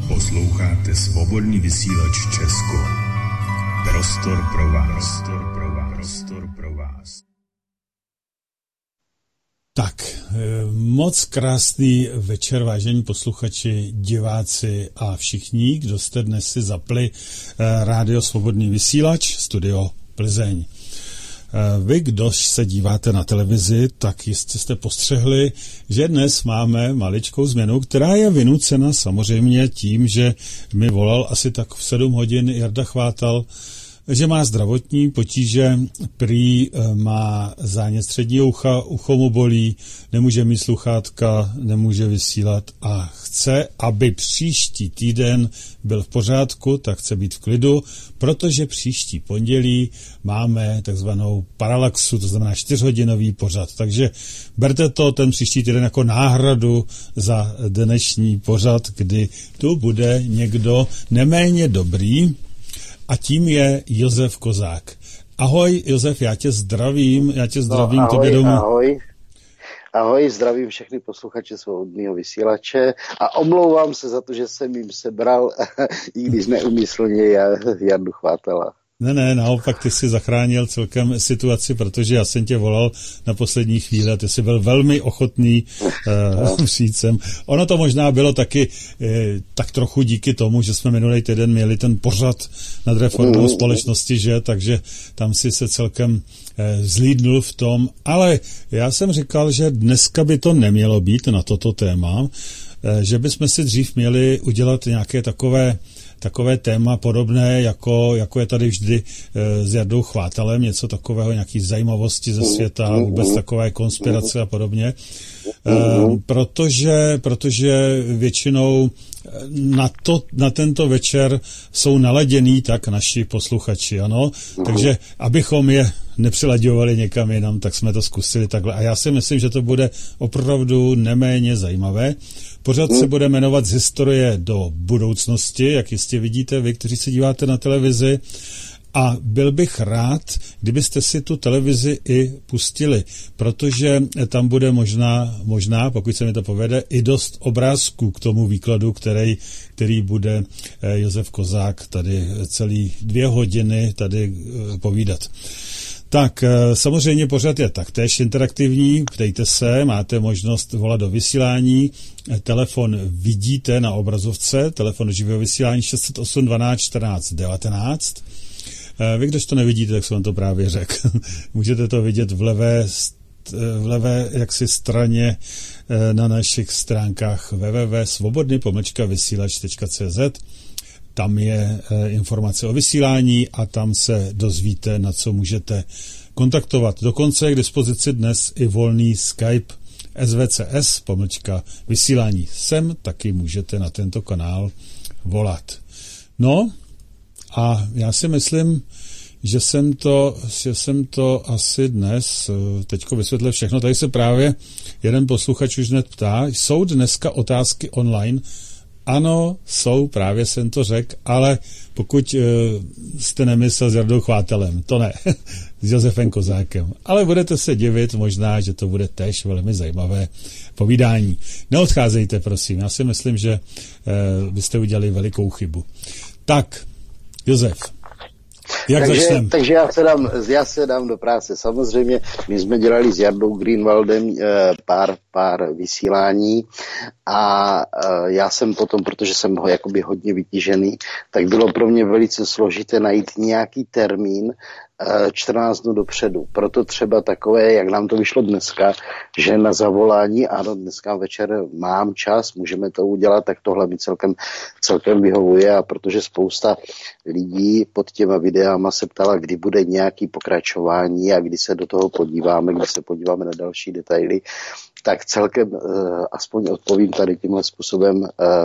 Posloucháte Svobodný vysílač Česko. Prostor pro vás. Prostor pro vás. Tak, moc krásný večer, vážení posluchači, diváci a všichni, kdo jste dnes si zapli rádio Svobodný vysílač, studio Plzeň. Vy, kdo se díváte na televizi, tak jistě jste postřehli, že dnes máme maličkou změnu, která je vynucena samozřejmě tím, že mi volal asi tak v 7 hodin Jarda Chvátal, že má zdravotní potíže, prý má zánět středního ucha, ucho mu bolí, nemůže mít sluchátka, nemůže vysílat a chce, aby příští týden byl v pořádku, tak chce být v klidu, protože příští pondělí máme takzvanou paralaxu, to znamená 4hodinový pořad. Takže berte to ten příští týden jako náhradu za dnešní pořad, kdy tu bude někdo neméně dobrý, a tím je Josef Kozák. Ahoj, Josef, já tě zdravím. Ahoj, tobě domů. Ahoj, zdravím všechny posluchače Svobodného vysílače a omlouvám se za to, že jsem jim sebral, i když neumyslně Jardu Chvátala. Ne, naopak ty jsi zachránil celkem situaci, protože já jsem tě volal na poslední chvíli a ty jsi byl velmi ochotný přijít sem. Ono to možná bylo taky tak trochu díky tomu, že jsme minulý týden měli ten pořad nad reformou společnosti, že? Takže tam si se celkem zlídnul v tom, ale já jsem říkal, že dneska by to nemělo být na toto téma, že bychom si dřív měli udělat nějaké takové téma podobné, jako je tady vždy s Jardou Chvátalem, něco takového, nějaký zajímavosti ze světa, vůbec takové konspirace a podobně. Protože většinou na tento večer jsou naladěný tak naši posluchači, ano. Takže abychom je nepřilaďovali někam jinam, tak jsme to zkusili takhle. A já si myslím, že to bude opravdu neméně zajímavé. Pořád se bude jmenovat Z historie do budoucnosti, jak jistě vidíte vy, kteří se díváte na televizi. A byl bych rád, kdybyste si tu televizi i pustili, protože tam bude možná, pokud se mi to povede, i dost obrázků k tomu výkladu, který bude Josef Kozák tady celý 2 hodiny tady povídat. Tak, samozřejmě pořad je taktéž interaktivní, ptejte se, máte možnost volat do vysílání, telefon vidíte na obrazovce, telefon do živého vysílání 608 12 14 19. Vy, když to nevidíte, tak jsem vám to právě řekl. Můžete to vidět v levé jaksi straně na našich stránkách www.svobodny-vysílač.cz. Tam je informace o vysílání a tam se dozvíte, na co můžete kontaktovat. Dokonce je k dispozici dnes i volný Skype svcs-vysílání. Sem taky můžete na tento kanál volat. No a já si myslím, že jsem to asi dnes teďko vysvětlil všechno. Tady se právě jeden posluchač už hned ptá, jsou dneska otázky online? Ano, jsou, právě jsem to řekl, ale pokud jste nemyslel s Jardou Chvátelem, to ne, s Josefem Kozákem. Ale budete se divit možná, že to bude též velmi zajímavé povídání. Neodcházejte, prosím, já si myslím, že byste udělali velikou chybu. Tak, Josef, takže já se dám do práce. Samozřejmě my jsme dělali s Jardou Greenwaldem pár vysílání a já jsem potom, protože jsem ho jakoby hodně vytížený, tak bylo pro mě velice složité najít nějaký termín 14 dnů dopředu. Proto třeba takové, jak nám to vyšlo dneska, že na zavolání, ano, dneska večer mám čas, můžeme to udělat, tak tohle mi celkem vyhovuje, a protože spousta lidí pod těma videama se ptala, kdy bude nějaký pokračování a kdy se do toho podíváme, kdy se podíváme na další detaily, tak celkem aspoň odpovím tady tímhle způsobem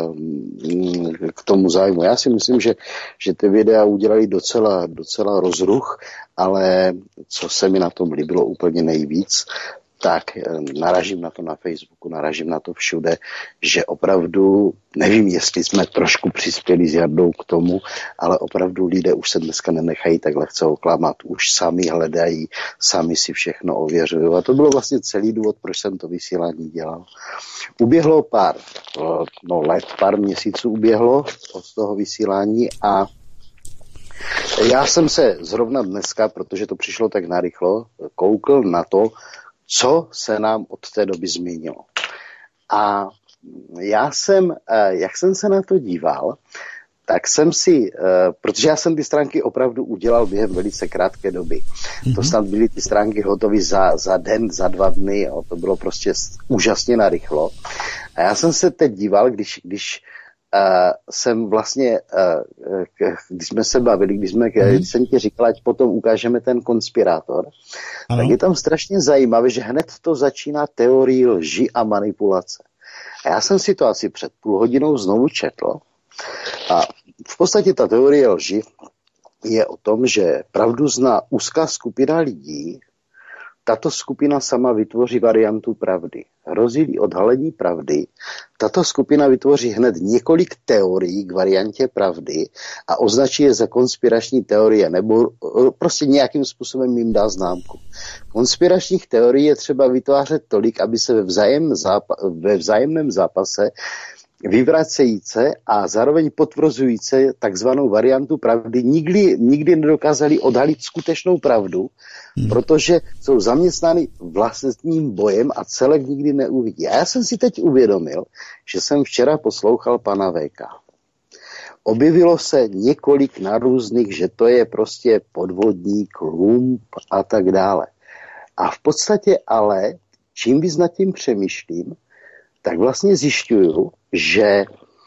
k tomu zájmu. Já si myslím, že ty videa udělali docela rozruch, ale co se mi na tom líbilo úplně nejvíc, tak naražím na to na Facebooku, naražím na to všude, že opravdu, nevím, jestli jsme trošku přispěli s Jardou k tomu, ale opravdu lidé už se dneska nenechají tak lehce oklamat, už sami hledají, sami si všechno ověřují. A to bylo vlastně celý důvod, proč jsem to vysílání dělal. Uběhlo pár měsíců uběhlo od toho vysílání a já jsem se zrovna dneska, protože to přišlo tak narychlo, koukl na to, co se nám od té doby změnilo. A jak jsem se na to díval, tak jsem si, protože já jsem ty stránky opravdu udělal během velice krátké doby. To snad byly ty stránky hotové za den, za 2 dny, jo. To bylo prostě úžasně narychlo. A já jsem se teď díval, když jsem vlastně, když jsme se bavili, když jsem ti říkal, ať potom ukážeme ten konspirátor, tak je tam strašně zajímavé, že hned to začíná teorií lži a manipulace. A já jsem si to asi před půl hodinou znovu četl a v podstatě ta teorie lži je o tom, že pravdu zná úzká skupina lidí, tato skupina sama vytvoří variantu pravdy. Hrozí odhalení pravdy, tato skupina vytvoří hned několik teorií k variantě pravdy a označí je za konspirační teorie, nebo prostě nějakým způsobem jim dá známku. Konspiračních teorií je třeba vytvářet tolik, aby se ve vzájemném zápase vyvracejíce a zároveň potvrzujíce takzvanou variantu pravdy nikdy nedokázali odhalit skutečnou pravdu, protože jsou zaměstnány vlastním bojem a celek nikdy neuvidí. A já jsem si teď uvědomil, že jsem včera poslouchal pana VK. Objevilo se několik na různých, že to je prostě podvodník, lump a tak dále. A v podstatě ale, čím víc nad tím přemýšlím, tak vlastně zjišťuju, že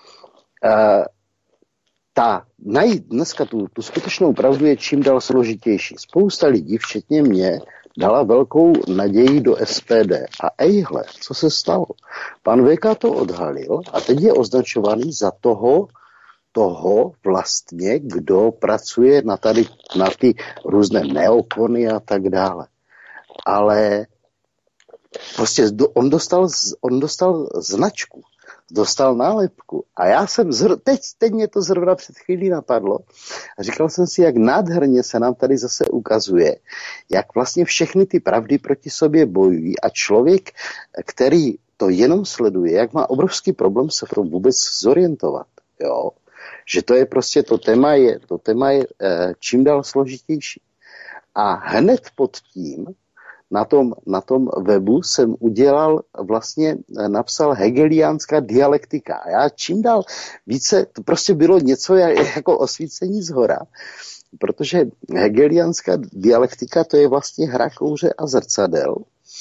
najít dneska tu skutečnou pravdu je čím dál složitější. Spousta lidí, včetně mě, dala velkou naději do SPD. A ejhle, co se stalo? Pan VK to odhalil a teď je označovaný za toho vlastně, kdo pracuje na ty různé neokony a tak dále. Ale prostě on dostal značku, dostal nálepku a já jsem teď mě to zrovna před chvílí napadlo a říkal jsem si, jak nádherně se nám tady zase ukazuje, jak vlastně všechny ty pravdy proti sobě bojují a člověk, který to jenom sleduje, jak má obrovský problém se v tom vůbec zorientovat, jo? Že to je prostě, to téma je čím dál složitější. A hned pod tím na tom webu jsem napsal hegeliánská dialektika. A já čím dál více, to prostě bylo něco jako osvícení zhora, protože hegeliánská dialektika to je vlastně hra kouře a zrcadel,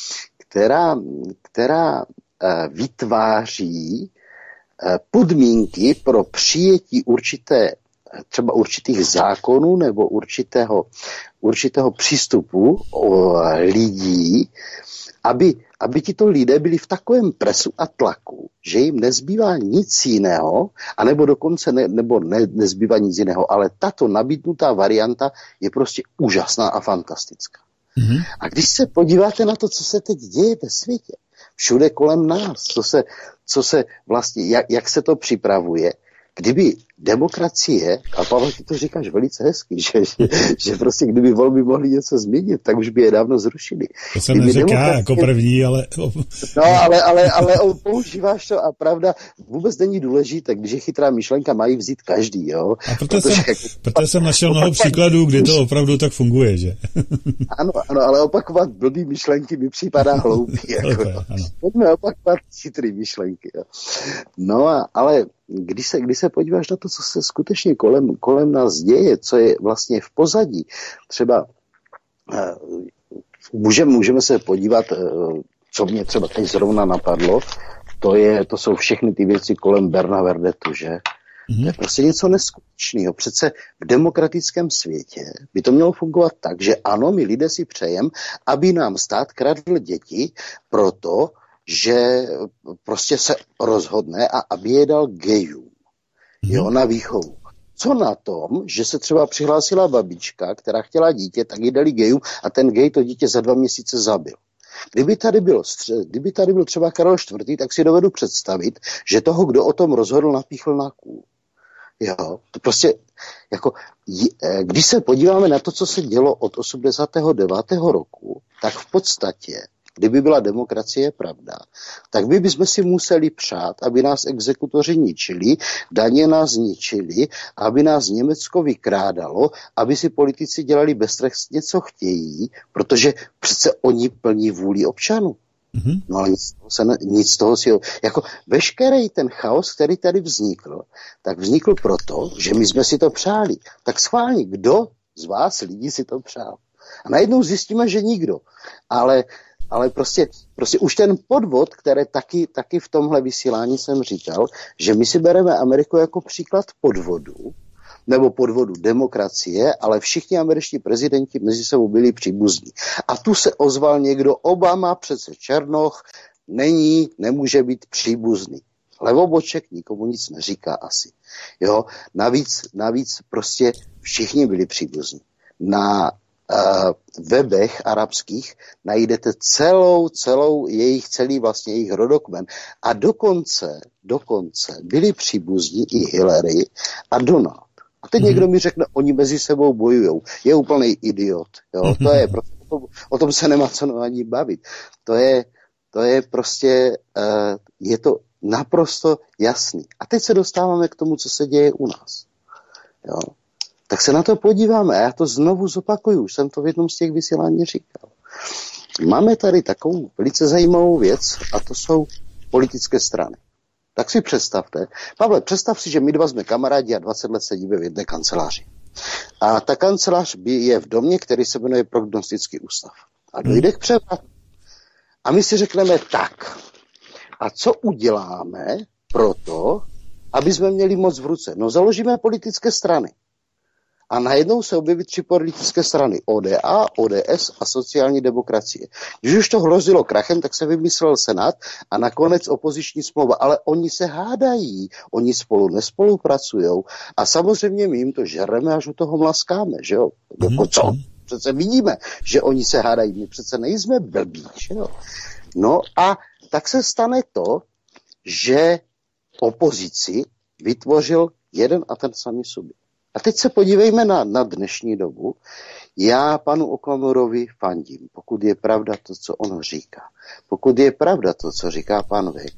která vytváří podmínky pro přijetí určitých zákonů nebo určitého přístupu lidí, aby tito lidé byli v takovém presu a tlaku, že jim nezbývá nic jiného, anebo dokonce nezbývá nic jiného, ale tato nabídnutá varianta je prostě úžasná a fantastická. Mm-hmm. A když se podíváte na to, co se teď děje ve světě, všude kolem nás, co se vlastně, jak se to připravuje, kdyby demokracie, a Pavel, ty to říkáš velice hezky, že prostě kdyby volby mohly něco změnit, tak už by je dávno zrušili. To jsem neříká jako první, ale... No, ale používáš to a pravda vůbec není důležité, když je chytrá myšlenka, mají vzít každý, jo. A proto jsem našel mnoho příkladů, kdy to opravdu tak funguje, že? Ano, ale opakovat blbý myšlenky mi připadá hloupý, jako. Pojďme opakovat chytrý myšlenky, jo. No, ale když se podíváš na to, co se skutečně kolem nás děje, co je vlastně v pozadí, třeba můžeme se podívat, co mě třeba teď zrovna napadlo, to jsou všechny ty věci kolem Bernaverdetu, že? Mm-hmm. To je prostě něco neskutečného. Přece v demokratickém světě by to mělo fungovat tak, že ano, my lidé si přejeme, aby nám stát kradl děti proto, že prostě se rozhodne a aby je dal gejům. Jo, na výchovu. Co na tom, že se třeba přihlásila babička, která chtěla dítě, tak ji dali gejům a ten gej to dítě za 2 měsíce zabil. Kdyby tady byl třeba Karel IV., tak si dovedu představit, že toho, kdo o tom rozhodl, napíchl na kůl. Jo, to prostě, jako, když se podíváme na to, co se dělo od 89. roku, tak v podstatě, kdyby byla demokracie pravda, tak my bychom si museli přát, aby nás exekutoři ničili, daně nás ničili, aby nás Německo vykrádalo, aby si politici dělali beztrestně, co chtějí, protože přece oni plní vůli občanů. No ale nic z toho si... Jako veškerý ten chaos, který tady vznikl, tak vznikl proto, že my jsme si to přáli. Tak schválně, kdo z vás lidí si to přál? A najednou zjistíme, že nikdo. Ale prostě už ten podvod, který taky v tomhle vysílání jsem říkal, že my si bereme Ameriku jako příklad podvodu, nebo podvodu demokracie, ale všichni američtí prezidenti mezi sebou byli příbuzní. A tu se ozval někdo, Obama, přece Černoch, nemůže být příbuzný. Levoboček nikomu nic neříká asi. Jo? Navíc prostě všichni byli příbuzní. Na webech arabských najdete celý jejich rodokmen. A dokonce byli příbuzní i Hillary a Donald. A teď někdo mi řekne, oni mezi sebou bojujou. Je úplný idiot. Jo? To je, o tom se nemá co ani bavit. To je prostě, je to naprosto jasný. A teď se dostáváme k tomu, co se děje u nás. Jo? Tak se na to podíváme. A já to znovu zopakuju. Už jsem to v jednom z těch vysílání říkal. Máme tady takovou velice zajímavou věc a to jsou politické strany. Tak si představte. Pavle, představ si, že my dva jsme kamarádi a 20 let sedíme v jedné kanceláři. A ta kancelář je v domě, který se jmenuje Prognostický ústav. A dojde k převratu. A my si řekneme tak. A co uděláme proto, aby jsme měli moc v ruce? No založíme politické strany. A najednou se objeví 3 politické strany. ODA, ODS a sociální demokracie. Když už to hrozilo krachem, tak se vymyslel Senát a nakonec opoziční smlouva. Ale oni se hádají, oni spolu nespolupracujou a samozřejmě my jim to žereme, až u toho mlaskáme, že jo? Jako co? Přece vidíme, že oni se hádají, my přece nejsme blbí, že jo? No a tak se stane to, že opozici vytvořil jeden a ten samý subjekt. A teď se podívejme na dnešní dobu. Já panu Okamurovi fandím, pokud je pravda to, co on říká. Pokud je pravda to, co říká pan VK,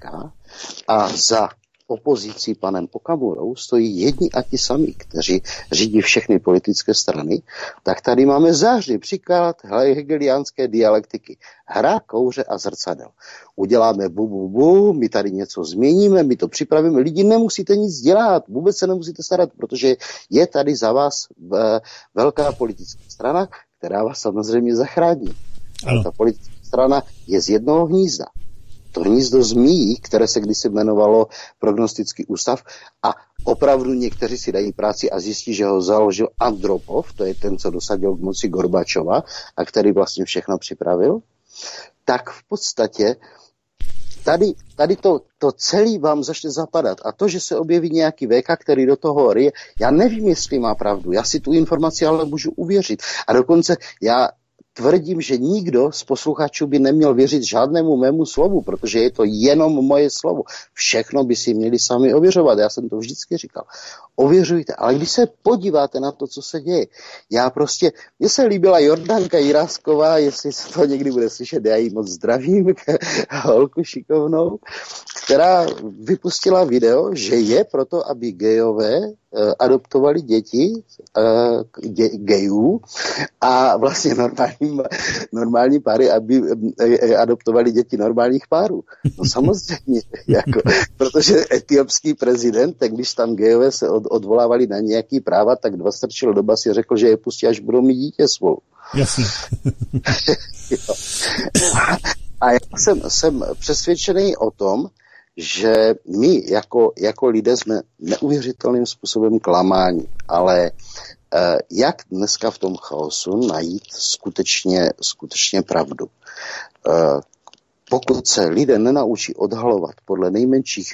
a za opozicí panem Okamurou stojí jedni a ti sami, kteří řídí všechny politické strany, tak tady máme zářný příklad hegeliánské dialektiky. Hra, kouře a zrcadel. Uděláme bu, my tady něco změníme, my to připravíme. Lidi, nemusíte nic dělat, vůbec se nemusíte starat, protože je tady za vás velká politická strana, která vás samozřejmě zachrání. A ta politická strana je z jednoho hnízda. To hnízdo zmíjí, které se kdysi jmenovalo Prognostický ústav a opravdu někteří si dají práci a zjistí, že ho založil Andropov, to je ten, co dosadil k moci Gorbačova a který vlastně všechno připravil, tak v podstatě tady to celý vám začne zapadat. A to, že se objeví nějaký VK, který do toho ryje, já nevím, jestli má pravdu, já si tu informaci ale můžu uvěřit. A dokonce já tvrdím, že nikdo z posluchačů by neměl věřit žádnému mému slovu, protože je to jenom moje slovo. Všechno by si měli sami ověřovat. Já jsem to vždycky říkal. Ověřujte. Ale když se podíváte na to, co se děje, mně se líbila Jordanka Jirásková, jestli se to někdy bude slyšet, já jí moc zdravím, holku šikovnou, která vypustila video, že je proto, aby gejové adoptovali děti gejů a vlastně normální páry, aby adoptovali děti normálních párů. No samozřejmě, protože etiopský prezident, tak když tam gejové se odvolávali na nějaký práva, tak strčil do basy a řekl, že je pustí, až budou mít dítě spolu. Jasně. A já jsem přesvědčený o tom, že my jako lidé jsme neuvěřitelným způsobem klamáni, ale jak dneska v tom chaosu najít skutečně pravdu? Pokud se lidé nenaučí odhalovat podle nejmenších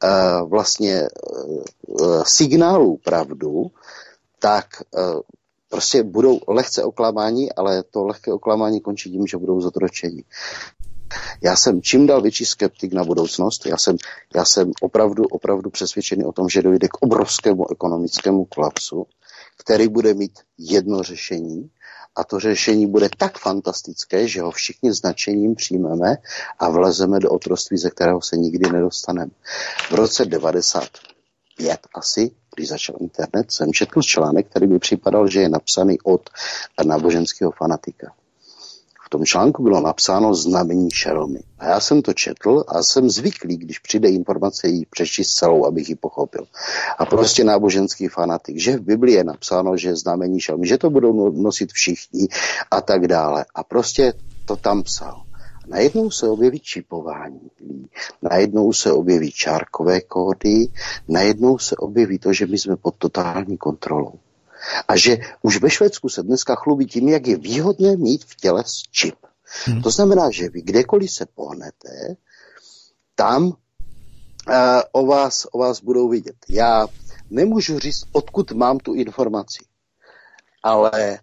signálů pravdu, tak prostě budou lehce oklamáni, ale to lehké oklamání končí tím, že budou zotročeni. Já jsem čím dál větší skeptik na budoucnost. Já jsem opravdu přesvědčený o tom, že dojde k obrovskému ekonomickému kolapsu, který bude mít jedno řešení, a to řešení bude tak fantastické, že ho všichni s nadšením přijmeme a vlezeme do otroctví, ze kterého se nikdy nedostaneme. V roce 95 asi, když začal internet, jsem četl článek, který mi připadal, že je napsaný od náboženského fanatika. V tom článku bylo napsáno znamení šelmy. A já jsem to četl a jsem zvyklý, když přijde informace, ji přečíst celou, abych ji pochopil. A prostě náboženský fanatik, že v Biblii je napsáno, že znamení šelmy, že to budou nosit všichni a tak dále. A prostě to tam psal. Najednou se objeví čipování, najednou se objeví čárkové kódy, najednou se objeví to, že my jsme pod totální kontrolou. A že už ve Švédsku se dneska chlubí tím, jak je výhodné mít v těle čip. To znamená, že vy kdekoliv se pohnete, tam o vás budou vidět. Já nemůžu říct, odkud mám tu informaci, ale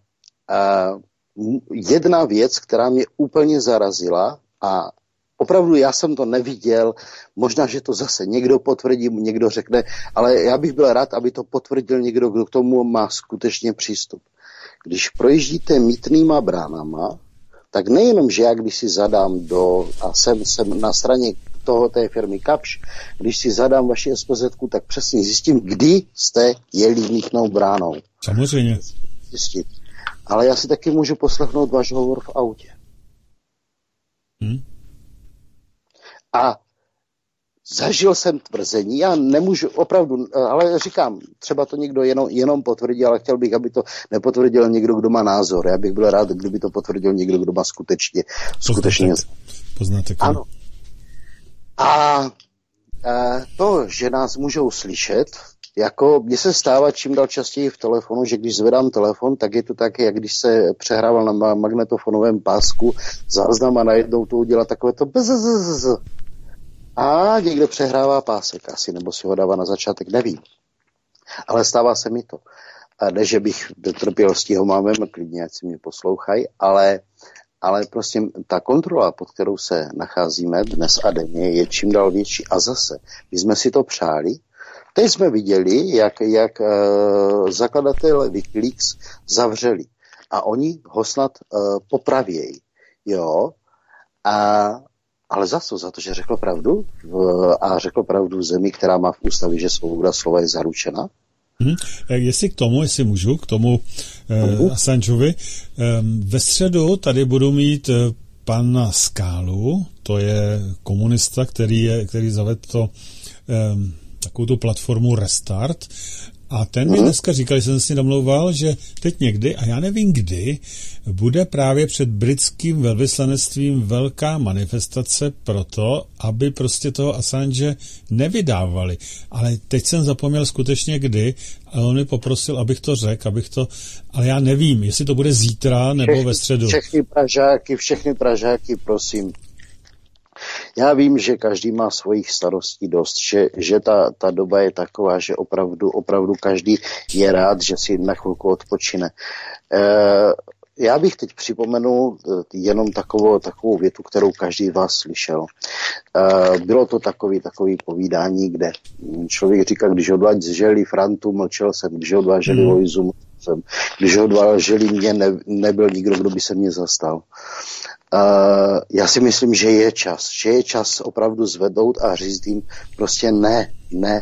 jedna věc, která mě úplně zarazila a opravdu já jsem to neviděl, možná, že to zase někdo potvrdí, někdo řekne, ale já bych byl rád, aby to potvrdil někdo, kdo k tomu má skutečně přístup. Když projíždíte mýtnýma bránama, tak nejenom, že já když si zadám a jsem na straně té firmy Kapsch, když si zadám vaši SPZ-ku, tak přesně zjistím, kdy jste jeli mýtnou bránou. Samozřejmě. Zjistit. Ale já si taky můžu poslechnout váš hovor v autě. A zažil jsem tvrzení, já nemůžu opravdu, ale říkám, třeba to někdo jenom potvrdí, ale chtěl bych, aby to nepotvrdil někdo, kdo má názor. Já bych byl rád, kdyby to potvrdil někdo, kdo má skutečně. Poznatek. Ano. A to, že nás můžou slyšet, jako mně se stává čím dál častěji v telefonu, že když zvedám telefon, tak je to tak, jak když se přehrával na magnetofonovém pásku záznam a najednou to udělá takové to bzzz. A někdo přehrává pásek asi, nebo si ho dává na začátek, nevím. Ale stává se mi to. A ne, že bych trpělostí ho máme, klidně, ať si mě poslouchají, ale prostě ta kontrola, pod kterou se nacházíme dnes a denně, je čím dál větší. A zase, my jsme si to přáli. Teď jsme viděli, jak zakladatelé Wikileaks zavřeli. A oni ho snad popravějí. Jo? Ale za to, že řekl pravdu a řekl pravdu v zemi, která má v ústavě, že svoboda slova je zaručena. Jestli můžu, k tomu Assangeovi. Ve středu tady budu mít pana Skálu, to je komunista, který zavedl takovou tu platformu Restart. A ten mi dneska říkal, že jsem si domlouval, že teď někdy, a já nevím kdy, bude právě před britským velvyslanectvím velká manifestace pro to, aby prostě toho Assange nevydávali. Ale teď jsem zapomněl skutečně kdy, a on mi poprosil, abych to řekl, ale já nevím, jestli to bude zítra nebo ve středu. Všechny Pražáky, prosím. Já vím, že každý má svých starostí dost, že ta doba je taková, že opravdu každý je rád, že si na chvilku odpočine. Já bych teď připomenul jenom takovou větu, kterou každý z vás slyšel. Bylo to takový povídání, kde člověk říká, když odváželi Frantu, mlčel jsem, když odváželi Lojzu, mlčel jsem, když odváželi mě, nebyl nikdo, kdo by se mě zastal. Já si myslím, že je čas opravdu zvednout a říct jim prostě ne.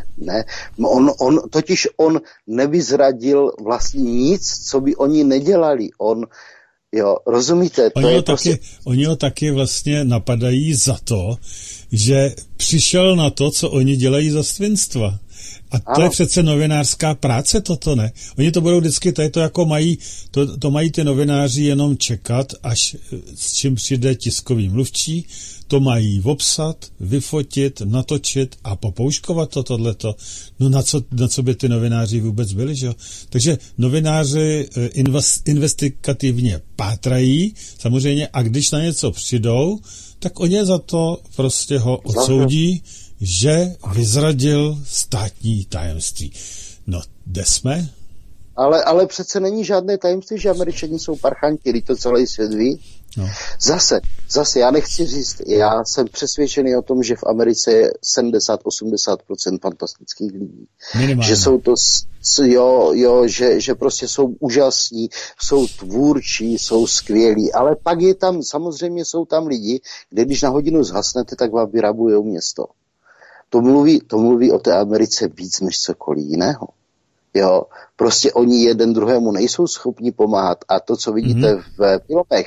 On nevyzradil vlastně nic, co by oni nedělali. Rozumíte? Oni ho taky vlastně napadají za to, že přišel na to, co oni dělají za svinstva. A to je přece novinářská práce, toto ne. Oni to budou vždycky, to jako mají ty novináři jenom čekat, až s čím přijde tiskový mluvčí, to mají obsat, vyfotit, natočit a popouškovat tohleto. No na co by ty novináři vůbec byli, že jo? Takže novináři investigativně pátrají, samozřejmě, a když na něco přijdou, tak oni za to prostě ho odsoudí, že vyzradil státní tajemství. No, kde jsme? ale přece není žádné tajemství, že Američani jsou parchanti, když to celý svět ví. No. Zase, já nechci říct, já jsem přesvědčený o tom, že v Americe je 70-80% fantastických lidí. Minimálně. Že jsou to, že prostě jsou úžasní, jsou tvůrčí, jsou skvělí, ale pak je tam, samozřejmě jsou tam lidi, kde když na hodinu zhasnete, tak vám vyrabujou město. To mluví o té Americe víc než cokoliv jiného. Jo, prostě oni jeden druhému nejsou schopni pomáhat a to, co vidíte v filmech,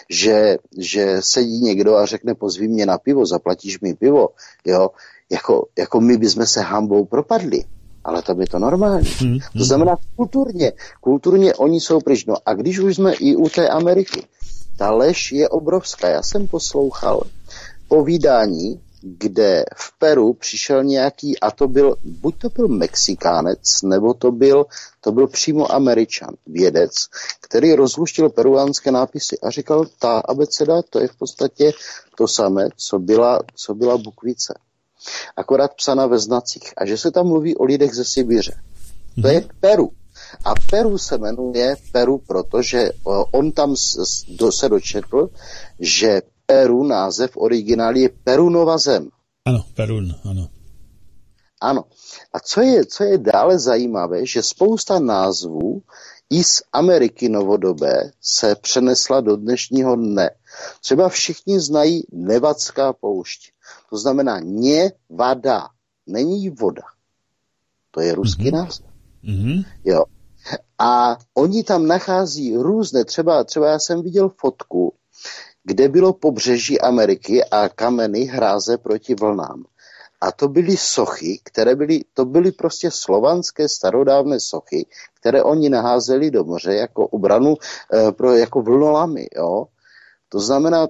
že sedí někdo a řekne pozví mě na pivo, zaplatíš mi pivo, jo, jako my bychom se hanbou propadli, ale tam je to normální. To znamená kulturně oni jsou pryč. No a když už jsme i u té Ameriky, ta lež je obrovská. Já jsem poslouchal povídání, kde v Peru přišel nějaký, a buď to byl Mexikánec, nebo to byl přímo Američan, vědec, který rozluštil peruánské nápisy a říkal, ta abeceda, to je v podstatě to samé, co byla bukvice. Akorát psaná ve znacích. A že se tam mluví o lidech ze Sibiře. To je Peru. A Peru se jmenuje Peru, protože on tam se dočetl, že Peru, název originály je Perunova zem. Ano, Perun, ano. Ano. A co je dále zajímavé, že spousta názvů i z Ameriky novodobé se přenesla do dnešního dne. Třeba všichni znají Nevadská poušť. To znamená Nevada. Není voda. To je ruský název. Jo. A oni tam nachází různé, třeba já jsem viděl fotku, kde bylo pobřeží Ameriky a kameny hráze proti vlnám. A to byly sochy, to byly prostě slovanské starodávné sochy, které oni naházeli do moře jako obranu jako vlnolamy, jo. To znamená,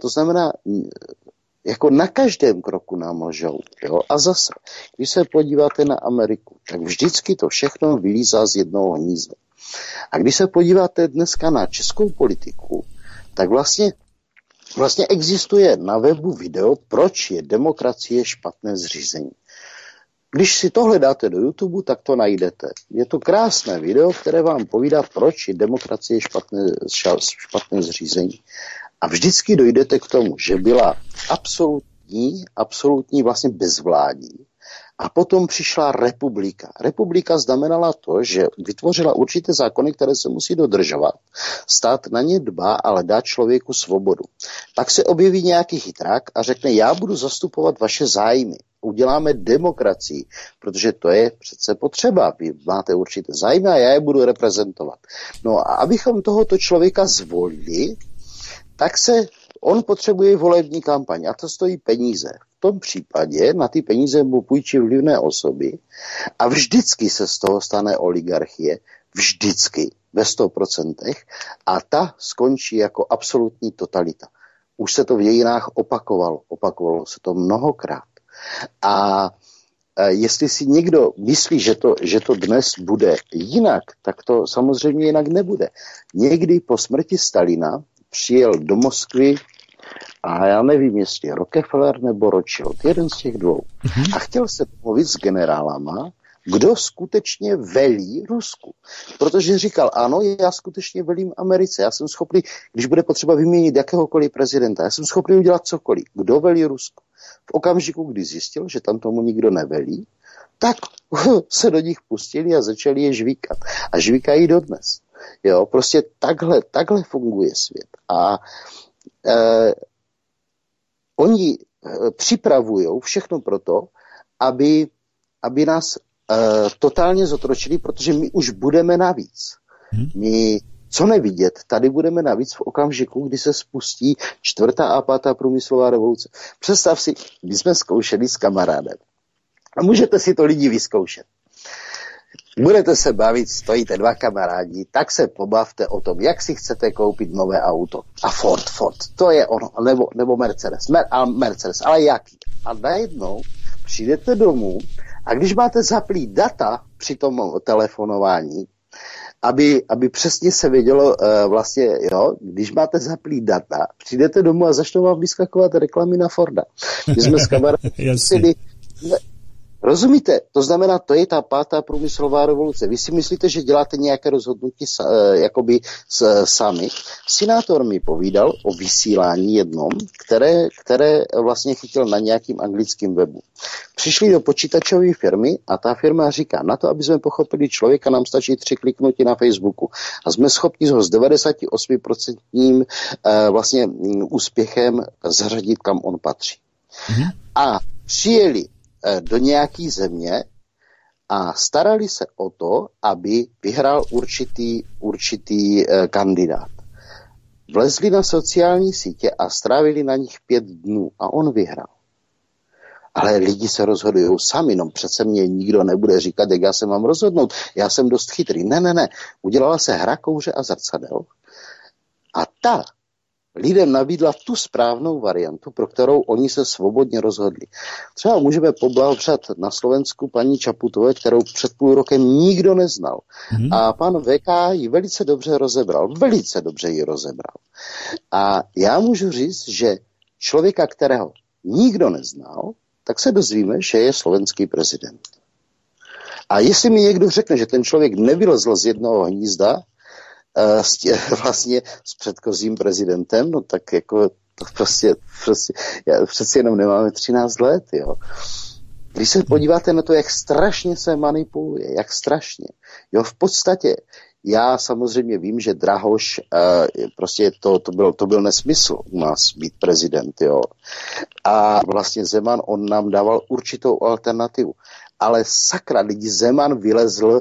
jako na každém kroku nám lžou, jo. A zase, když se podíváte na Ameriku, tak vždycky to všechno vylízá z jednoho hnízda. A když se podíváte dneska na českou politiku, tak vlastně existuje na webu video, proč je demokracie špatné zřízení. Když si tohle dáte do YouTube, tak to najdete. Je to krásné video, které vám povídá, proč je demokracie špatné zřízení. A vždycky dojdete k tomu, že byla absolutní vlastně bezvládí. A potom přišla republika. Republika znamenala to, že vytvořila určité zákony, které se musí dodržovat. Stát na ně dbá, ale dá člověku svobodu. Pak se objeví nějaký chytrák a řekne, já budu zastupovat vaše zájmy. Uděláme demokracii, protože to je přece potřeba. Vy máte určité zájmy a já je budu reprezentovat. No a abychom tohoto člověka zvolili, tak on potřebuje volební kampaň a to stojí peníze. V tom případě na ty peníze mu půjčí vlivné osoby a vždycky se z toho stane oligarchie, vždycky, ve 100%, a ta skončí jako absolutní totalita. Už se to v dějinách opakovalo se to mnohokrát. A jestli si někdo myslí, že to dnes bude jinak, tak to samozřejmě jinak nebude. Někdy po smrti Stalina přijel do Moskvy a já nevím, jestli Rockefeller nebo Rothschild, jeden z těch dvou. A chtěl se mluvit s generálama, kdo skutečně velí Rusku. Protože říkal, ano, já skutečně velím Americe, já jsem schopný, když bude potřeba vyměnit jakéhokoliv prezidenta, já jsem schopný udělat cokoliv. Kdo velí Rusku? V okamžiku, kdy zjistil, že tam tomu nikdo nevelí, tak se do nich pustili a začali je žvíkat. A žvíkají dodnes. Jo, prostě takhle funguje svět. A oni připravují všechno proto, aby nás totálně zotročili, protože my už budeme navíc. My, co nevidět, tady budeme navíc v okamžiku, kdy se spustí 4. a 5. průmyslová revoluce. Představ si, když jsme zkoušeli s kamarádem. A můžete si to lidi vyzkoušet. Budete se bavit, stojíte dva kamarádi, tak se pobavte o tom, jak si chcete koupit nové auto. A Ford, to je ono, nebo Mercedes, ale jaký? A najednou přijdete domů a když máte zaplý data při tom telefonování, aby přesně se vědělo vlastně, jo, když máte zaplý data, přijdete domů a začnou vám vyskakovat reklamy na Forda. My jsme s kamarádem Rozumíte? To znamená, to je ta pátá průmyslová revoluce. Vy si myslíte, že děláte nějaké rozhodnutí jakoby sami. Senátor mi povídal o vysílání jednom, které vlastně chytil na nějakým anglickým webu. Přišli do počítačové firmy a ta firma říká, na to, aby jsme pochopili člověka, nám stačí 3 kliknutí na Facebooku. A jsme schopni ho s 98% vlastně úspěchem zařadit, kam on patří. A přijeli do nějaký země a starali se o to, aby vyhrál určitý kandidát. Vlezli na sociální sítě a strávili na nich 5 dnů a on vyhrál. Ale lidi se rozhodují sami, no přece mě nikdo nebude říkat, jak já se mám rozhodnout. Já jsem dost chytrý. Ne. Udělala se hra, kouře a zrcadel a ta lidem nabídla tu správnou variantu, pro kterou oni se svobodně rozhodli. Třeba můžeme poblahopřát na Slovensku paní Čaputové, kterou před půl rokem nikdo neznal. A pan VK ji velice dobře rozebral. A já můžu říct, že člověka, kterého nikdo neznal, tak se dozvíme, že je slovenský prezident. A jestli mi někdo řekne, že ten člověk nevylezl z jednoho hnízda, vlastně s předchozím prezidentem, no tak jako to prostě přeci jenom nemáme 13 let, jo. Když se podíváte na to, jak strašně se manipuluje, jak strašně, jo, v podstatě já samozřejmě vím, že Drahoš prostě to byl nesmysl u nás být prezident, jo. A vlastně Zeman, on nám dával určitou alternativu. Ale sakra, lidi, Zeman vylezl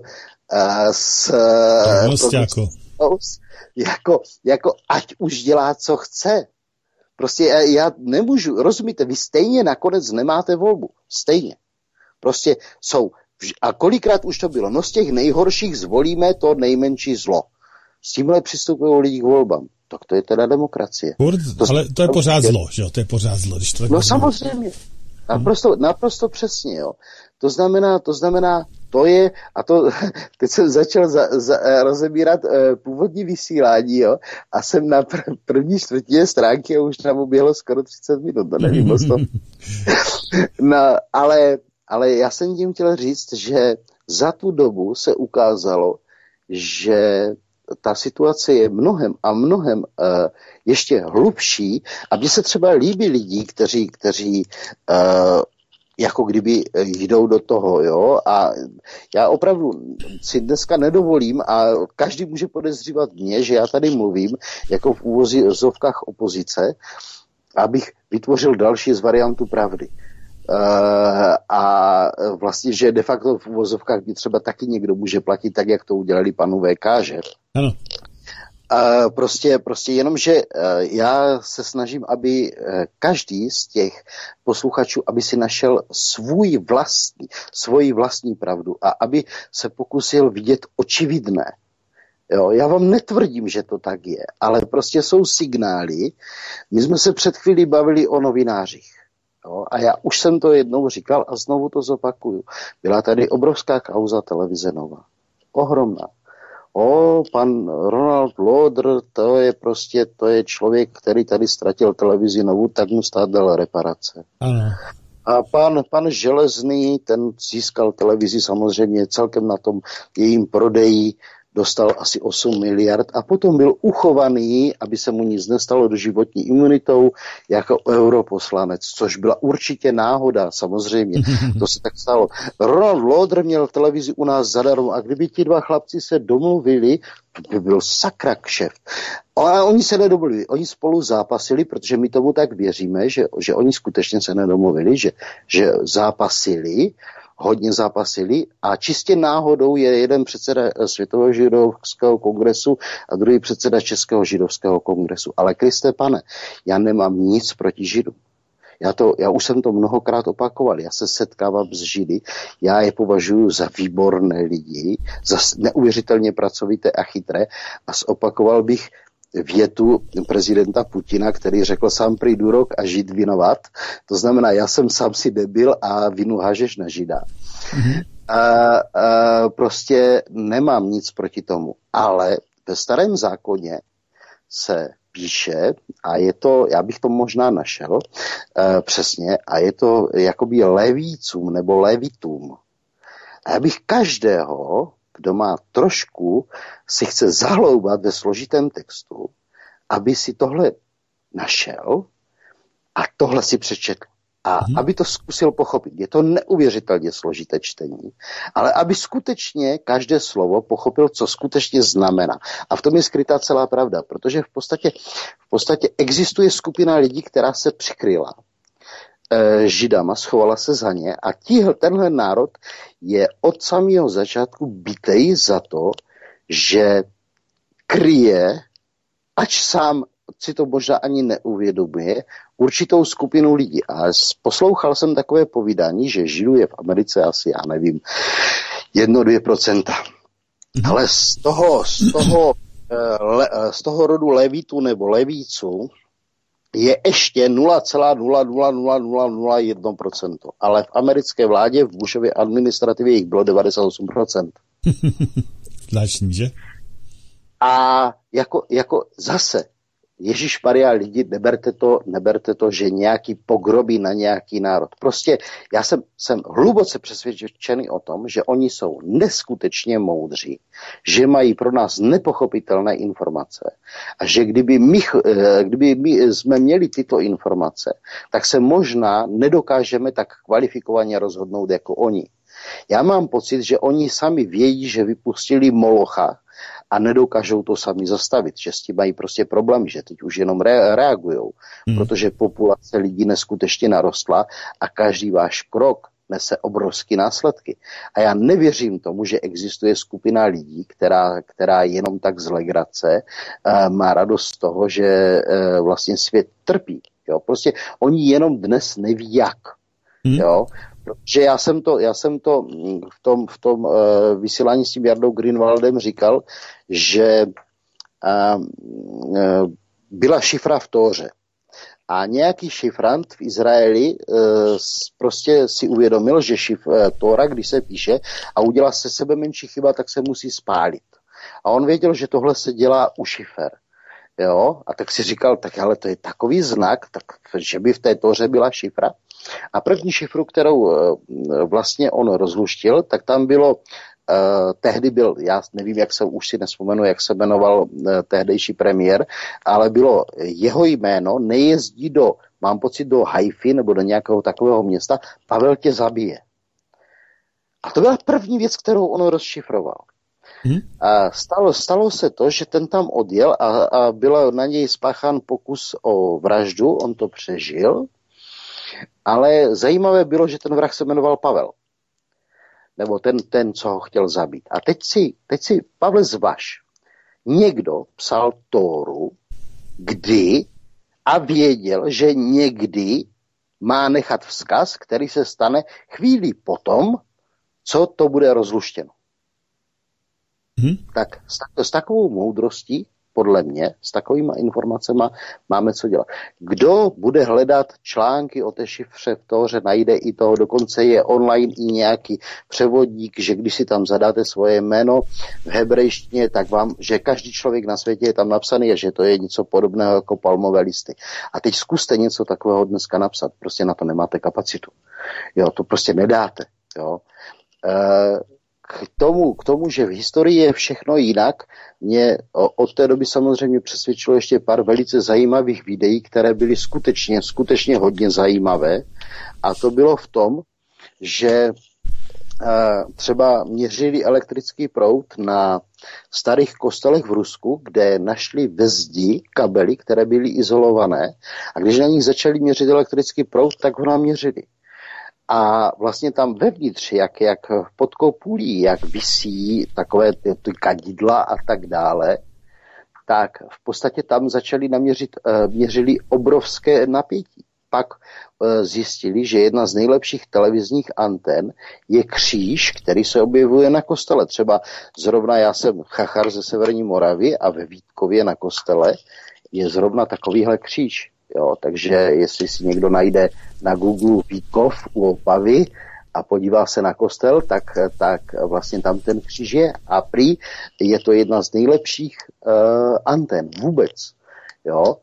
jako ať už dělá, co chce. Prostě já nemůžu, rozumíte, vy stejně nakonec nemáte volbu. Stejně. Prostě jsou, a kolikrát už to bylo, no z těch nejhorších zvolíme to nejmenší zlo. S tímhle přistupují lidi k volbám. Tak to je teda demokracie. Ale to je pořád zlo, že jo? To je pořád zlo. Když to no samozřejmě. Naprosto přesně, jo. To znamená, to je, a to, teď jsem začal rozebírat původní vysílání, jo, a jsem na první čtvrtině stránky a už nám uběhlo skoro 30 minut, to nevím, to. No, ale já jsem tím chtěl říct, že za tu dobu se ukázalo, že ta situace je mnohem ještě hlubší a mně se třeba líbí lidi, kteří jako kdyby jdou do toho, jo, a já opravdu si dneska nedovolím a každý může podezřívat mě, že já tady mluvím jako v úvozovkách opozice, abych vytvořil další z variantu pravdy. A vlastně, že de facto v úvozovkách by třeba taky někdo může platit tak, jak to udělali panu VK, že? Ano. Prostě jenom, že já se snažím, aby každý z těch posluchačů, aby si našel svoji vlastní pravdu a aby se pokusil vidět očividné. Jo, já vám netvrdím, že to tak je, ale prostě jsou signály. My jsme se před chvílí bavili o novinářích. Jo, a já už jsem to jednou říkal a znovu to zopakuju. Byla tady obrovská kauza Televize Nova. Ohromná. Pan Ronald Lauder, to je člověk, který tady ztratil Televizi Novu, tak mu stát dal reparace. Ano. A pan Železný, ten získal televizi samozřejmě celkem na tom jejím prodeji, dostal asi 8 miliard a potom byl uchovaný, aby se mu nic nestalo, doživotní imunitou jako europoslanec, což byla určitě náhoda, samozřejmě. To se tak stalo. Ronald Lauder měl televizi u nás zadarmo a kdyby ti dva chlapci se domluvili, to by byl sakra kšeft. A oni se nedomluvili, oni spolu zápasili, protože my tomu tak věříme, že oni skutečně se nedomluvili, že zápasili, hodně zápasili a čistě náhodou je jeden předseda Světového židovského kongresu a druhý předseda Českého židovského kongresu. Ale Kriste pane, já nemám nic proti Židům. Já už jsem to mnohokrát opakoval, já se setkávám s Židy, já je považuji za výborné lidi, za neuvěřitelně pracovité a chytré a zopakoval bych větu prezidenta Putina, který řekl sám prý Durok a Žid vinovat. To znamená, já jsem sám si debil a vinu hážeš na Žida. Prostě nemám nic proti tomu. Ale ve starém zákoně se píše, a je to, já bych to možná našel přesně, a je to jakoby levícům nebo levitům. A já bych každého, kdo má trošku, si chce zahloubat ve složitém textu, aby si tohle našel a tohle si přečetl. A aby to zkusil pochopit. Je to neuvěřitelně složité čtení, ale aby skutečně každé slovo pochopil, co skutečně znamená. A v tom je skrytá celá pravda, protože v podstatě existuje skupina lidí, která se přikryla Židama, schovala se za ně a tenhle národ je od samého začátku bitej za to, že kryje, ač sám si to možná ani neuvědomuje, určitou skupinu lidí. A poslouchal jsem takové povídání, že Židů je v Americe asi, já nevím, 1-2%. Ale z toho rodu levitů nebo levíců je ještě 0,00001%. Ale v americké vládě, v Bushově administrativě jich bylo 98%. Zvláštní, že? A jako zase, Ježišmarja, lidi, neberte to, že nějaký pogrobí na nějaký národ. Prostě já jsem hluboce přesvědčený o tom, že oni jsou neskutečně moudří, že mají pro nás nepochopitelné informace a že kdyby my jsme měli tyto informace, tak se možná nedokážeme tak kvalifikovaně rozhodnout jako oni. Já mám pocit, že oni sami vědí, že vypustili Molocha a nedokážou to sami zastavit, že s tím mají prostě problém, že teď už jenom reagujou, protože populace lidí neskutečně narostla a každý váš krok nese obrovské následky. A já nevěřím tomu, že existuje skupina lidí, která jenom tak z legrace má radost z toho, že vlastně svět trpí. Jo? Prostě oni jenom dnes neví jak. Jo? Protože já jsem to v tom vysílání s tím Jardou Grünwaldem říkal, že byla šifra v Tóře. A nějaký šifrant v Izraeli prostě si uvědomil, že Tóra, když se píše a udělá se sebe menší chyba, tak se musí spálit. A on věděl, že tohle se dělá u šifer. Jo? A tak si říkal, tak ale to je takový znak, tak, že by v té Tóře byla šifra. A první šifru, kterou vlastně on rozluštil, tak tam bylo, tehdy byl, já nevím, už si nevzpomenu, jak se jmenoval tehdejší premiér, ale bylo jeho jméno, nejezdí mám pocit do Haify nebo do nějakého takového města, Pavel tě zabije. A to byla první věc, kterou on rozšifroval. A stalo se to, že ten tam odjel a byl na něj spáchán pokus o vraždu, on to přežil, ale zajímavé bylo, že ten vrah se jmenoval Pavel. Nebo ten, co ho chtěl zabít. A teď si Pavle zvaž. Někdo psal Tóru, kdy a věděl, že někdy má nechat vzkaz, který se stane chvíli potom, co to bude rozluštěno. Tak s takovou moudrostí, podle mě, s takovýma informacemi máme co dělat. Kdo bude hledat články o té šifře v Tóře, najde i toho, dokonce je online i nějaký převodník, že když si tam zadáte svoje jméno v hebrejštině, tak že každý člověk na světě je tam napsaný a že to je něco podobného jako palmové listy. A teď zkuste něco takového dneska napsat, prostě na to nemáte kapacitu. Jo, to prostě nedáte. Jo. K tomu, že v historii je všechno jinak, mě od té doby samozřejmě přesvědčilo ještě pár velice zajímavých videí, které byly skutečně hodně zajímavé. A to bylo v tom, že třeba měřili elektrický proud na starých kostelech v Rusku, kde našli ve zdi kabely, které byly izolované. A když na nich začali měřit elektrický proud, tak ho naměřili. A vlastně tam vevnitř, jak pod kopulí, jak visí takové ty kadidla a tak dále, tak v podstatě tam začali měřili obrovské napětí. Pak zjistili, že jedna z nejlepších televizních antén je kříž, který se objevuje na kostele. Třeba zrovna já jsem chachar ze Severní Moravy a ve Vítkově na kostele je zrovna takovýhle kříž. Jo, takže jestli si někdo najde na Google Vítkov u Opavy a podívá se na kostel, tak vlastně tam ten kříž je. A prý je to jedna z nejlepších antén vůbec. Jo?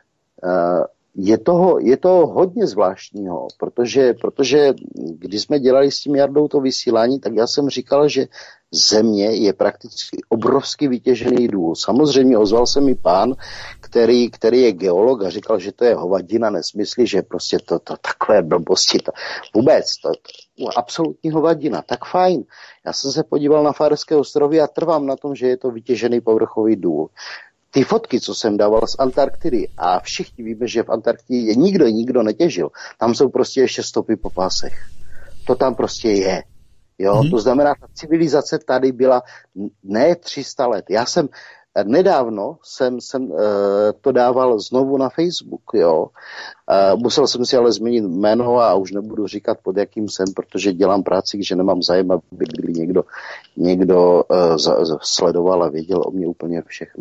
Je to hodně zvláštního, protože když jsme dělali s tím Jardou to vysílání, tak já jsem říkal, že Země je prakticky obrovsky vytěžený důl. Samozřejmě ozval se mi pán, který je geolog a říkal, že to je hovadina, nesmysly, že prostě to takové blbosti, vůbec, to absolutní hovadina, tak fajn. Já jsem se podíval na Faerské ostrovy a trvám na tom, že je to vytěžený povrchový důl. Ty fotky, co jsem dával z Antarktidy, a všichni víme, že v Antarktidě nikdo netěžil, tam jsou prostě ještě stopy po pásech. To tam prostě je. Jo, to znamená, ta civilizace tady byla ne 300 let. Já jsem nedávno jsem to dával znovu na Facebook, jo. Musel jsem si ale změnit jméno a už nebudu říkat, pod jakým jsem, protože dělám práci, že nemám zájem, aby někdo sledoval a věděl o mě úplně všechno.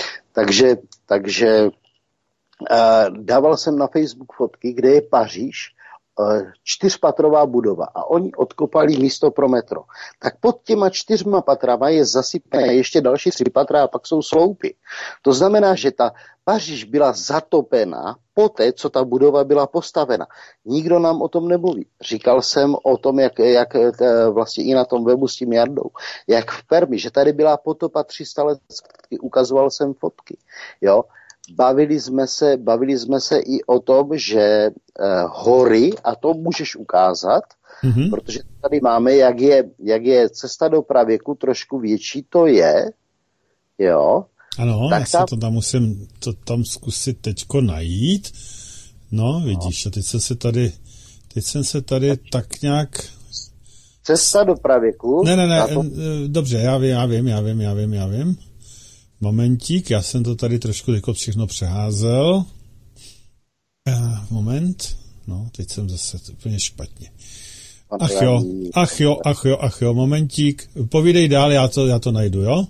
Takže dával jsem na Facebook fotky, kde je Paříž, 4patrová budova a oni odkopali místo pro metro. Tak pod těma 4 patrama je zasypané ještě další 3 patra a pak jsou sloupy. To znamená, že ta Paříž byla zatopena poté, co ta budova byla postavena. Nikdo nám o tom nemluví. Říkal jsem o tom, jak vlastně i na tom webu s tím Jardou, jak v Permi, že tady byla potopa 300 let, ukazoval jsem fotky. Jo? Bavili jsme se i o tom, že hory, a to můžeš ukázat, protože tady máme, jak je cesta do pravěku trošku větší, to je, jo. Ano, tak já se to tam musím tam zkusit teďko najít. No, vidíš, a teď jsem se tady tak nějak... Cesta do pravěku? Ne, dobře, já vím. Momentík, já jsem to tady trošku jako všechno přeházel. Moment. No, teď jsem zase úplně špatně. Ach jo, momentík. Povídej dál, já to najdu, jo?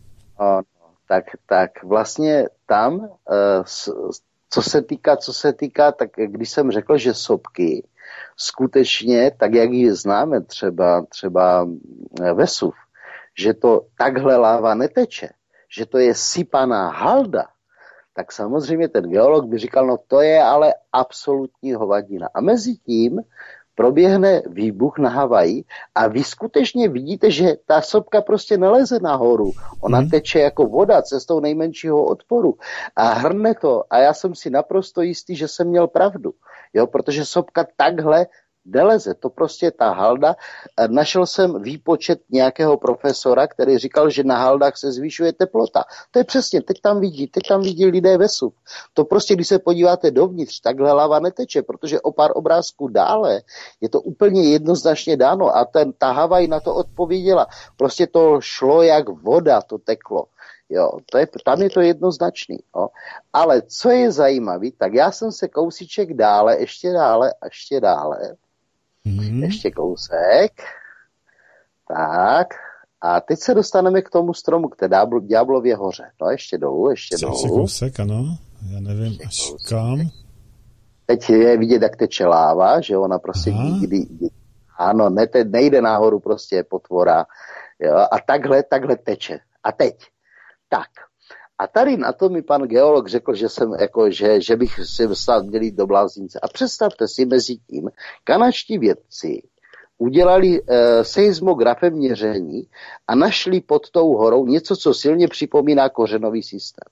Tak vlastně tam, co se týká, tak když jsem řekl, že sopky skutečně, tak jak ji známe třeba Vesuv, že to takhle láva neteče, že to je sypaná halda, tak samozřejmě ten geolog by říkal, no to je ale absolutní hovadina. A mezi tím proběhne výbuch na Havaji a vy skutečně vidíte, že ta sopka prostě neleze nahoru. Ona teče jako voda cestou nejmenšího odporu a hrne to. A já jsem si naprosto jistý, že jsem měl pravdu. Jo, protože sopka takhle neleze, to prostě ta halda. Našel jsem výpočet nějakého profesora, který říkal, že na haldách se zvyšuje teplota. To je přesně, teď tam vidí lidé Vesuv. To prostě, když se podíváte dovnitř, takhle lava neteče, protože o pár obrázků dále je to úplně jednoznačně dáno a ta Havaj na to odpověděla. Prostě to šlo jak voda, to teklo. Jo, tam je to jednoznačný. Jo. Ale co je zajímavé, tak já jsem se kousíček dále, ještě dále, ještě kousek. Tak. A teď se dostaneme k tomu stromu, k té Ďáblově hoře. No, ještě dolů. Ještě kousek, ano. Já nevím, až kam. Teď je vidět, jak teče láva, že ona prostě ano, nejde nahoru, prostě je potvora. Jo, a takhle teče. A teď. Tak. A tady na to mi pan geolog řekl, že jsem že bych si měl jít do bláznice. A představte si, mezi tím kanadští vědci udělali seismografem měření a našli pod tou horou něco, co silně připomíná kořenový systém.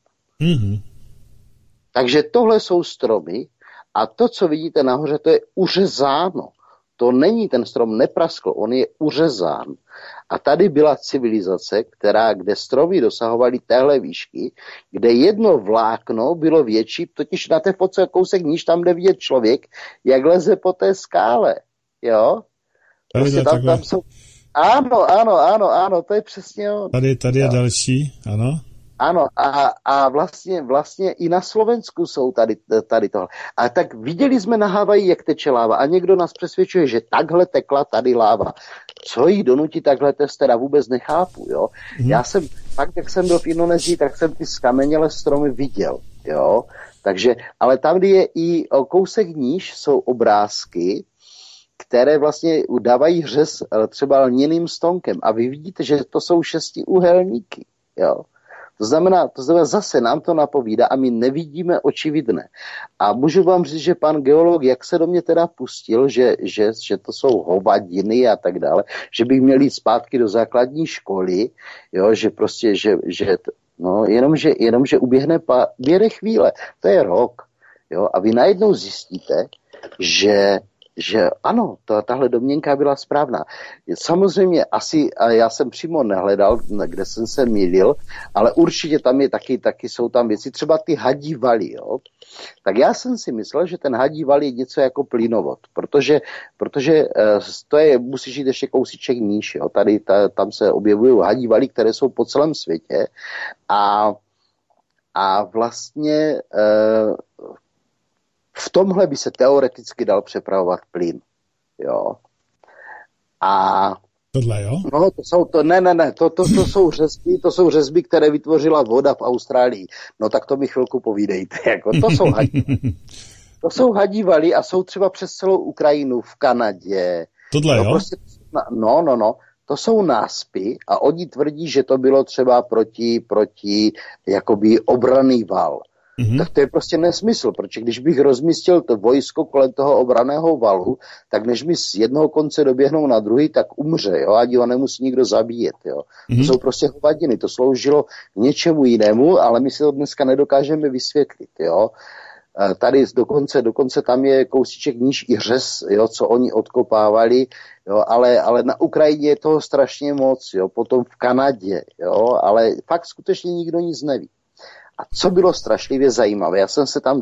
Takže tohle jsou stromy a to, co vidíte nahoře, to je uřezáno. To není, ten strom nepraskl, on je uřezán. A tady byla civilizace, kde stromy dosahovaly téhle výšky, kde jedno vlákno bylo větší, totiž na té fotce kousek níž tam jde vidět člověk, jak leze po té skále. Jo? Prostě tam jsou... Ano, to je přesně on. Tady je další, ano. Ano, a vlastně i na Slovensku jsou tady tohle. A tak viděli jsme na Havaji, jak teče láva a někdo nás přesvědčuje, že takhle tekla tady láva. Co jí donutí takhle test, teda vůbec nechápu, jo. Já jsem, fakt jak jsem byl v Indonésii, tak jsem ty skamenělé stromy viděl, jo. Takže, ale tam, kde je i o kousek níž, jsou obrázky, které vlastně dávají řez třeba lněným stonkem. A vy vidíte, že to jsou 6úhelníky, jo. To znamená zase nám to napovídá a my nevidíme očividné. A můžu vám říct, že pan geolog, jak se do mě teda pustil, že to jsou hovadiny a tak dále, že bych měl jít zpátky do základní školy, jo, že prostě, no, jenomže uběhne chvíle, to je rok, jo, a vy najednou zjistíte, že ano, tahle domněnka byla správná. Samozřejmě asi, a já jsem přímo nehledal, kde jsem se mýlil, ale určitě tam je taky jsou tam věci, třeba ty hadí valy, jo. Tak já jsem si myslel, že ten hadí val je něco jako plynovod, protože to je, musíš jít ještě kousíček níž, jo. Tam se objevují hadí valy, které jsou po celém světě a vlastně v tomhle by se teoreticky dal přepravovat plyn, jo. A tohle, jo? No, to jsou řezby, které vytvořila voda v Austrálii. No tak to mi chvilku povídejte, jako to jsou hadí. To jsou hadí valy a jsou třeba přes celou Ukrajinu, v Kanadě. Tohle, jo? Prostě, to jsou náspy a oni tvrdí, že to bylo třeba proti jakoby obranný val. Mm-hmm. Tak to je prostě nesmysl, protože když bych rozmístil to vojsko kolem toho obranného valu, tak než mi z jednoho konce doběhnou na druhý, tak umře, jo, ať ho nemusí nikdo zabíjet, jo. Mm-hmm. To jsou prostě hovadiny, to sloužilo k něčemu jinému, ale my si to dneska nedokážeme vysvětlit, jo. Tady dokonce tam je kousíček níž i řez, jo, co oni odkopávali, jo, ale na Ukrajině je toho strašně moc, jo, potom v Kanadě, jo, ale fakt skutečně nikdo nic neví. A co bylo strašlivě zajímavé, já jsem se tam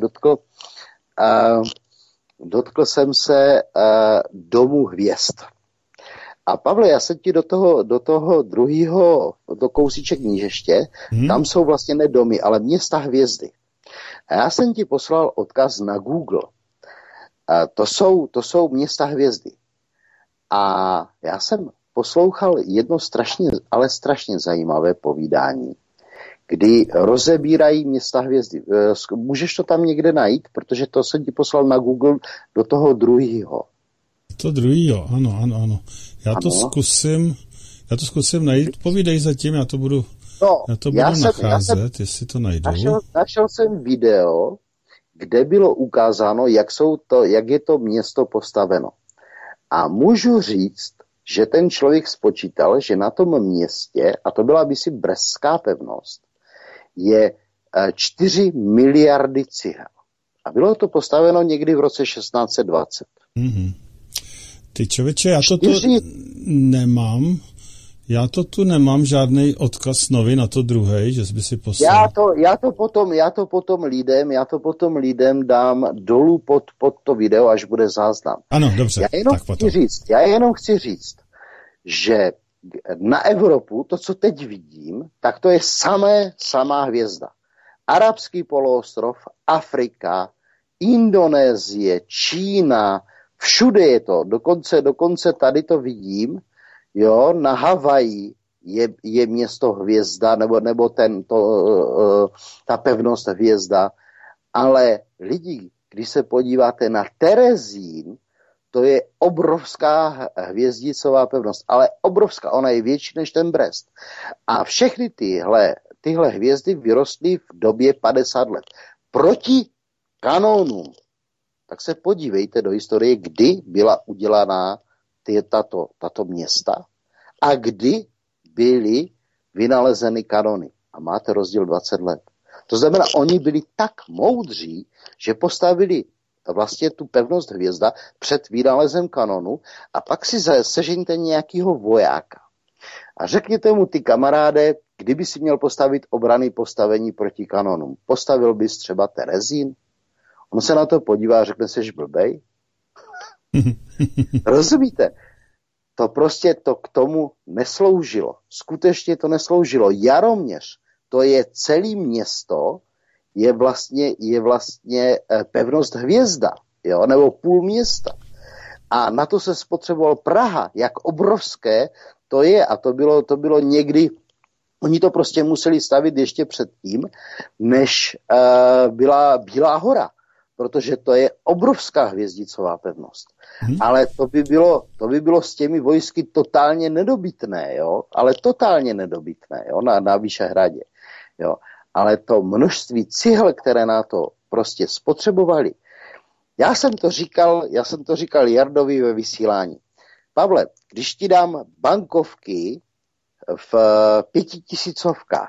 dotkl jsem se domu hvězd. A Pavle, já jsem ti do toho druhého, do kousíček nížeště, tam jsou vlastně ne domy, ale města hvězdy. A já jsem ti poslal odkaz na Google. To jsou města hvězdy. A já jsem poslouchal jedno strašně zajímavé povídání, kdy rozebírají města hvězdy. Můžeš to tam někde najít? Protože to jsem ti poslal na Google do toho druhého. To druhého, ano. Já to zkusím najít. Povídej zatím, já to budu nacházet, jestli to najdu. Našel jsem video, kde bylo ukázáno, jak je to město postaveno. A můžu říct, že ten člověk spočítal, že na tom městě, a to byla bysi brzká pevnost, je 4 miliardy cihel. A bylo to postaveno někdy v roce 1620. Mm-hmm. Ty člověče, já to tu nemám žádný odkaz nový na to druhé, že jsi si poslal. Já to potom lidem dám dolů pod to video, až bude záznam. Ano, dobře. Já jenom chci říct, že na Evropu, to, co teď vidím, tak to je samá hvězda. Arabský poloostrov, Afrika, Indonésie, Čína, všude je to. Dokonce tady to vidím, jo, na Havaji je město hvězda, nebo ta pevnost hvězda, ale lidi, když se podíváte na Terezín, to je obrovská hvězdicová pevnost, ale obrovská, ona je větší než ten Brest. A všechny tyhle hvězdy vyrostly v době 50 let. Proti kanónům. Tak se podívejte do historie, kdy byla udělaná tato města a kdy byly vynalezeny kanony. A máte rozdíl 20 let. To znamená, oni byli tak moudří, že postavili vlastně tu pevnost hvězda před vynálezem kanonu a pak si sežeňte nějakého vojáka. A řekněte mu, ty kamaráde, kdyby si měl postavit obranné postavení proti kanonům, postavil bys třeba Terezín? On se na to podívá a řekne, seš blbej? Rozumíte? To prostě to k tomu nesloužilo. Skutečně to nesloužilo. Jaroměř, to je celé město, je vlastně pevnost hvězda, jo, nebo půl města. A na to se spotřeboval Praha, jak obrovské to je. A to bylo někdy, oni to prostě museli stavit ještě předtím, než byla Bílá hora, protože to je obrovská hvězdicová pevnost. Ale to by bylo s těmi vojsky totálně nedobytné, jo, ale totálně nedobytné, jo, na Vyšehradě. Jo. Ale to množství cihel, které na to prostě spotřebovali. Já jsem to říkal Jardovi ve vysílání. Pavle, když ti dám bankovky v 5000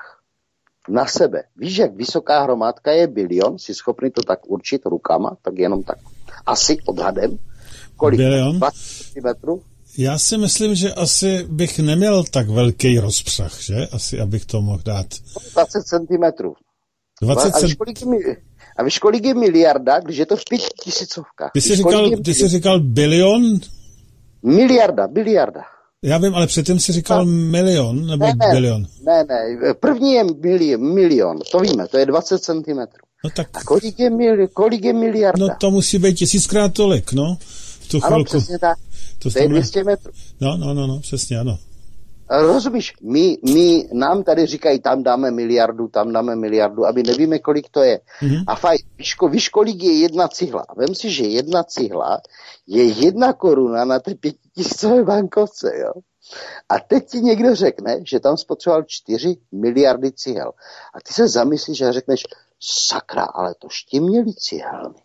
na sebe, víš, jak vysoká hromádka je bilion, jsi schopný to tak určit rukama, tak jenom tak asi odhadem. Kolik? Bilion? 20 cm? Já si myslím, že asi bych neměl tak velký rozpřah, že? Asi, abych to mohl dát. 20 cm. 20 A víš, kolik je miliarda, když je to v 5000? Ty jsi říkal bilion? Biliarda. Já vím, ale předtím jsi říkal milion, nebo bilion? Ne. První je milion, to víme, to je 20 cm. No tak... A kolik je miliarda? No to musí být 1000krát tolik, no. V tu chvilku. Přesně tak. To je 200 metrů. No, přesně, ano. Rozumíš, nám tady říkají, tam dáme miliardu, aby nevíme, kolik to je. Mm-hmm. A fajn, víš, kolik je jedna cihla? Vem si, že jedna cihla je 1 koruna na té 5000 bankovce, jo? A teď ti někdo řekne, že tam spotřeboval 4 miliardy cihel. A ty se zamyslíš a řekneš, sakra, ale to štěměli cihelny.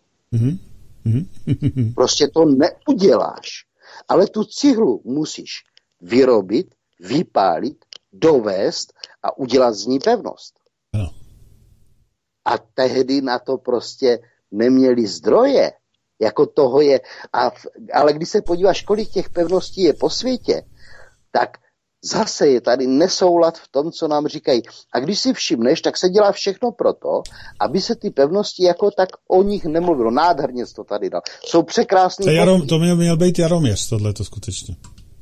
Mm-hmm. Prostě to neuděláš. Ale tu cihlu musíš vyrobit, vypálit, dovést a udělat z ní pevnost. Ano. A tehdy na to prostě neměli zdroje. Jako toho je. Ale když se podíváš, kolik těch pevností je po světě, tak zase je tady nesoulad v tom, co nám říkají. A když si všimneš, tak se dělá všechno proto, aby se ty pevnosti jako tak o nich nemluvilo. Nádherně jsi to tady dal. Jsou překrásný. To měl být Jaroměř, tohle to skutečně.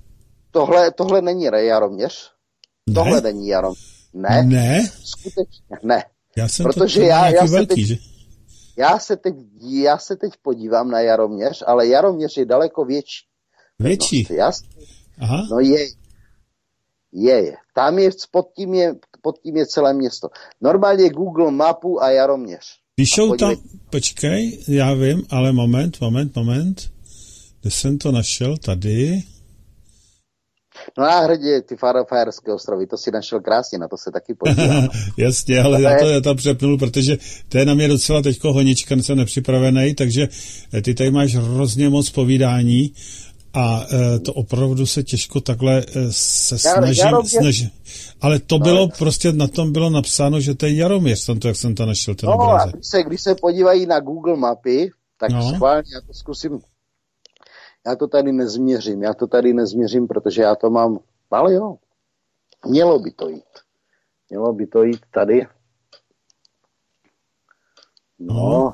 Tohle není Jaroměř. Ne? Tohle není Jaroměř. Ne? Skutečně ne. Já jsem protože já se teď podívám na Jaroměř, ale Jaroměř je daleko větší. Větší? Aha. No je. Tam je, pod tím je celé město. Normálně Google mapu a Jaroměř. Píšou tam, počkej, já vím, ale moment. Kde jsem to našel? Tady. No na hradě ty Fajerské ostrovy, to si našel krásně, na to se taky podívám. Jasně, ale já to přepnul, protože to je na mě docela teďko honička, jsem nepřipravený, takže ty tady máš hrozně moc povídání a to opravdu se těžko takhle se snažím. Ale to bylo prostě, na tom bylo napsáno, že to je Jaroměř, jak jsem to našel, ten obrázek. A když se podívají na Google mapy, tak schválně já to zkusím. Já to tady nezměřím, protože já to mám, ale jo, mělo by to jít tady. No,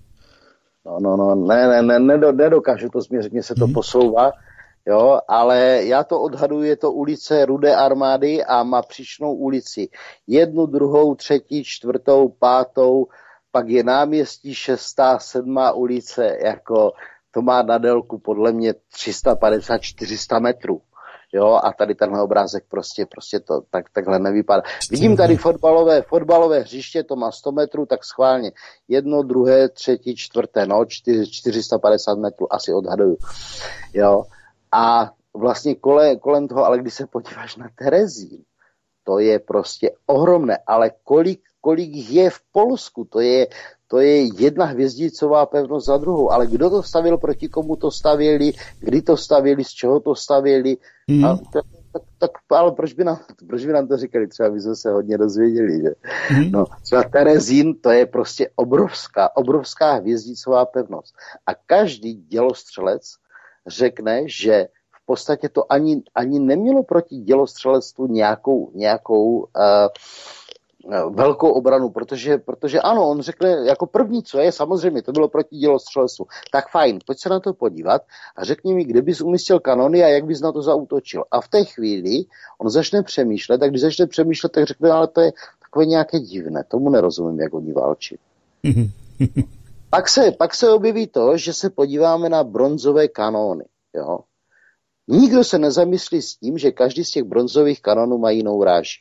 nedokážu to změřit, mně se to posouvá, jo, ale já to odhaduji, je to ulice Rudé armády a má příčnou ulici 1, 2, 3, 4, 5, pak je náměstí 6, 7 ulice, jako to má na délku podle mě 350-400 metrů. Jo, a tady tenhle obrázek prostě to takhle nevypadá. Vidím tady fotbalové hřiště, to má 100 metrů, tak schválně. 1, 2, 3, 4, 450 metrů asi odhaduju. Jo, a vlastně kolem toho, ale když se podíváš na Terezín, to je prostě ohromné, ale kolik jich je v Polsku, to je jedna hvězdicová pevnost za druhou, ale kdo to stavěl, proti komu to stavěli, kdy to stavěli, z čeho to stavěli, ale proč by nám to říkali, třeba by jsme se hodně dozvěděli, že? No, třeba Terezín, to je prostě obrovská hvězdicová pevnost. A každý dělostřelec řekne, že v podstatě to ani nemělo proti dělostřelectvu nějakou velkou obranu, protože ano, on řekne, jako první, co je, samozřejmě, to bylo proti dělostřelectvu. Tak fajn, pojď se na to podívat a řekni mi, kde bys umístil kanony a jak bys na to zaútočil. A v té chvíli on začne přemýšlet, a když začne přemýšlet, tak řekne, ale to je takové nějaké divné, tomu nerozumím, jak oni válčí. Pak se objeví to, že se podíváme na bronzové kanóny, jo. Nikdo se nezamyslí s tím, že každý z těch bronzových kanonů má jinou ráži.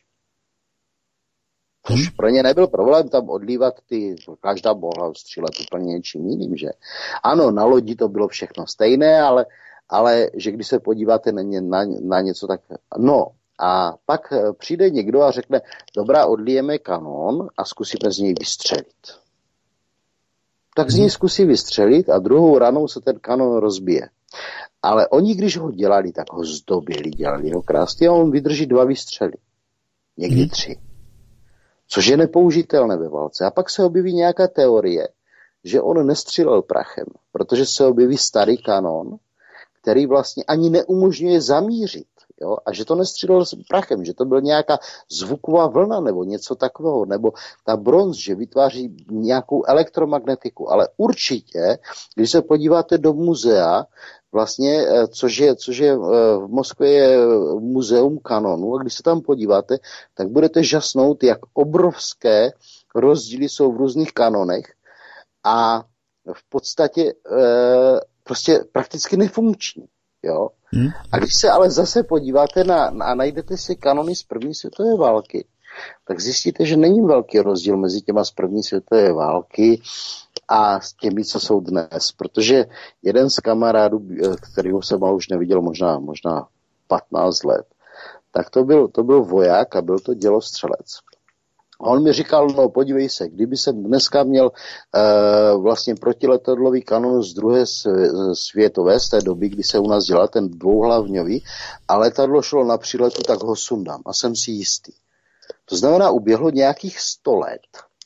Což pro ně nebyl problém tam odlívat každá mohla střílet úplně něčím jiným, že? Ano, na lodi to bylo všechno stejné, ale že když se podíváte na něco tak... No, A pak přijde někdo a řekne, dobrá, odlijeme kanon a zkusíme z něj vystřelit. Tak z něj zkusí vystřelit a druhou ranou se ten kanon rozbije. Ale oni, když ho dělali, tak ho zdobili, dělali ho krásně a on vydrží 2 výstřely. Někdy 3. Což je nepoužitelné ve válce. A pak se objeví nějaká teorie, že on nestřílel prachem, protože se objeví starý kanon, který vlastně ani neumožňuje zamířit. Jo? A že to nestřílel s prachem, že to byl nějaká zvuková vlna nebo něco takového, nebo ta bronz, že vytváří nějakou elektromagnetiku. Ale určitě, když se podíváte do muzea, vlastně, což je v Moskvě je muzeum kanonu, a když se tam podíváte, tak budete žasnout, jak obrovské rozdíly jsou v různých kanonech a v podstatě prostě prakticky nefunkční. Jo? A když se ale zase podíváte a najdete si kanony z první světové války, tak zjistíte, že není velký rozdíl mezi těma z první světové války a s těmi, co jsou dnes. Protože jeden z kamarádů, kterýho jsem už neviděl možná 15 let, tak to byl voják a byl to dělostřelec. A on mi říkal, no podívej se, kdyby jsem dneska měl vlastně protiletadlový kanon z druhé světové, z té doby, kdy se u nás dělal ten dvouhlavňový, a letadlo šlo na příletu, tak ho sundám a jsem si jistý. To znamená, uběhlo nějakých 100 let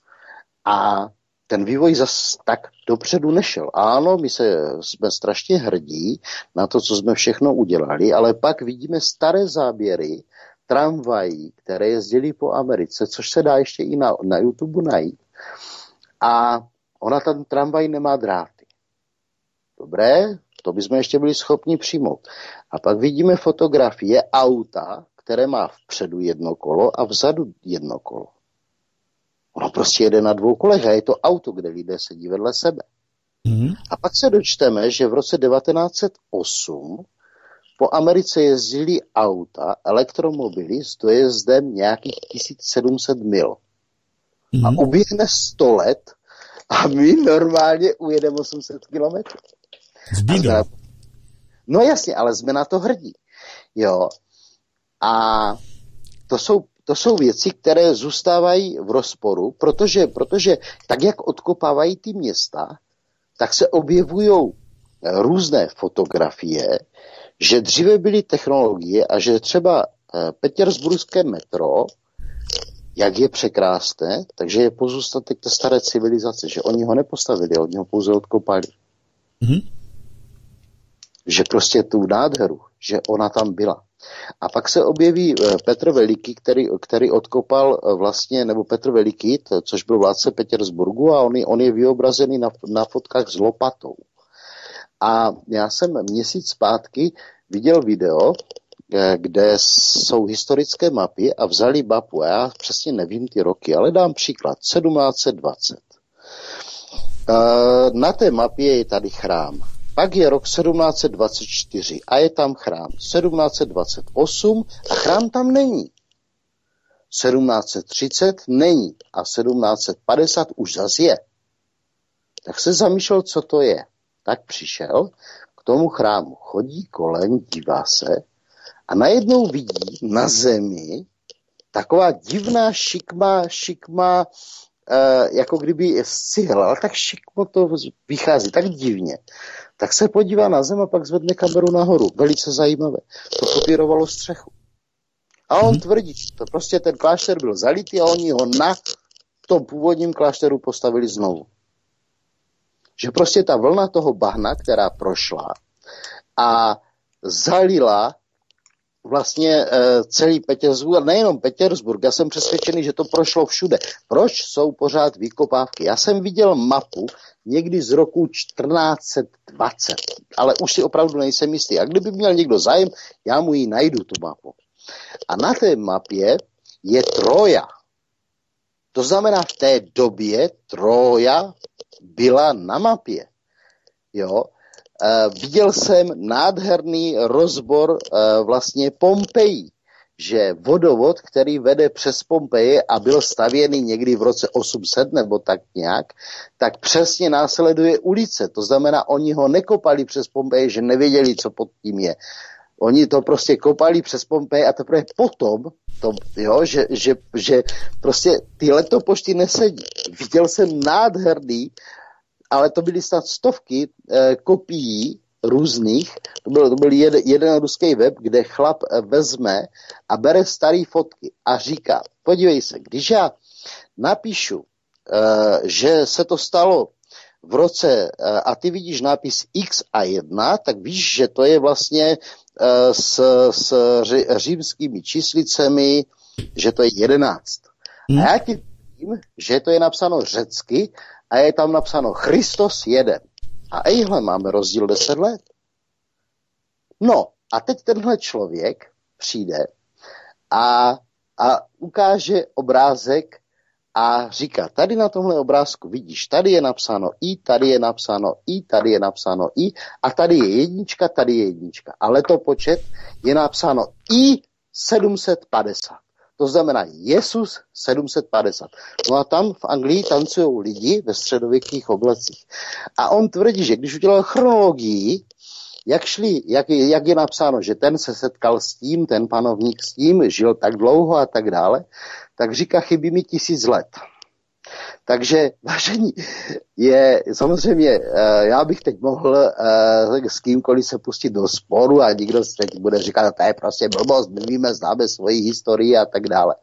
a ten vývoj zas tak dopředu nešel. Ano, jsme strašně hrdí na to, co jsme všechno udělali, ale pak vidíme staré záběry tramvají, které jezdily po Americe, což se dá ještě i na YouTube najít. A ona tam tramvaj nemá dráty. Dobré, to bychom ještě byli schopni přijmout. A pak vidíme fotografie auta, které má vpředu 1 kolo a vzadu 1 kolo. Ono prostě jede na 2 kolech a je to auto, kde lidé sedí vedle sebe. A pak se dočteme, že v roce 1908 po Americe jezdili auta, elektromobily s dojezdem nějakých 1700 mil. A uběhne 100 let a my normálně ujedeme 800 kilometrů. No jasně, ale jsme na to hrdí. Jo. A to jsou věci, které zůstávají v rozporu, protože tak, jak odkopávají ty města, tak se objevují různé fotografie, že dříve byly technologie a že třeba petersburské metro, jak je překrásné, takže je pozůstatek té staré civilizace, že oni ho nepostavili, oni ho pouze odkopali. Že prostě tu nádheru, že ona tam byla. A pak se objeví Petr Veliký, který odkopal vlastně, nebo Petr Veliký, což byl vládce Petersburgu, a on je vyobrazený na fotkách s lopatou. A já jsem měsíc zpátky viděl video, kde jsou historické mapy a vzali mapu. Já přesně nevím ty roky, ale dám příklad. 1720. Na té mapě je tady chrám. Pak je rok 1724 a je tam chrám. 1728 a chrám tam není. 1730 není a 1750 už zase je. Tak se zamýšlel, co to je. Tak přišel k tomu chrámu, chodí kolem, dívá se a najednou vidí na zemi taková divná šikma, jako kdyby cihla, ale tak šikmo to vychází, tak divně. Tak se podívá na zem a pak zvedne kameru nahoru. Velice zajímavé. To kopírovalo střechu. A on tvrdí, že to prostě ten klášter byl zalitý a oni ho na tom původním klášteru postavili znovu. Že prostě ta vlna toho bahna, která prošla a zalila vlastně celý Petersburg, a nejenom Petersburg, já jsem přesvědčený, že to prošlo všude. Proč jsou pořád vykopávky? Já jsem viděl mapu někdy z roku 1420, ale už si opravdu nejsem jistý. A kdyby měl někdo zájem, já mu ji najdu, tu mapu. A na té mapě je Troja. To znamená, v té době Troja byla na mapě. Jo. Viděl jsem nádherný rozbor vlastně Pompeji, že vodovod, který vede přes Pompeje a byl stavěný někdy v roce 800 nebo tak nějak, tak přesně následuje ulice. To znamená, oni ho nekopali přes Pompeje, že nevěděli, co pod tím je. Oni to prostě kopali přes Pompej a teprve potom, že prostě ty letopočty nesedí. Viděl jsem nádherný, ale to byly snad stovky kopií různých. To byl jeden ruský web, kde chlap vezme a bere staré fotky a říká, podívej se, když já napíšu, že se to stalo v roce a ty vidíš nápis X a 1, tak víš, že to je vlastně s římskými číslicemi, že to je 11. A já ti vím, že to je napsáno řecky a je tam napsáno Christos 1. A ejhle, máme rozdíl 10 let. No, a teď tenhle člověk přijde a ukáže obrázek a říká, tady na tomhle obrázku vidíš, tady je napsáno I, tady je napsáno I, tady je napsáno I a tady je jednička, tady je jednička. A letopočet je napsáno I 750. To znamená Jesus 750. No a tam v Anglii tancují lidi ve středověkých oblacích. A on tvrdí, že když udělal chronologii, jak je napsáno, že ten se setkal s tím, ten panovník s tím, žil tak dlouho a tak dále, tak říká, chybí mi 1000 let. Takže, vážení, je samozřejmě, já bych teď mohl s kýmkoliv se pustit do sporu a nikdo se teď bude říkat, to je prostě blbost, my víme, známe svoji historii a tak dále.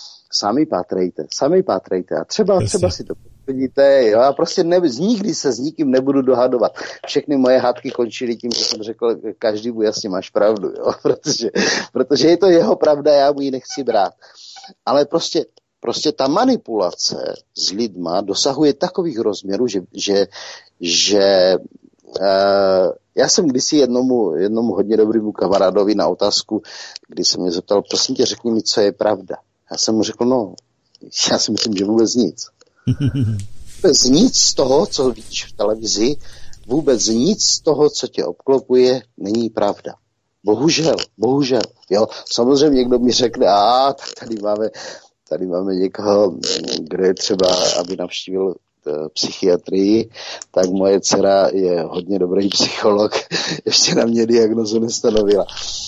Sami pátrejte a třeba si to vidíte, jo, já prostě nikdy se s nikým nebudu dohadovat. Všechny moje hádky končily tím, že jsem řekl, každý mu jasně máš pravdu, jo, protože je to jeho pravda, já mu ji nechci brát. Ale prostě ta manipulace s lidma dosahuje takových rozměrů, že já jsem kdysi jednomu hodně dobrému kamarádovi na otázku, kdy se mě zeptal, prosím tě, řekni mi, co je pravda. Já jsem mu řekl, no, já si myslím, že vůbec nic. Vůbec nic z toho, co vidíš v televizi, vůbec nic z toho, co tě obklopuje, není pravda. Bohužel. Jo, samozřejmě někdo mi řekne, tak tady máme někoho, kdo je třeba, aby navštívil psychiatrii, tak moje dcera je hodně dobrý psycholog, ještě na mě diagnozu nestanovila.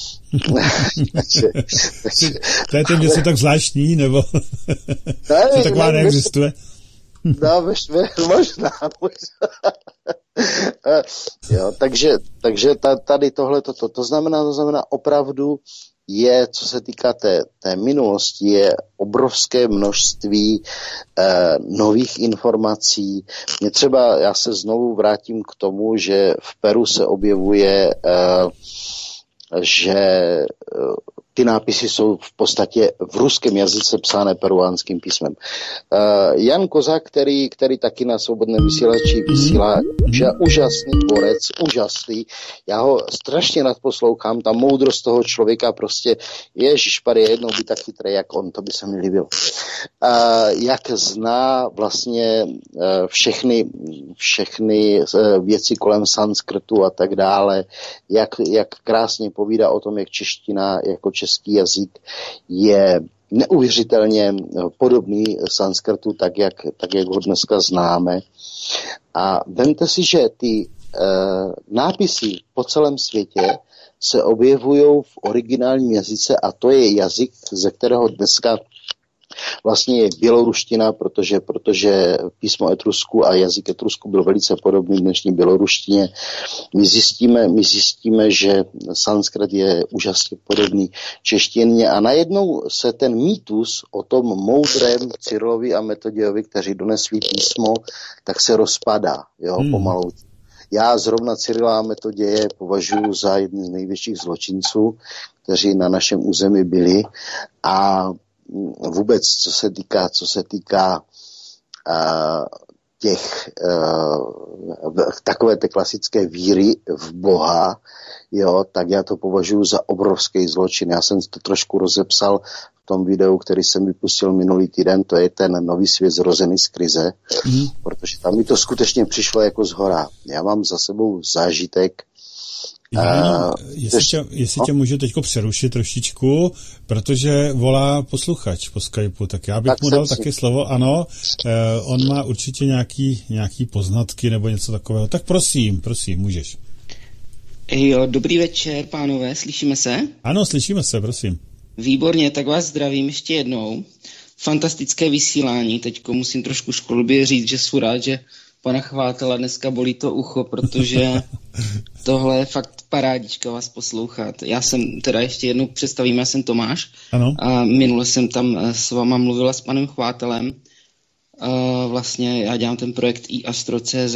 To je tím, že jsou tak zvláštní, nebo to taková neexistuje? No, možná. Jo, takže tady tohleto, to znamená opravdu je, co se týká té minulosti, je obrovské množství nových informací. Já se znovu vrátím k tomu, že v Peru se objevuje že ty nápisy jsou v podstatě v ruském jazyce psané peruánským písmem. Jan Kozák, který taky na Svobodném vysílači vysílá, že úžasný borec, úžasný. Já ho strašně nadposlouchám, ta moudrost toho člověka prostě, ježišpady, jednou by tak chytrý jak on, to by se mi líbilo. Jak zná vlastně všechny věci kolem sanskrtu a tak dále, jak krásně povídá o tom, jak čeština jako český jazyk je neuvěřitelně podobný sanskrtu, tak jak ho dneska známe. A vemte si, že ty nápisy po celém světě se objevují v originálním jazyce a to je jazyk, ze kterého dneska vlastně je běloruština, protože písmo etrusku a jazyk etrusku byl velice podobný dnešní běloruštině. My zjistíme, že sanskrt je úžasně podobný češtině a najednou se ten mýtus o tom moudrém Cyrilovi a Metodějovi, kteří donesli písmo, tak se rozpadá, pomalu. Já zrovna Cyrila a Metoděje považuji za jedny z největších zločinců, kteří na našem území byli a vůbec, co se týká takové té klasické víry v Boha, tak já to považuji za obrovský zločin. Já jsem to trošku rozepsal v tom videu, který jsem vypustil minulý týden, to je ten Nový svět zrozený z krize, protože tam mi to skutečně přišlo jako zhora. Já mám za sebou zážitek. Jestli tě můžu teďko přerušit trošičku, protože volá posluchač po Skypeu, tak já bych mu dal taky slovo. Ano, on má určitě nějaký poznatky nebo něco takového. Tak prosím, můžeš. Jo, dobrý večer, pánové, slyšíme se? Ano, slyšíme se, prosím. Výborně, tak vás zdravím ještě jednou. Fantastické vysílání, teďko musím trošku školbě říct, že jsem rád, že pana Chvátela dneska bolí to ucho, protože tohle je fakt parádička vás poslouchat. Já jsem teda ještě jednou představím, já jsem Tomáš. Ano. A minule jsem tam s váma mluvila s panem Chvátelem. Vlastně já dělám ten projekt iAstro.cz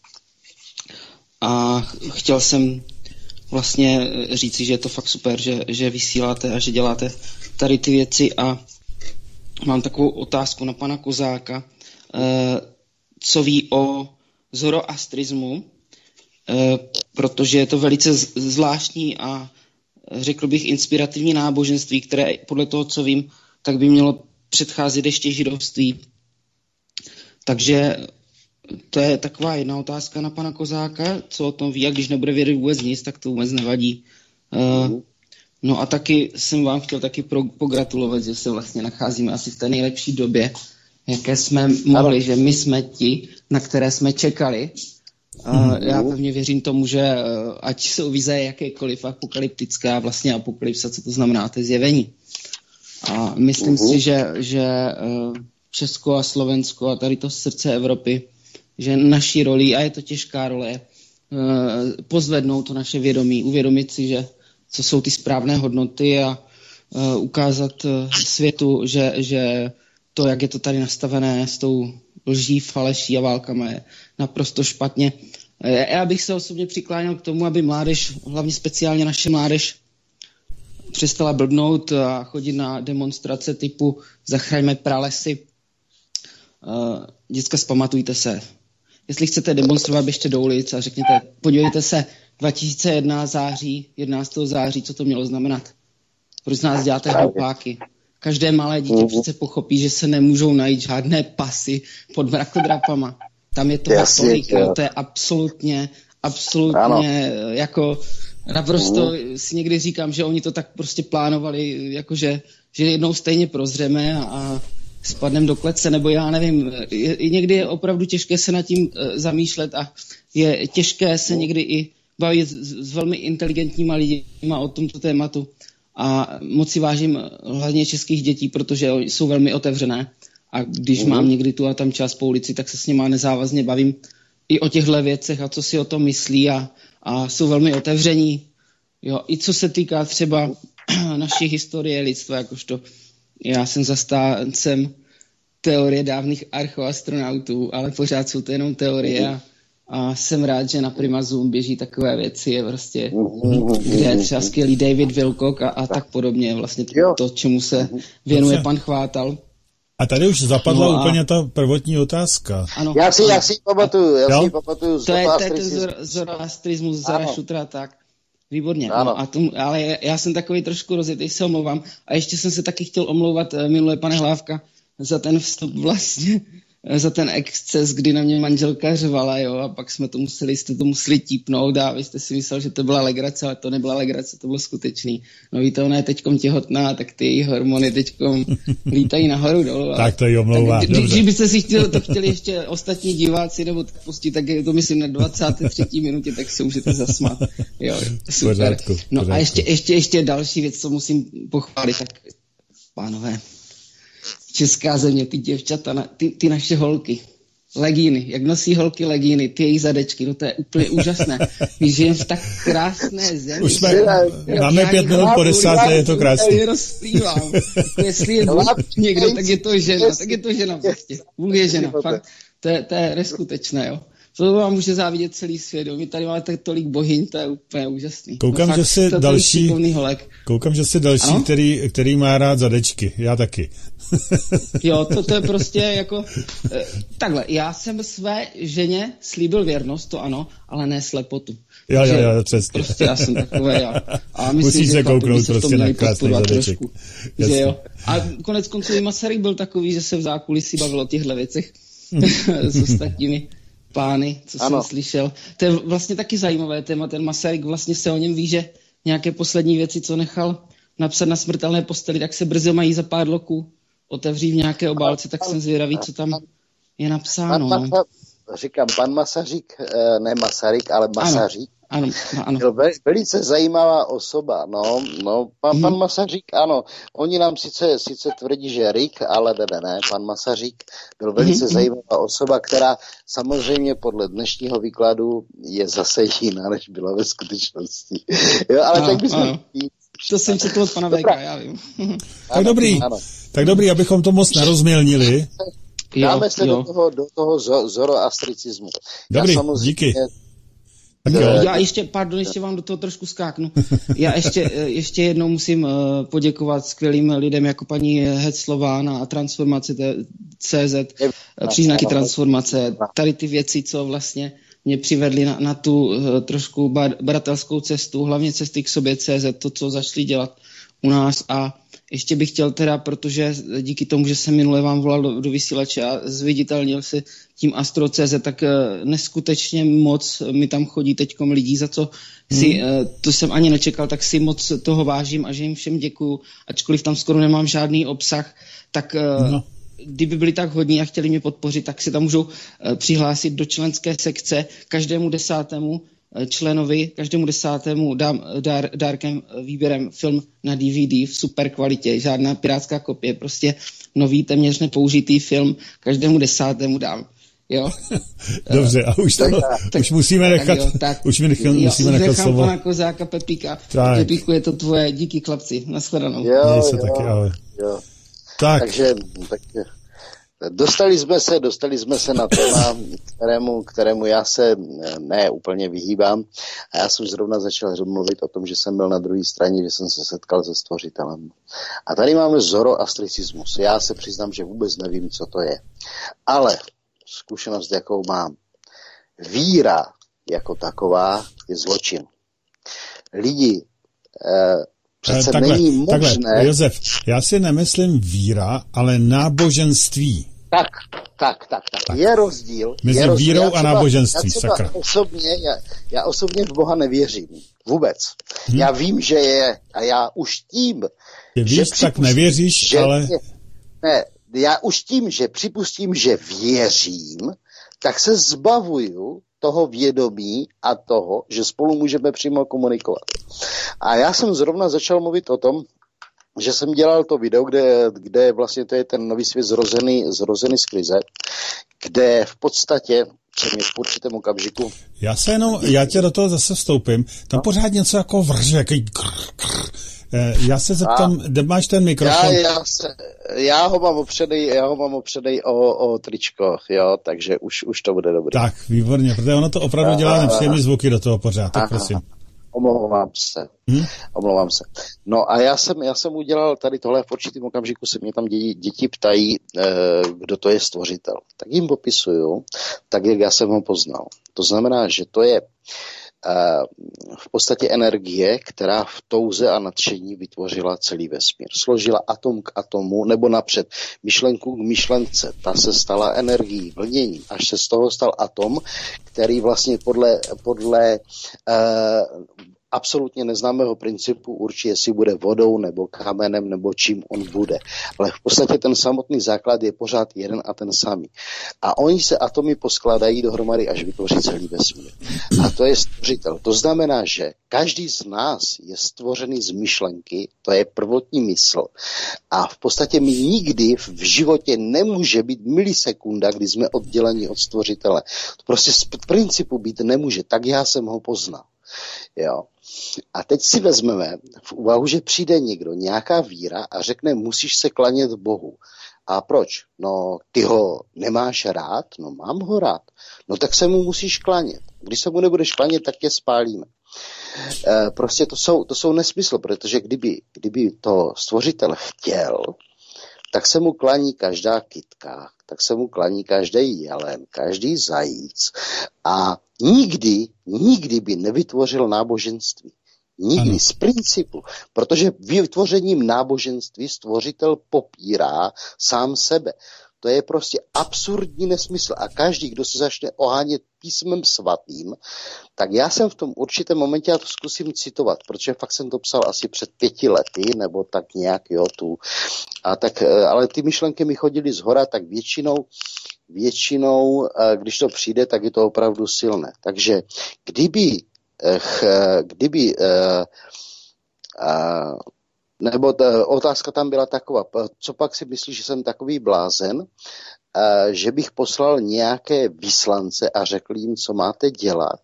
a chtěl jsem vlastně říci, že je to fakt super, že vysíláte a že děláte tady ty věci a mám takovou otázku na pana Kozáka. Co ví o zoroastrismu, protože je to velice zvláštní a řekl bych inspirativní náboženství, které podle toho, co vím, tak by mělo předcházet ještě židovství. Takže to je taková jedna otázka na pana Kozáka, co o tom ví, a když nebude vědět vůbec nic, tak to vůbec nevadí. No a taky jsem vám chtěl taky pogratulovat, že se vlastně nacházíme asi v té nejlepší době, jaké jsme mohli, že my jsme ti, na které jsme čekali. Já pevně věřím tomu, že ať jsou vize jakékoliv apokalyptická, vlastně apokalypsa, co to znamená, to je zjevení. A myslím si, že Česko a Slovensko a tady to srdce Evropy, že naší roli, a je to těžká role, pozvednout to naše vědomí, uvědomit si, že co jsou ty správné hodnoty a ukázat světu, že to, jak je to tady nastavené s tou lží, faleší a válkama, je naprosto špatně. Já bych se osobně přikláněl k tomu, aby mládež, hlavně speciálně naše mládež, přestala blbnout a chodit na demonstrace typu zachraňme pralesy. Děcka, vzpamatujte se. Jestli chcete demonstrovat, běžte do ulic a řekněte, podívejte se, 2001 září, 11. září, co to mělo znamenat? Proč z nás děláte hlupáky? Každé malé dítě přece pochopí, že se nemůžou najít žádné pasy pod mrakodrapama. Tam je toho tolik, to je absolutně jako naprosto si někdy říkám, že oni to tak prostě plánovali, jakože že jednou stejně prozřeme a spadneme do klece, nebo já nevím. Někdy je opravdu těžké se nad tím zamýšlet a je těžké se někdy i bavit s velmi inteligentníma lidma o tomto tématu. A moc si vážím hlavně českých dětí, protože jsou velmi otevřené. A když mám někdy tu a tam čas po ulici, tak se s nima nezávazně bavím i o těchto věcech a co si o tom myslí a jsou velmi otevření. Jo, i co se týká třeba naší historie lidstva, jakožto já jsem zastáncem teorie dávných archoastronautů, ale pořád jsou to jenom teorie a jsem rád, že na Prima Zoom běží takové věci, je prostě, kde je třeba skvělý David Wilcock a tak podobně, vlastně to, čemu se věnuje pan Chvátal. A tady už zapadla úplně ta prvotní otázka. Ano. Já si pamatuju. To je ten zoroastrismus, Zarašutra, tak. Výborně. No, ale já jsem takový trošku rozjetý, se omlouvám. A ještě jsem se taky chtěl omlouvat minule, pane Hlávka, za ten vstup vlastně, za ten exces, kdy na mě manželka řvala, jo, a pak jste to museli típnout a vy jste si myslel, že to byla legrace, ale to nebyla legrace, to bylo skutečný. No víte, ona je teďkom těhotná, tak ty její hormony teďkom lítají nahoru dolů. Tak to jí omlouvá. Když byste si chtěli ještě ostatní diváci nebo tak pustit, tak je to myslím na 23. minutě, tak se můžete zasmát. Jo, super. Pořádku. No a ještě další věc, co musím pochválit, tak pánové, česká země, ty děvčata, ty naše holky, legíny, jak nosí holky legíny, ty jejich zadečky, no to je úplně úžasné. My žijeme v tak krásné zemi. Už máme 5 minut po 10, je to krásné. Já rozplývám. Jestli je někdo, tak je to žena prostě. Bůh je žena, fakt. To je neskutečné, jo. To vám může závidět celý svět. My tady máme tak tolik bohyň, to je úplně úžasný. Koukám, že jsi další, který má rád zadečky. Já taky. Jo, to je prostě jako... takhle, já jsem své ženě slíbil věrnost, to ano, ale ne slepotu. Jo, přesně. Prostě já jsem takový a myslím, musíš se kouknout prostě na krásný zadeček. Že jo. A konec konců i Masaryk byl takový, že se v zákulisí bavil o těchto věcech s ostatními pány, co jsem slyšel. To je vlastně taky zajímavé téma, ten Masaryk, vlastně se o něm ví, že nějaké poslední věci, co nechal napsat na smrtelné posteli, tak se brzy mají za pár loků otevří v nějaké obálce, tak jsem zvědavý, co tam je napsáno. Říkám, pan Masaryk, ne Masaryk, ale Masaryk. Ano. Byl velice zajímavá osoba, pan Masařík, ano, oni nám sice tvrdí, že Rick, ale ne, pan Masařík byl velice zajímavá osoba, která samozřejmě podle dnešního výkladu je zase jiná, než byla ve skutečnosti. Jo, ale tak bychom... To jsem četl od pana Vejka, já vím. Tak dobrý, abychom to moc nerozmělnili. Dáme se do toho zoroastricismu. Dobrý, díky. Já ještě vám do toho trošku skáknu. Já ještě jednou musím poděkovat skvělým lidem jako paní Heclová na transformace.cz, příznaky transformace, tady ty věci, co vlastně mě přivedli na tu trošku baratelskou cestu, hlavně cesty k sobě CZ, to, co začali dělat u nás. A ještě bych chtěl teda, protože díky tomu, že jsem minule vám volal do vysílače a zviditelnil se tím Astro.cz, tak neskutečně moc mi tam chodí teďkom lidí, za co si, to jsem ani nečekal, tak si moc toho vážím a že jim všem děkuju, ačkoliv tam skoro nemám žádný obsah, tak kdyby byli tak hodní a chtěli mě podpořit, tak si tam můžou přihlásit do členské sekce každému 10. členovi, každému 10. dám dárkem výběrem film na DVD v super kvalitě, žádná pirátská kopie, prostě nový, téměř nepoužitý film, každému 10. dám. Jo? Dobře, a už musíme nechat, musíme nechat slovo. Pana Kozáka, Pepíka. Pepíku, je to tvoje, díky chlapci, nashledanou. Měj se taky, ahoj. Tak. Takže dostali jsme se na téma, kterému já se ne úplně vyhýbám. A já jsem zrovna začal mluvit o tom, že jsem byl na druhé straně, že jsem se setkal se stvořitelem. A tady máme zoroastricismus. Já se přiznám, že vůbec nevím, co to je. Ale zkušenost, jakou mám, víra jako taková je zločin. Lidi, přece není možné... Takhle, Josef, já si nemyslím víra, ale náboženství. Tak. Je rozdíl. Mezi vírou a náboženství, sakra. Já osobně v Boha nevěřím. Vůbec. Já vím, že je, a já už tím... Víš, tak nevěříš, ale... Já už tím, že připustím, že věřím, tak se zbavuju toho vědomí a toho, že spolu můžeme přímo komunikovat. A já jsem zrovna začal mluvit o tom, že jsem dělal to video, kde vlastně to je ten nový svět zrozený z krize, kde v podstatě jsem je v určitém okamžiku... Já tě do toho zase vstoupím. Tam pořád něco jako vrže, jaký já se zeptám, kde máš ten mikrofon? Já ho mám opředej o tričko, jo, takže už to bude dobré. Tak, výborně, protože ono to opravdu dělá nepříjemný zvuky do toho pořád, tak prosím. Omlouvám se. No a já jsem udělal tady tohle, v určitém okamžiku se mě tam děti ptají, kdo to je stvořitel. Tak jim popisuju, tak jak já jsem ho poznal. To znamená, že to je v podstatě energie, která v touze a nadšení vytvořila celý vesmír. Složila atom k atomu, nebo napřed myšlenku k myšlence. Ta se stala energií, vlněním, až se z toho stal atom, který vlastně podle absolutně neznámého principu určí, jestli bude vodou, nebo kamenem, nebo čím on bude. Ale v podstatě ten samotný základ je pořád jeden a ten samý. A oni se atomy poskládají dohromady, až vytvoří celý vesmír. A to je stvořitel. To znamená, že každý z nás je stvořený z myšlenky, to je prvotní mysl. A v podstatě mi nikdy v životě nemůže být milisekunda, kdy jsme odděleni od stvořitele. To prostě z principu být nemůže. Tak já jsem ho poznal. Jo. A teď si vezmeme v úvahu, že přijde někdo, nějaká víra a řekne, musíš se klanět Bohu. A proč? No, ty ho nemáš rád? No, mám ho rád. No, tak se mu musíš klanět. Když se mu nebudeš klanět, tak tě spálíme. Prostě to jsou nesmysl, protože kdyby to stvořitel chtěl, tak se mu klaní každá kytka, tak se mu klaní každý jelen, každý zajíc a nikdy by nevytvořil náboženství. Nikdy z principu, protože vytvořením náboženství stvořitel popírá sám sebe. To je prostě absurdní nesmysl a každý, kdo se začne ohánět písmem svatým, tak já jsem v tom určitém momentě, já to zkusím citovat, protože fakt jsem to psal asi před 5 lety, nebo tak nějak, jo, tu. A tak, ale ty myšlenky mi chodily zhora, tak většinou, když to přijde, tak je to opravdu silné. Takže kdyby kdyby nebo ta otázka tam byla taková, co pak si myslíš, že jsem takový blázen, že bych poslal nějaké vyslance a řekl jim, co máte dělat.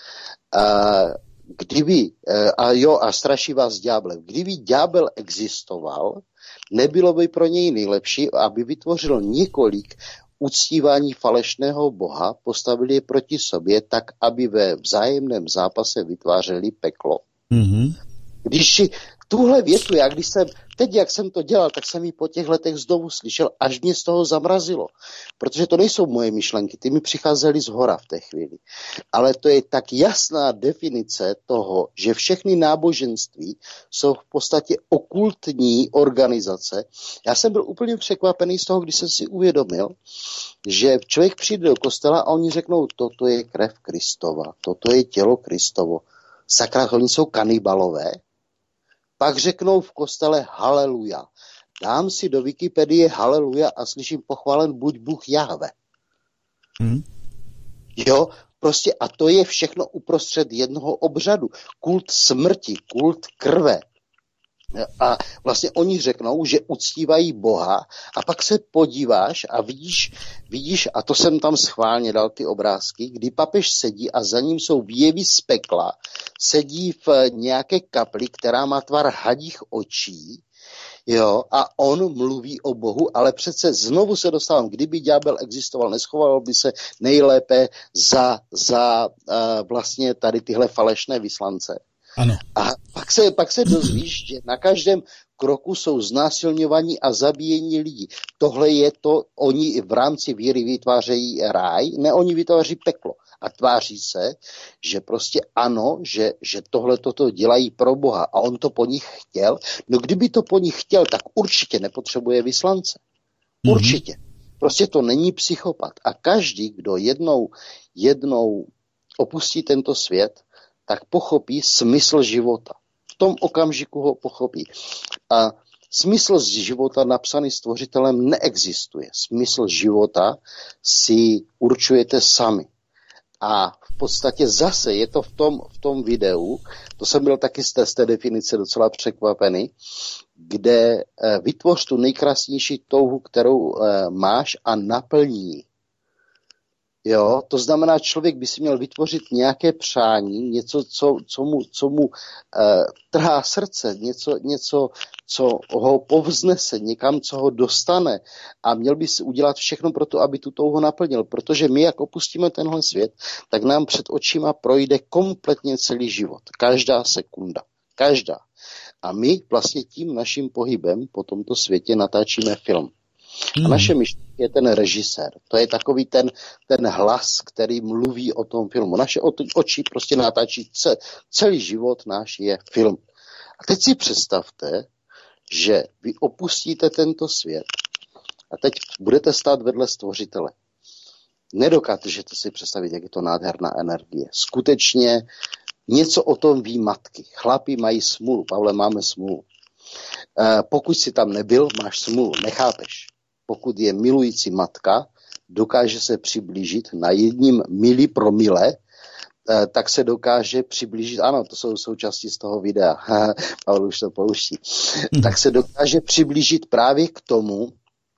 Kdyby, a straší vás ďábel. Kdyby ďábel existoval, nebylo by pro něj nejlepší, aby vytvořil několik uctívání falešného boha, postavili je proti sobě tak, aby ve vzájemném zápase vytvářeli peklo. Mm-hmm. Když si tuhle větu, teď jak jsem to dělal, tak jsem ji po těch letech znovu slyšel, až mě z toho zamrazilo. Protože to nejsou moje myšlenky, ty mi přicházely z hora v té chvíli. Ale to je tak jasná definice toho, že všechny náboženství jsou v podstatě okultní organizace. Já jsem byl úplně překvapený z toho, když jsem si uvědomil, že člověk přijde do kostela a oni řeknou, toto je krev Kristova, toto je tělo Kristovo. Sakra, oni jsou kanibalové. Pak řeknou v kostele haleluja. Dám si do Wikipedie haleluja a slyším pochválen buď Bůh Jahve. Jo, prostě a to je všechno uprostřed jednoho obřadu. Kult smrti, kult krve. A vlastně oni řeknou, že uctívají Boha a pak se podíváš a vidíš, a to jsem tam schválně dal ty obrázky, kdy papež sedí a za ním jsou výjevy z pekla, sedí v nějaké kapli, která má tvar hadích očí, jo, a on mluví o Bohu, ale přece znovu se dostávám, kdyby ďábel existoval, neschoval by se nejlépe za vlastně tady tyhle falešné vyslance. Ano. A pak se dozvíš, že na každém kroku jsou znásilňovaní a zabíjení lidí. Tohle je to, oni v rámci víry vytvářejí ráj, ne, oni vytváří peklo. A tváří se, že prostě ano, že tohle toto dělají pro Boha a on to po nich chtěl. No kdyby to po nich chtěl, tak určitě nepotřebuje vyslance. Určitě. Prostě to není psychopat. A každý, kdo jednou opustí tento svět, tak pochopí smysl života. V tom okamžiku ho pochopí. A smysl života napsaný stvořitelem neexistuje. Smysl života si určujete sami. A v podstatě zase je to v tom videu, to jsem byl taky z té definice docela překvapený, kde vytvoř tu nejkrásnější touhu, kterou máš a naplní. Jo, to znamená, člověk by si měl vytvořit nějaké přání, něco, co mu trhá srdce, něco, co ho povznese, někam, co ho dostane a měl by si udělat všechno pro to, aby tu touhu naplnil, protože my, jak opustíme tenhle svět, tak nám před očima projde kompletně celý život, každá sekunda, každá. A my vlastně tím naším pohybem po tomto světě natáčíme film. A naše myšlenky je ten režisér. To je takový ten hlas, který mluví o tom filmu. Naše oči prostě natáčí celý život náš je film. A teď si představte, že vy opustíte tento svět a teď budete stát vedle stvořitele. Nedokážete si představit, jak je to nádherná energie. Skutečně něco o tom ví matky. Chlapi mají smůlu. Pavle, máme smůlu. Pokud si tam nebyl, máš smůlu. Nechápeš. Pokud je milující matka, dokáže se přiblížit na 1 milipromile, tak se dokáže přiblížit, ano, to jsou součásti z toho videa, Pavel už to pouští, tak se dokáže přiblížit právě k tomu,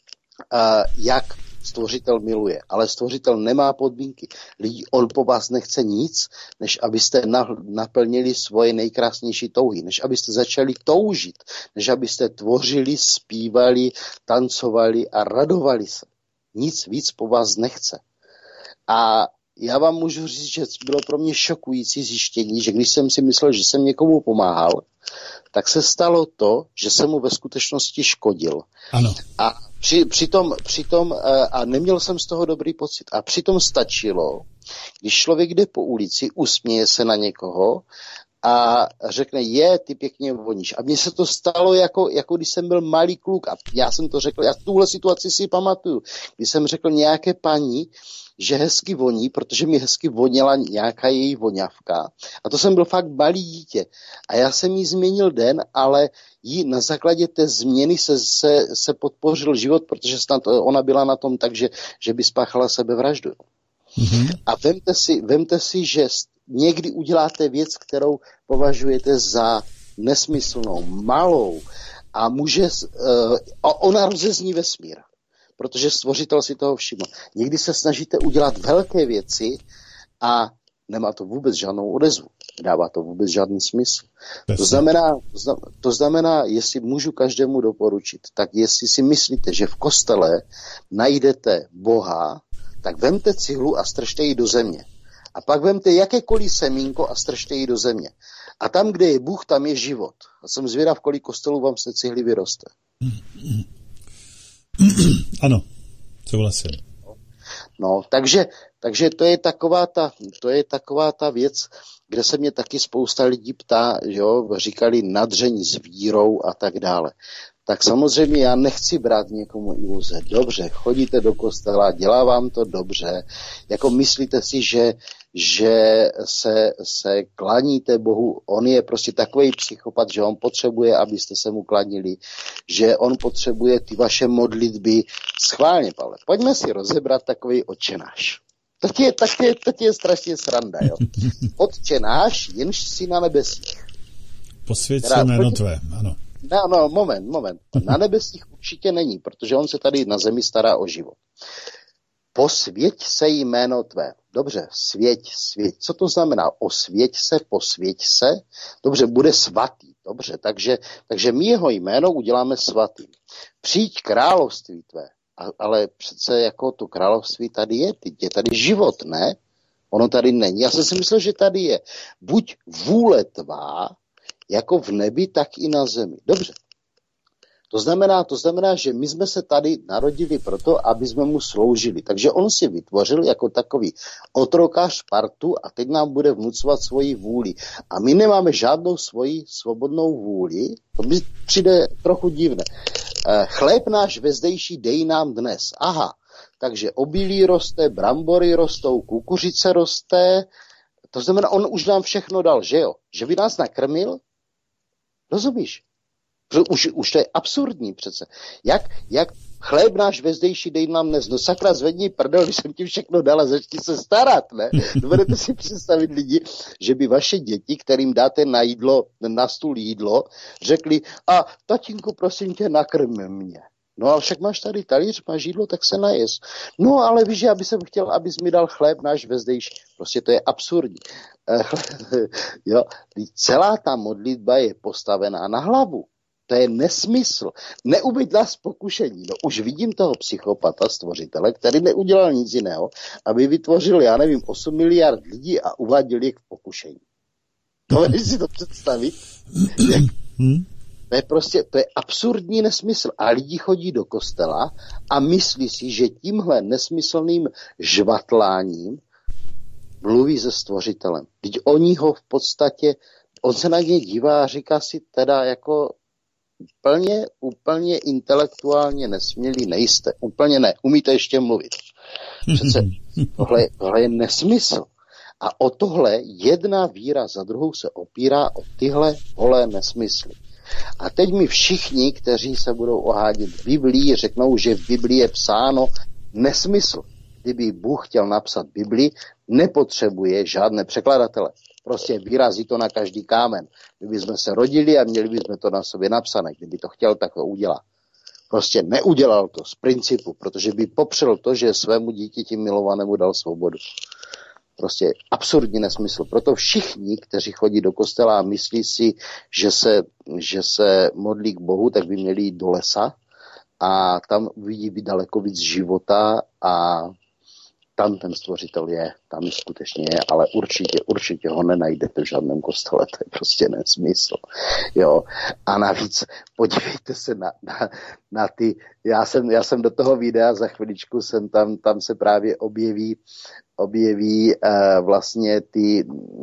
jak stvořitel miluje. Ale stvořitel nemá podmínky. Lidi, on po vás nechce nic, než abyste naplnili svoje nejkrásnější touhy, než abyste začali toužit, než abyste tvořili, zpívali, tancovali a radovali se. Nic víc po vás nechce. A já vám můžu říct, že bylo pro mě šokující zjištění, že když jsem si myslel, že jsem někomu pomáhal, tak se stalo to, že jsem mu ve skutečnosti škodil. Ano. A přitom a neměl jsem z toho dobrý pocit. A přitom stačilo, když člověk jde po ulici, usměje se na někoho a řekne, ty pěkně voníš. A mně se to stalo jako když jsem byl malý kluk a já jsem to řekl, já tuhle situaci si pamatuju, když jsem řekl nějaké paní, že hezky voní, protože mi hezky voněla nějaká její voňavka. A to jsem byl fakt malý dítě. A já jsem jí změnil den, ale jí na základě té změny se podpořil život, protože snad ona byla na tom tak, že by spáchala sebevraždu. Mm-hmm. A vemte si, že někdy uděláte věc, kterou považujete za nesmyslnou, malou a ona rozezní vesmír, protože stvořitel si toho všiml. Někdy se snažíte udělat velké věci a nemá to vůbec žádnou odezvu. Dává to vůbec žádný smysl. To znamená, jestli můžu každému doporučit, tak jestli si myslíte, že v kostele najdete Boha, tak vemte cihlu a stržte ji do země. A pak vemte jakékoliv semínko a stržte ji do země. A tam, kde je Bůh, tam je život. A jsem zvědav, kolik kostelů vám z té cihly vyroste. Ano, souhlasím. No, takže to je taková ta věc, kde se mě taky spousta lidí ptá, jo, říkali nadření s vírou a tak dále. Tak samozřejmě já nechci brát někomu iluze. Dobře, chodíte do kostela, dělá vám to dobře, jako myslíte si, že se klaníte Bohu, on je prostě takový psychopat, že on potřebuje, abyste se mu klanili, že on potřebuje ty vaše modlitby. Schválně, Pavle, pojďme si rozebrat takový otčenáš. To je strašně sranda, jo. Otčenáš, jenž jsi na nebesích. Posvěť se jméno tvé, ano. No, moment. Na nebesích určitě není, protože on se tady na zemi stará o život. Posvěť se jméno tvé. Dobře, svěť. Co to znamená? Osvěť se, posvěť se. Dobře, bude svatý. Dobře, takže my jeho jméno uděláme svatým. Přijď království tvé. Ale přece jako to království tady je tady život, ne? Ono tady není. Já jsem si myslel, že tady je. Buď vůle tvá, jako v nebi, tak i na zemi. Dobře. To znamená, že my jsme se tady narodili proto, aby jsme mu sloužili. Takže on si vytvořil jako takový otrokář partu a teď nám bude vnucovat svoji vůli. A my nemáme žádnou svoji svobodnou vůli. To mi přijde trochu divné. Chléb náš vezdejší dej nám dnes. Aha, takže obilí roste, brambory rostou, kukuřice roste. To znamená, on už nám všechno dal, že jo? Že by nás nakrmil? Rozumíš? Už to je absurdní přece. Jak chléb náš vezdejší dej nám dnes. No sakra, zvedni prdel, když jsem ti všechno dala, začni se starat, ne? Dovedete si představit lidi, že by vaše děti, kterým dáte na stůl jídlo, řekli, a tatínku, prosím tě, nakrm mě. No ale však máš tady talíř, máš jídlo, tak se najez. No ale víš, já bych chtěl, abys mi dal chléb náš vezdejší. Prostě to je absurdní. Jo, celá ta modlitba je postavená na hlavu. To je nesmysl. Neubyt nás pokušení. No už vidím toho psychopata, stvořitele, který neudělal nic jiného, aby vytvořil, 8 miliard lidí a uváděl je k pokušení. Dovedeš si to představit? To je absurdní nesmysl. A lidi chodí do kostela a myslí si, že tímhle nesmyslným žvatláním mluví se stvořitelem. Teď oni ho v podstatě, on se na ně dívá a říká si teda jako úplně intelektuálně nesmělí nejste. Úplně ne. Umíte ještě mluvit. Přece tohle je nesmysl. A o tohle jedna víra za druhou se opírá o tyhle holé nesmysly. A teď mi všichni, kteří se budou ohádět v Biblii, řeknou, že v Biblii je psáno nesmysl. Kdyby Bůh chtěl napsat Biblii, nepotřebuje žádné překladatele. Prostě vyrazí to na každý kámen. Kdyby jsme se rodili a měli bychom to na sobě napsané. Kdyby to chtěl, tak to udělá. Prostě neudělal to z principu, protože by popřel to, že svému dítěti milovanému dal svobodu. Prostě absurdní nesmysl. Proto všichni, kteří chodí do kostela a myslí si, že se modlí k Bohu, tak by měli jít do lesa a tam uvidí daleko víc života a tam ten stvořitel je, tam skutečně je, ale určitě ho nenajdete v žádném kostele, to je prostě nesmysl. Jo. A navíc podívejte se na ty, já jsem do toho videa, za chviličku jsem tam se právě objeví vlastně ty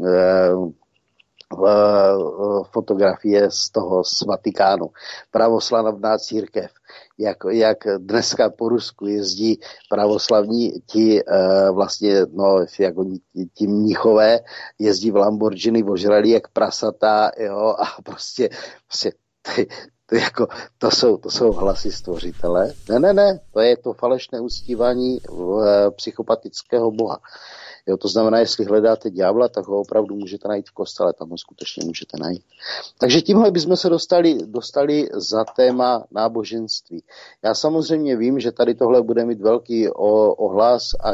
fotografie z Vatikánu. Pravoslavná církev. Jak dneska po Rusku jezdí pravoslavní ti vlastně, jak oni, ti mnichové jezdí v Lamborghini ožralí jak prasata, jo, a prostě To jsou hlasy stvořitele. Ne, to je to falešné uctívání psychopatického boha. Jo, to znamená, jestli hledáte ďábla, tak ho opravdu můžete najít v kostele, tam ho skutečně můžete najít. Takže tímhle bychom se dostali za téma náboženství. Já samozřejmě vím, že tady tohle bude mít velký ohlas a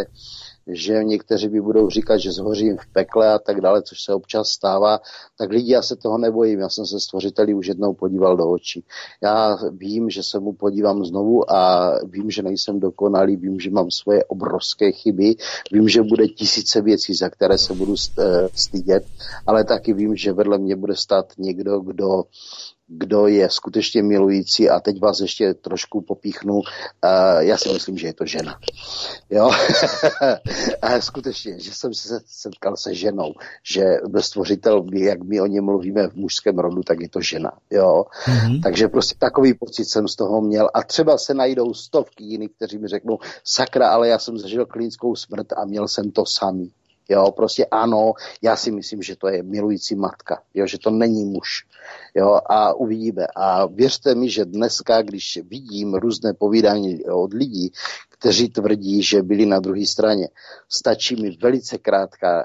že někteří by budou říkat, že zhořím v pekle a tak dále, což se občas stává, tak lidi, já se toho nebojím. Já jsem se stvořiteli už jednou podíval do očí. Já vím, že se mu podívám znovu a vím, že nejsem dokonalý, vím, že mám svoje obrovské chyby, vím, že bude tisíce věcí, za které se budu stydět, ale taky vím, že vedle mě bude stát někdo, kdo je skutečně milující a teď vás ještě trošku popíchnu. Já si myslím, že je to žena. Jo? Skutečně, že jsem se setkal se ženou, že stvořitel, jak my o něm mluvíme v mužském rodu, tak je to žena. Jo? Mm-hmm. Takže prostě takový pocit jsem z toho měl a třeba se najdou stovky jiných, kteří mi řeknou, sakra, ale já jsem zažil klinickou smrt a měl jsem to samý. Jo, prostě ano, já si myslím, že to je milující matka, jo, že to není muž. Jo, a uvidíme. A věřte mi, že dneska, když vidím různé povídání od lidí, kteří tvrdí, že byli na druhé straně, stačí mi velice krátká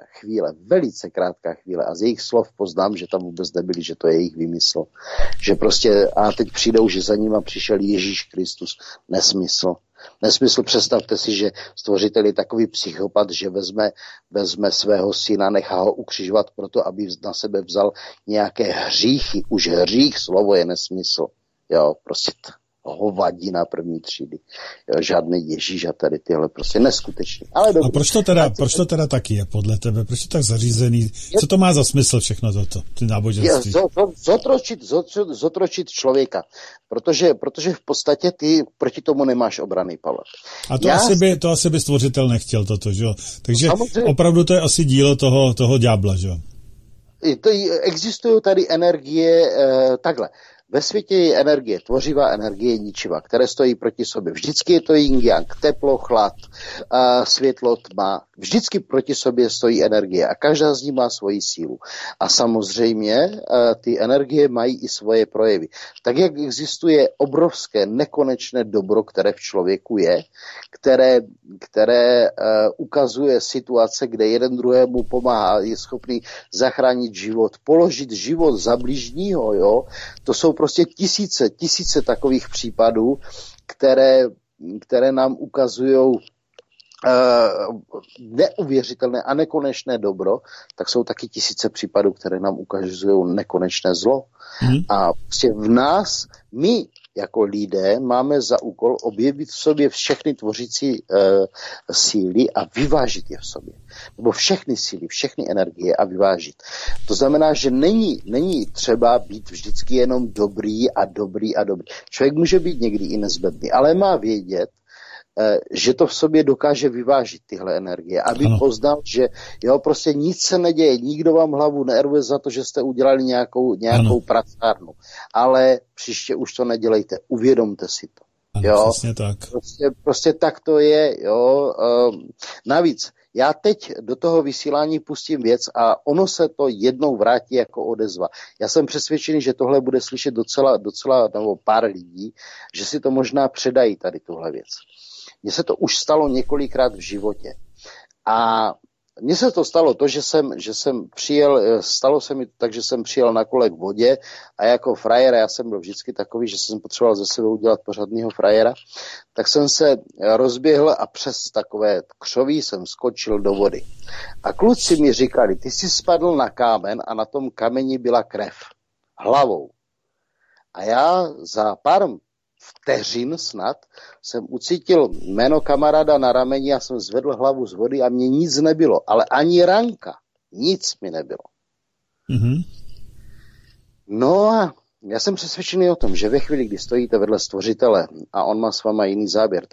chvíle a z jejich slov poznám, že tam vůbec nebyli, že to je jejich výmysl. Že prostě, a teď přijdou, že za nima přišel Ježíš Kristus. Nesmysl, představte si, že stvořitel je takový psychopat, že vezme svého syna, nechá ho ukřižovat proto, aby na sebe vzal nějaké hříchy. Už hřích, slovo je nesmysl. Jo, prostě hovadina první třídy. Jo, žádný Ježíš a tady tyhle prostě neskutečný. Ale a proč to teda taky je podle tebe? Proč je tak zařízený? Co to má za smysl všechno toto, ty náboženství? Zotročit člověka. Protože v podstatě ty proti tomu nemáš obrany, Pavle. A to asi by stvořitel nechtěl toto, že jo? Takže opravdu to je asi dílo toho ďábla, že jo? Existují tady energie takhle. Ve světě je energie tvořivá, energie ničivá, které stojí proti sobě. Vždycky je to yin-yang, teplo, chlad, světlo, tma. Vždycky proti sobě stojí energie a každá z nich má svoji sílu. A samozřejmě ty energie mají i svoje projevy. Tak jak existuje obrovské, nekonečné dobro, které v člověku je, které ukazuje situace, kde jeden druhému pomáhá, je schopný zachránit život, položit život za bližního, jo, to jsou prostě tisíce takových případů, které nám ukazují neuvěřitelné a nekonečné dobro, tak jsou taky tisíce případů, které nám ukazují nekonečné zlo. A prostě v nás, my jako lidé, máme za úkol objevit v sobě všechny tvořící síly a vyvážit je v sobě. Nebo všechny síly, všechny energie a vyvážit. To znamená, že není třeba být vždycky jenom dobrý. Člověk může být někdy i nezbedný, ale má vědět, že to v sobě dokáže vyvážit tyhle energie, aby poznal, že jo, prostě nic se neděje, nikdo vám hlavu nervuje za to, že jste udělali nějakou pracárnu, ale příště už to nedělejte, uvědomte si to. Ano, jo, přesně tak. Prostě tak to je, jo. Navíc, já teď do toho vysílání pustím věc a ono se to jednou vrátí jako odezva. Já jsem přesvědčený, že tohle bude slyšet docela nebo pár lidí, že si to možná předají tady tuhle věc. Mně se to už stalo několikrát v životě. A mně se to stalo to, že jsem přijel, stalo se mi tak, že jsem přijel na kole k vodě a jako frajer, já jsem byl vždycky takový, že jsem potřeboval ze sebe udělat pořádného frajera, tak jsem se rozběhl a přes takové křoví jsem skočil do vody. A kluci mi říkali, ty jsi spadl na kámen a na tom kameni byla krev. Hlavou. A já za pár vteřin snad jsem ucítil jméno kamaráda na rameni a jsem zvedl hlavu z vody a mně nic nebylo, ale ani ranka, nic mi nebylo. Mm-hmm. No a já jsem přesvědčený o tom, že ve chvíli, kdy stojíte vedle stvořitele a on má s váma jiný záměr,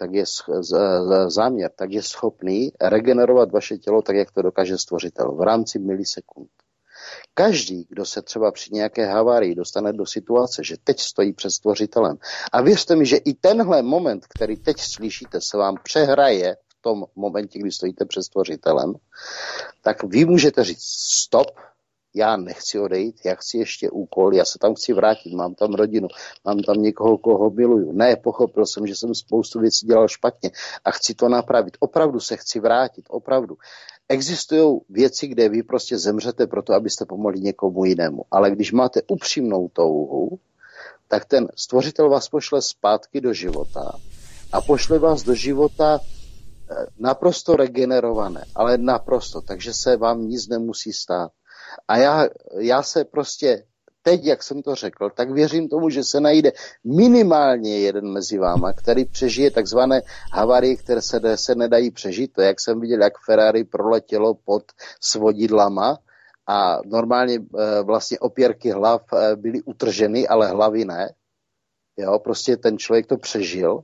tak je schopný regenerovat vaše tělo tak, jak to dokáže stvořitel v rámci milisekund. Každý, kdo se třeba při nějaké havárii dostane do situace, že teď stojí před stvořitelem. A věřte mi, že i tenhle moment, který teď slyšíte, se vám přehraje v tom momentě, kdy stojíte před stvořitelem, tak vy můžete říct stop, já nechci odejít, já chci ještě úkol, já se tam chci vrátit, mám tam rodinu, mám tam někoho, koho miluju. Ne, pochopil jsem, že jsem spoustu věcí dělal špatně a chci to napravit. Opravdu se chci vrátit, opravdu. Existují věci, kde vy prostě zemřete proto, abyste pomohli někomu jinému. Ale když máte upřímnou touhu, tak ten stvořitel vás pošle zpátky do života a pošle vás do života naprosto regenerované, ale naprosto, takže se vám nic nemusí stát. A já se prostě teď, jak jsem to řekl, tak věřím tomu, že se najde minimálně jeden mezi váma, který přežije takzvané havárie, které se nedají přežít. To, jak jsem viděl, jak Ferrari proletělo pod svodidlama a normálně vlastně opěrky hlav byly utrženy, ale hlavy ne. Jo, prostě ten člověk to přežil.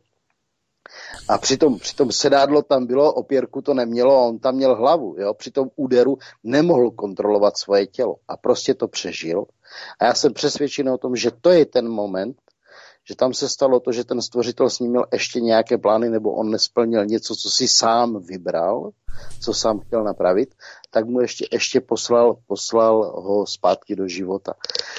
A přitom sedádlo tam bylo, opěrku to nemělo a on tam měl hlavu. Jo? Při tom úderu nemohl kontrolovat svoje tělo a prostě to přežil. A já jsem přesvědčený o tom, že to je ten moment, že tam se stalo to, že ten stvořitel s ním měl ještě nějaké plány, nebo on nesplnil něco, co si sám vybral, co sám chtěl napravit, tak mu ještě poslal ho zpátky do života.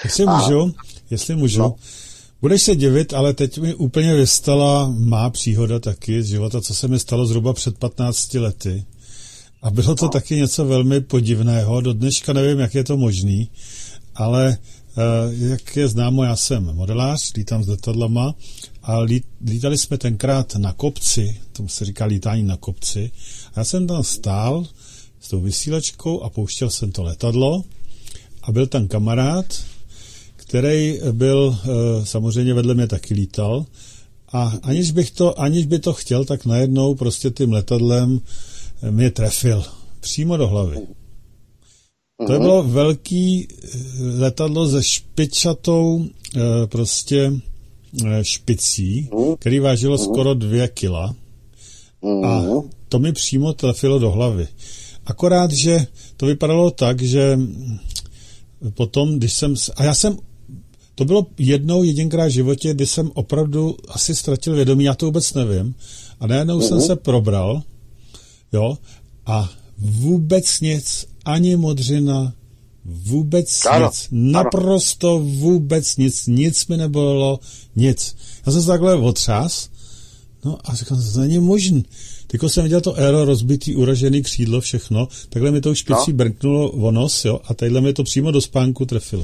Jestli můžu, no. Budeš se divit, ale teď mi úplně vystala má příhoda taky z života, co se mi stalo zhruba před 15 lety. A bylo to taky něco velmi podivného. Do dneška nevím, jak je to možný, ale jak je známo, já jsem modelář, lítám s letadlama a lítali jsme tenkrát na kopci, tomu se říká lítání na kopci. A já jsem tam stál s tou vysílačkou a pouštěl jsem to letadlo a byl tam kamarád, který byl samozřejmě vedle mě taky lítal a aniž by to chtěl, tak najednou prostě tím letadlem mě trefil přímo do hlavy. To bylo velký letadlo se špičatou prostě špicí, který vážilo skoro 2 kila a to mi přímo trefilo do hlavy. Akorát, že to vypadalo tak, že potom, to bylo jedinkrát v životě, kdy jsem opravdu asi ztratil vědomí, já to vůbec nevím. A najednou jsem se probral, jo, a vůbec nic, ani modřina, vůbec nic, naprosto vůbec nic mi nebylo, nic. Já jsem se takhle otřás, no a říkám, to není možný. Tyko jsem viděl to aero, rozbitý, uražený křídlo, všechno, takhle mi tou špicí brnknulo o nos, jo, a tadyhle mi to přímo do spánku trefilo.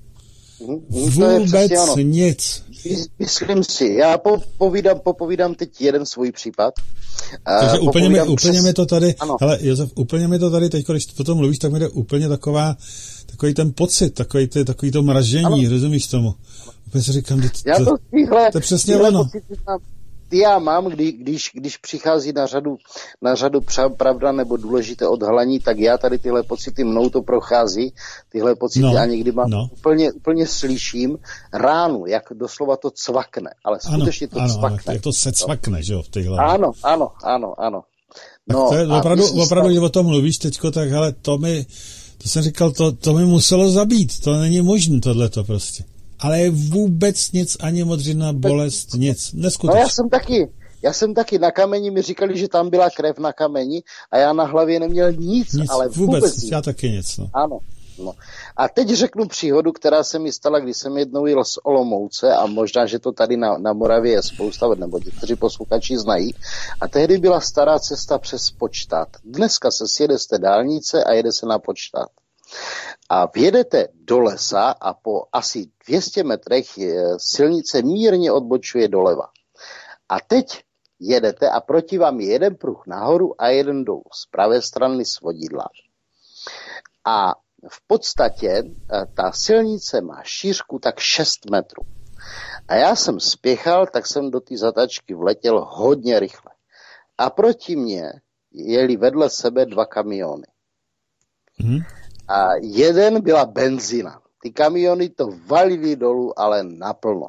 Vůbec nic. Myslím si, já popovídám teď jeden svůj případ. Takže úplně mi to tady, hele Josef, úplně mi to tady teď, když o tom mluvíš, tak mi jde úplně takový ten pocit, takový to mražení, rozumíš tomu? Úplně si říkám, to je přesně ono. Já mám, když přichází na řadu pravda nebo důležité odhalení, tak já tady tyhle pocity, mnou to prochází, tyhle pocity a někdy mám úplně slyším ránu, jak doslova to cvakne, ale skutečně to cvakne. Ano, jak to se cvakne, že jo, v těch hlavě. Ano. No, to je opravdu, že o tom mluvíš teďko, tak hele, to jsem říkal, to mi muselo zabít, to není možné tohleto prostě. Ale vůbec nic, ani modřina, bolest, nic. Neskutečně. No já jsem taky na kameni, mi říkali, že tam byla krev na kameni a já na hlavě neměl nic ale vůbec nic. Já taky nic, no. Ano. No. A teď řeknu příhodu, která se mi stala, když jsem jednou jel z Olomouce a možná, že to tady na Moravě je spousta, nebo někteří posluchači znají. A tehdy byla stará cesta přes Počtát. Dneska se sjede z té dálnice a jede se na Počtát. A vjedete do lesa a po asi 200 metrech silnice mírně odbočuje doleva. A teď jedete a proti vám je jeden pruh nahoru a jeden dolů z pravé strany svodidla. A v podstatě ta silnice má šířku tak 6 metrů. A já jsem spěchal, tak jsem do té zatačky vletěl hodně rychle. A proti mně jeli vedle sebe 2 kamiony. A jeden byla benzína. Ty kamiony to valily dolů, ale naplno.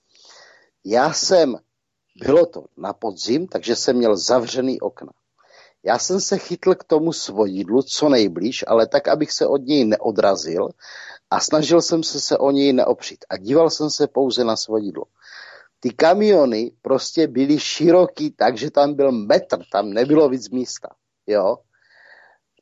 Bylo to na podzim, takže jsem měl zavřený okna. Já jsem se chytl k tomu svodidlu co nejblíž, ale tak, abych se od něj neodrazil a snažil jsem se o něj neopřít. A díval jsem se pouze na svodidlo. Ty kamiony prostě byly široký, takže tam byl metr, tam nebylo víc místa. Jo?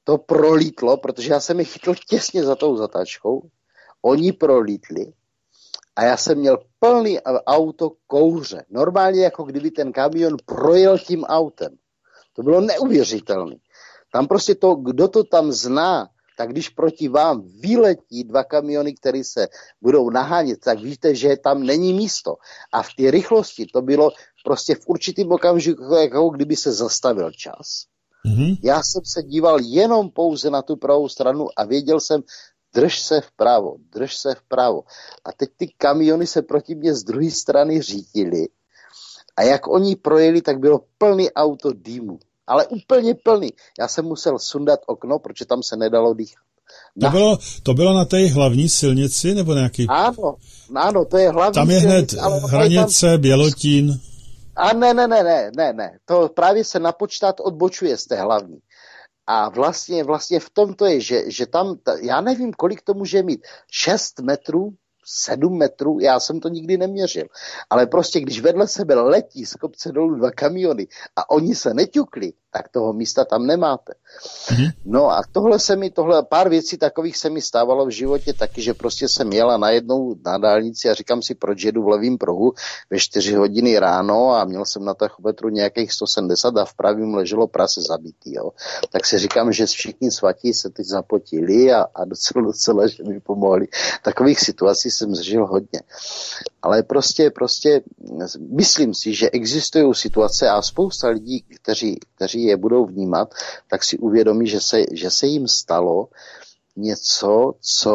to prolítlo, protože já jsem je chytl těsně za tou zatáčkou, oni prolítli a já jsem měl plný auto kouře. Normálně jako kdyby ten kamion projel tím autem. To bylo neuvěřitelné. Tam prostě to, kdo to tam zná, tak když proti vám vyletí 2 kamiony, které se budou nahánět, tak víte, že tam není místo. A v té rychlosti to bylo prostě v určitým okamžiku, jako kdyby se zastavil čas. Mm-hmm. Já jsem se díval jenom pouze na tu pravou stranu a věděl jsem, drž se vpravo. A teď ty kamiony se proti mě z druhé strany řítily. A jak oni projeli, tak bylo plný auto dýmu. Ale úplně plný. Já jsem musel sundat okno, protože tam se nedalo dýchat. To bylo na té hlavní silnici, nebo nějaký? Ano, to je hlavní tam je silnici. Tam je hned Hranice, Bělotín. A ne. To právě se na počtát odbočuje z té hlavní. A vlastně v tom to je, že tam, já nevím, kolik to může mít, 6 metrů, 7 metrů, já jsem to nikdy neměřil. Ale prostě, když vedle sebe letí z kopce dolů 2 kamiony a oni se neťukli, tak toho místa tam nemáte. Mm-hmm. No a tohle pár věcí takových se mi stávalo v životě taky, že prostě jsem jela najednou na dálnici a říkám si, proč jedu v levém pruhu ve 4 hodiny ráno a měl jsem na tachometru nějakých 170 a v pravým leželo prase zabitý. Jo. Tak si říkám, že všichni svatí se teď zapotili a docela, že mi pomohli. Takových situací jsem zažil hodně. Ale prostě myslím si, že existují situace a spousta lidí, kteří je budou vnímat, tak si uvědomí, že se jim stalo něco, co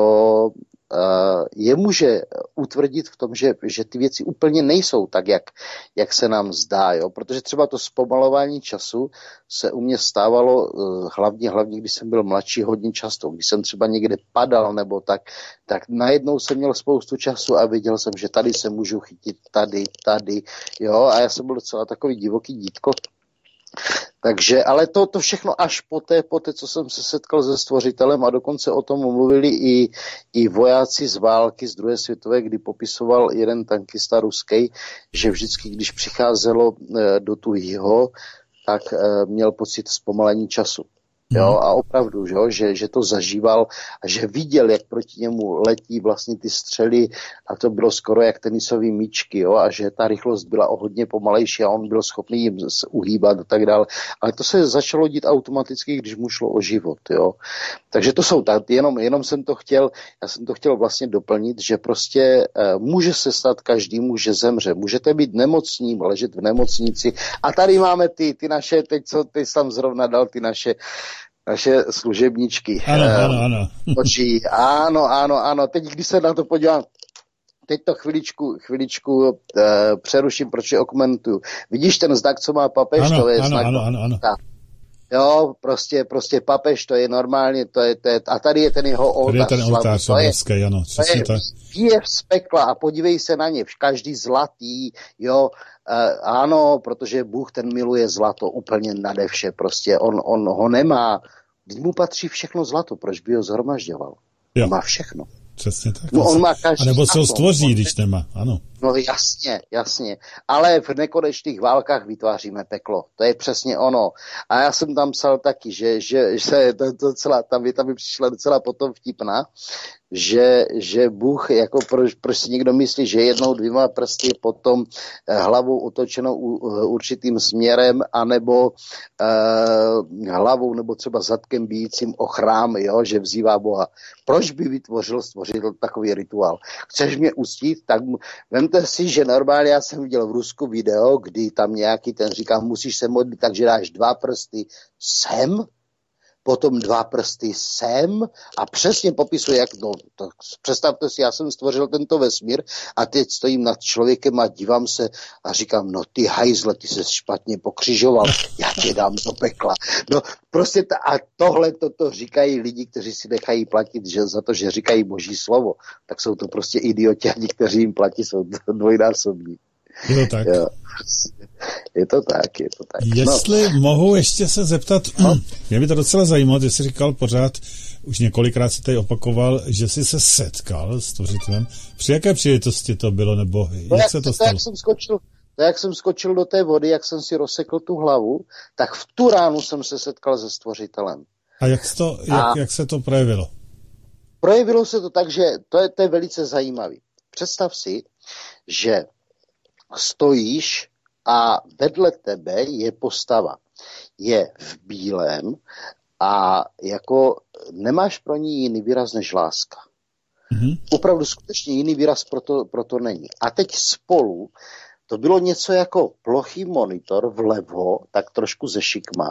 je může utvrdit v tom, že ty věci úplně nejsou tak, jak se nám zdá. Jo? Protože třeba to zpomalování času se u mě stávalo hlavně, když jsem byl mladší, hodně často. Když jsem třeba někde padal nebo tak najednou jsem měl spoustu času a viděl jsem, že tady se můžu chytit, tady. Jo? A já jsem byl docela takový divoký dítko. Takže, ale to všechno až poté, co jsem se setkal se Stvořitelem a dokonce o tom mluvili i vojáci z války z druhé světové, kdy popisoval jeden tankista ruský, že vždycky, když přicházelo do Tuhýho, tak měl pocit zpomalení času. Jo, a opravdu, že to zažíval a že viděl, jak proti němu letí vlastně ty střely a to bylo skoro jak tenisový míčky, jo, a že ta rychlost byla o hodně pomalejší a on byl schopný jim uhýbat a tak dále. Ale to se začalo dít automaticky, když mu šlo o život, jo. Takže to jsou jenom jsem to chtěl vlastně doplnit, že prostě může se stát každému, že zemře. Můžete být nemocní, ležet v nemocnici a tady máme ty naše, teď co ty jsi tam zrovna dal, ty naše služebničky. Ano. Očí. Ano. Teď, když se na to podívám, teď to chviličku přeruším, protože okomentuju. Vidíš ten znak, co má papež? Ano, to je ano, znak. Ano. Jo, prostě papež, to je normálně, to je a tady je ten jeho oltář. Tady je ten oltář obrovský, ano. To je z pekla a podívej se na ně, každý zlatý, jo, ano, protože Bůh ten miluje zlato úplně nade vše, prostě on ho nemá, mu patří všechno zlato, proč by ho zhromažďoval? Jo. Má všechno. Přesně tak. No, on má každý. A nebo co ho stvoří, když nemá, ano. No jasně. Ale v nekonečných válkách vytváříme peklo. To je přesně ono. A já jsem tam psal taky, že ta věta mi přišla docela potom vtipná, že Bůh, jako proč si někdo myslí, že jednou 2 prsty, potom hlavou otočenou určitým směrem, anebo hlavou nebo třeba zadkem bijícím o chrám, jo, že vzývá Boha. Proč by stvořil takový rituál? Chceš mě uctít? Tak vemte si, že normálně já jsem viděl v Rusku video, kdy tam nějaký ten říká, musíš se modlit, takže dáš 2 prsty sem, potom 2 prsty sem a přesně popisuje, jak, no, tak představte si, já jsem stvořil tento vesmír a teď stojím nad člověkem a dívám se a říkám, no ty hajzle, ty se špatně pokřižoval, já tě dám do pekla. No prostě a tohle toto říkají lidi, kteří si nechají platit za to, že říkají Boží slovo, tak jsou to prostě idioti a ti, kteří jim platí, jsou dvojnásobní. Je to tak. Jo. Je to tak. Jestli mohu ještě se zeptat, mě by to docela zajímalo, že jsi říkal pořád, už několikrát si tady opakoval, že jsi se setkal s Stvořitelem. Při jaké příležitosti to bylo, nebo jak se to stalo? Jak jsem skočil do té vody, jak jsem si rozsekl tu hlavu, tak v tu ránu jsem se setkal se Stvořitelem. A jak se to projevilo? Projevilo se to tak, že to je velice zajímavé. Představ si, že stojíš a vedle tebe je postava. Je v bílém a jako nemáš pro ní jiný výraz než láska. Mm-hmm. Opravdu skutečně jiný výraz pro to není. A teď spolu to bylo něco jako plochý monitor vlevo, tak trošku ze šikma.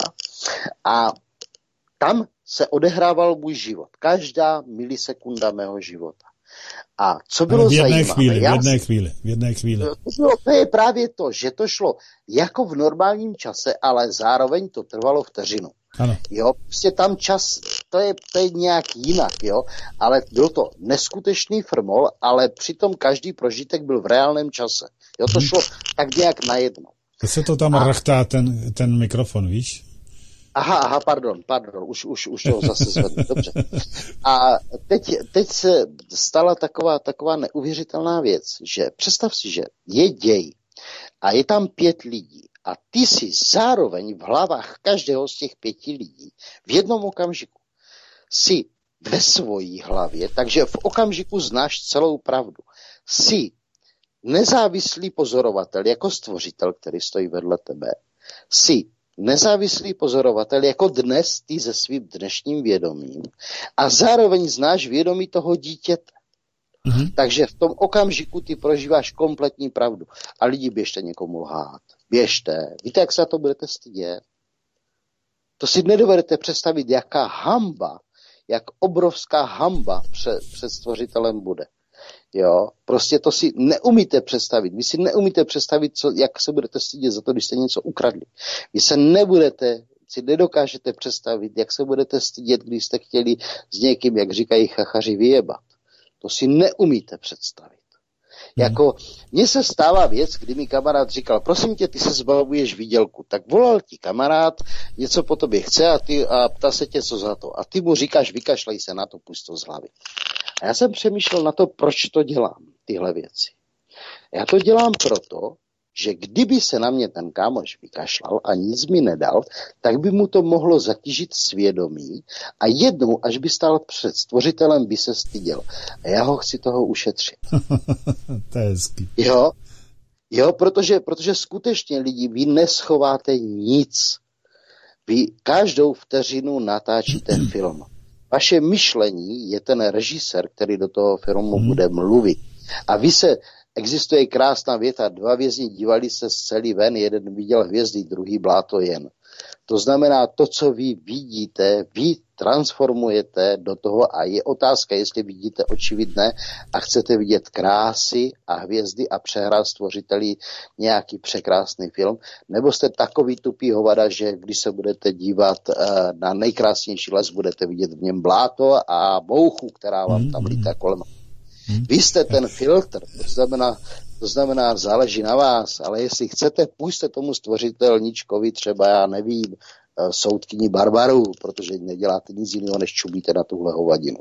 A tam se odehrával můj život. Každá milisekunda mého života. A co bylo zajímavé? V jedné chvíli. To je právě to, že to šlo jako v normálním čase, ale zároveň to trvalo vteřinu. Ano. Jo, prostě tam čas, to je nějak jinak, jo, ale byl to neskutečný frmol, ale přitom každý prožitek byl v reálném čase. Jo, to šlo tak nějak najednou. To se to tam rachtá ten mikrofon, víš? Aha, pardon, už to zase zvednu, dobře. A teď se stala taková neuvěřitelná věc, že představ si, že je děj a je tam 5 lidí a ty si zároveň v hlavách každého z těch 5 lidí v jednom okamžiku si ve svojí hlavě, takže v okamžiku znáš celou pravdu. Jsi nezávislý pozorovatel jako stvořitel, který stojí vedle tebe. Jsi nezávislý pozorovatel jako dnes ty se svým dnešním vědomím a zároveň znáš vědomí toho dítěte. Mm-hmm. Takže v tom okamžiku ty prožíváš kompletní pravdu. A lidi, běžte někomu lhát. Běžte. Víte, jak se na to budete stydět? To si nedovedete představit, jaká hanba, jak obrovská hanba před stvořitelem bude. Jo, prostě to si neumíte představit. Vy si neumíte představit, jak se budete stydět za to, když jste něco ukradli. Vy si nedokážete představit, jak se budete stydět, když jste chtěli s někým, jak říkají chachaři, vyjebat. To si neumíte představit. Jako, mně se stává věc, kdy mi kamarád říkal, prosím tě, ty se zbavuješ výdělku. Tak volal ti kamarád, něco po tobě chce a ptá se tě, co za to. A ty mu říkáš, vykašlej se na to, pusť to z hlavy. A já jsem přemýšlel na to, proč to dělám, tyhle věci. Já to dělám proto, že kdyby se na mě ten kámoš vykašlal a nic mi nedal, tak by mu to mohlo zatížit svědomí a jednou, až by stál před stvořitelem, by se styděl. A já ho chci toho ušetřit. To je hezký. Jo, protože skutečně lidi, vy neschováte nic. Vy každou vteřinu natáčíte film. Vaše myšlení je ten režisér, který do toho filmu bude mluvit. A existuje krásná věta, 2 vězni dívali se z celý ven, jeden viděl hvězdy, druhý bláto jen. To znamená, to, co vy vidíte, vy transformujete do toho a je otázka, jestli vidíte očividné a chcete vidět krásy a hvězdy a přehrát stvořiteli nějaký překrásný film, nebo jste takový tupý hovada, že když se budete dívat na nejkrásnější les, budete vidět v něm bláto a mouchu, která vám tam lítá kolem. Vy jste ten filtr, to znamená, záleží na vás, ale jestli chcete, půjďte tomu stvořitelníčkovi třeba, já nevím, soudkyni Barbaru, protože neděláte nic jiného, než čubíte na tuhle hovadinu.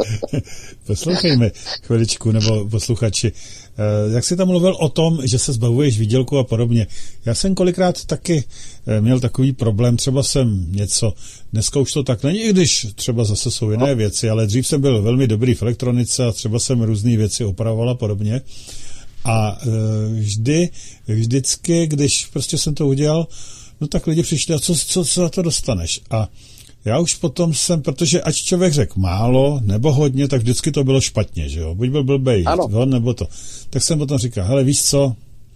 Poslouchejme chviličku, nebo posluchači, jak jsi tam mluvil o tom, že se zbavuješ výdělku a podobně. Já jsem kolikrát taky měl takový problém, třeba jsem něco, dneska už to tak není, i když třeba zase jsou jiné věci, ale dřív jsem byl velmi dobrý v elektronice a třeba jsem různé věci opravoval a podobně. A vždycky, když prostě jsem to udělal, no tak lidi přišli, a co za to dostaneš? A já už potom protože ať člověk řekl málo nebo hodně, tak vždycky to bylo špatně, že jo? Buď byl blbej, nebo to. Tak jsem potom říkal, hele, víš co?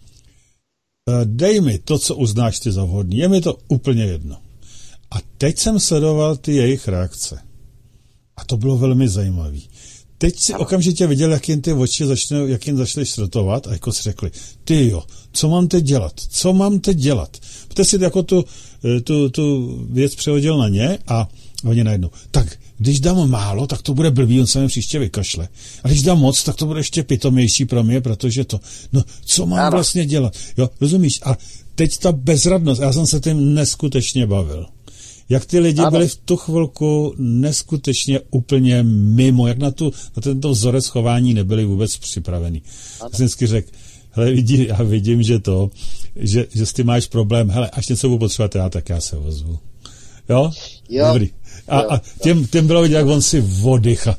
Dej mi to, co uznáš ty za vhodný. Je mi to úplně jedno. A teď jsem sledoval ty jejich reakce. A to bylo velmi zajímavý. Teď si okamžitě viděl, jak jim ty oči začaly šrotovat a jako si řekli, ty jo, co mám teď dělat? Protože si jako tu věc přehodil na ně a oni najednou, tak když dám málo, tak to bude blbý, on se mi příště vykašle. A když dám moc, tak to bude ještě pitomější pro mě, protože co mám vlastně dělat? Jo, rozumíš? A teď ta bezradnost, já jsem se tím neskutečně bavil. Jak ty lidi byli v tu chvilku neskutečně úplně mimo, jak na tento vzorec chování nebyli vůbec připravení. Já jsem vždycky řekl, hele, já vidím, že s tím máš problém, hele, až něco budu potřebovat, tak já se ozvu. Jo? Dobrý. A těm bylo vidět, jak on si oddycha.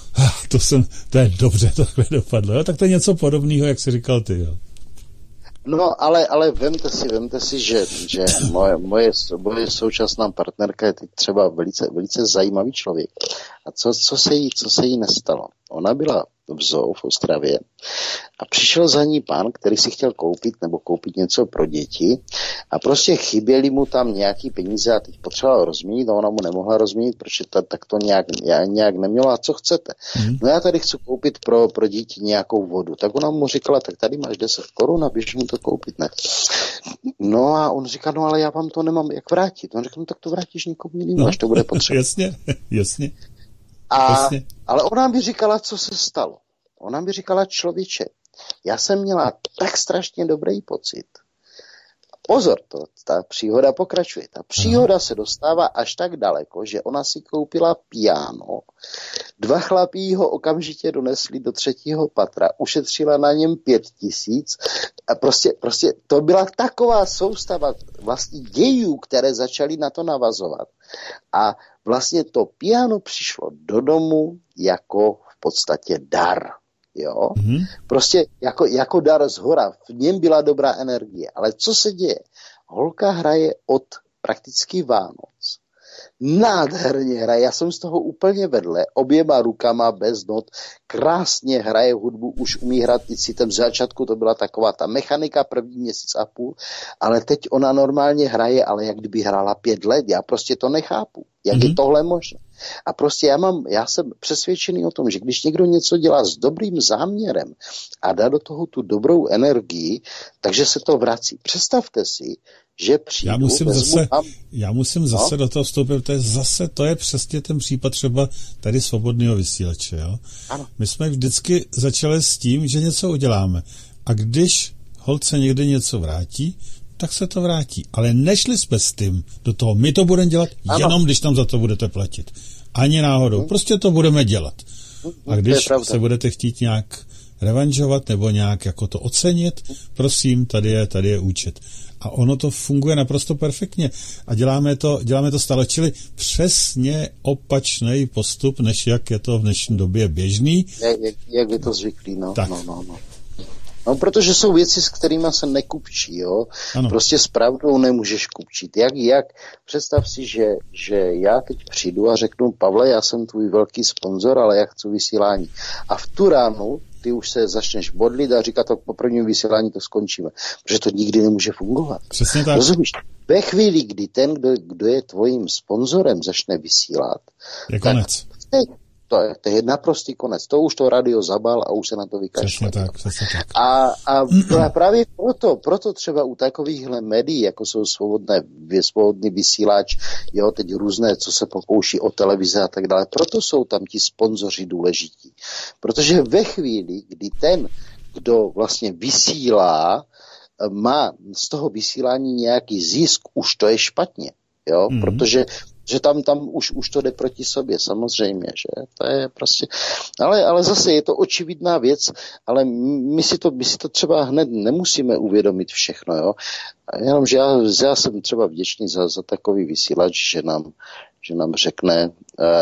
To je dobře, takhle dopadlo. Jo? Tak to je něco podobného, jak jsi říkal ty. Jo? No, ale vemte si, že moje současná partnerka je teď třeba velice zajímavý člověk. A co se jí nestalo? Ona byla v zoo v Ostravě a přišel za ní pán, který si chtěl koupit něco pro děti a prostě chyběly mu tam nějaký peníze a teď potřeboval rozměnit a ona mu nemohla rozměnit, protože tak to nějak nemělo. A co chcete? No já tady chci koupit pro děti nějakou vodu. Tak ona mu říkala, tak tady máš 10 korun a běž mu to koupit, ne? No a on říká, no ale já vám to nemám jak vrátit. On říká, no tak to vrátíš nikomu jinému, až to bude potřeba. Jasně. Ale ona mi říkala, co se stalo. Ona mi říkala, člověče, já jsem měla tak strašně dobrý pocit. Pozor, ta příhoda pokračuje. Ta příhoda se dostává až tak daleko, že ona si koupila piano, 2 chlapí ho okamžitě donesli do 3. patra, ušetřila na něm 5 000 a prostě to byla taková soustava vlastně dějů, které začaly na to navazovat. A vlastně to piano přišlo do domu jako v podstatě dar. Jo? Prostě jako dar zhora. V něm byla dobrá energie. Ale co se děje? Holka hraje od prakticky Vánoc. Nádherně hraje, já jsem z toho úplně vedle, oběma rukama bez not, krásně hraje hudbu, už umí hrát i citem. Z začátku to byla taková ta mechanika 1. měsíc a půl, ale teď ona normálně hraje, ale jak kdyby hrála 5 let, já prostě to nechápu, jak je tohle možné. A prostě já jsem přesvědčený o tom, že když někdo něco dělá s dobrým záměrem a dá do toho tu dobrou energii, takže se to vrací. Představte si, že přijdu, já musím zase do toho vstoupit, to je přesně ten případ třeba tady Svobodného vysílače. Jo? Ano. My jsme vždycky začali s tím, že něco uděláme. A když holce někdy něco vrátí, tak se to vrátí. Ale nešli jsme s tím do toho. My to budeme dělat jenom, když tam za to budete platit. Ani náhodou. Prostě to budeme dělat. A když se budete chtít nějak revanžovat nebo nějak jako to ocenit, prosím, tady je účet. A ono to funguje naprosto perfektně. A děláme to stále. Čili přesně opačný postup, než jak je to v dnešní době běžný. Jak je to zvyklý, no. No, protože jsou věci, s kterými se nekupčí, jo. Ano. Prostě s pravdou nemůžeš kupčit. Jak? Představ si, že já teď přijdu a řeknu, Pavle, já jsem tvůj velký sponzor, ale já chci vysílání. A v tu ránu ty už se začneš bodlit a říkat, tak po prvním vysílání to skončíme. Protože to nikdy nemůže fungovat. Přesně tak. Rozumíš? Ve chvíli, kdy ten, kdo je tvojím sponzorem, začne vysílat, je konec. To je naprostý konec. To už to radio zabal a už se na to vykašle. Přesně tak. A právě proto třeba u takovýchhle médií, jako jsou svobodný vysílač, jo, teď různé, co se pokouší o televize a tak dále, proto jsou tam ti sponzoři důležití. Protože ve chvíli, kdy ten, kdo vlastně vysílá, má z toho vysílání nějaký zisk, už to je špatně. Jo, protože že tam už to jde proti sobě, samozřejmě, že to je prostě, ale zase je to očividná věc, ale my si to třeba hned nemusíme uvědomit všechno, jo, jenomže já jsem třeba vděčný za takový vysílač, že nám řekne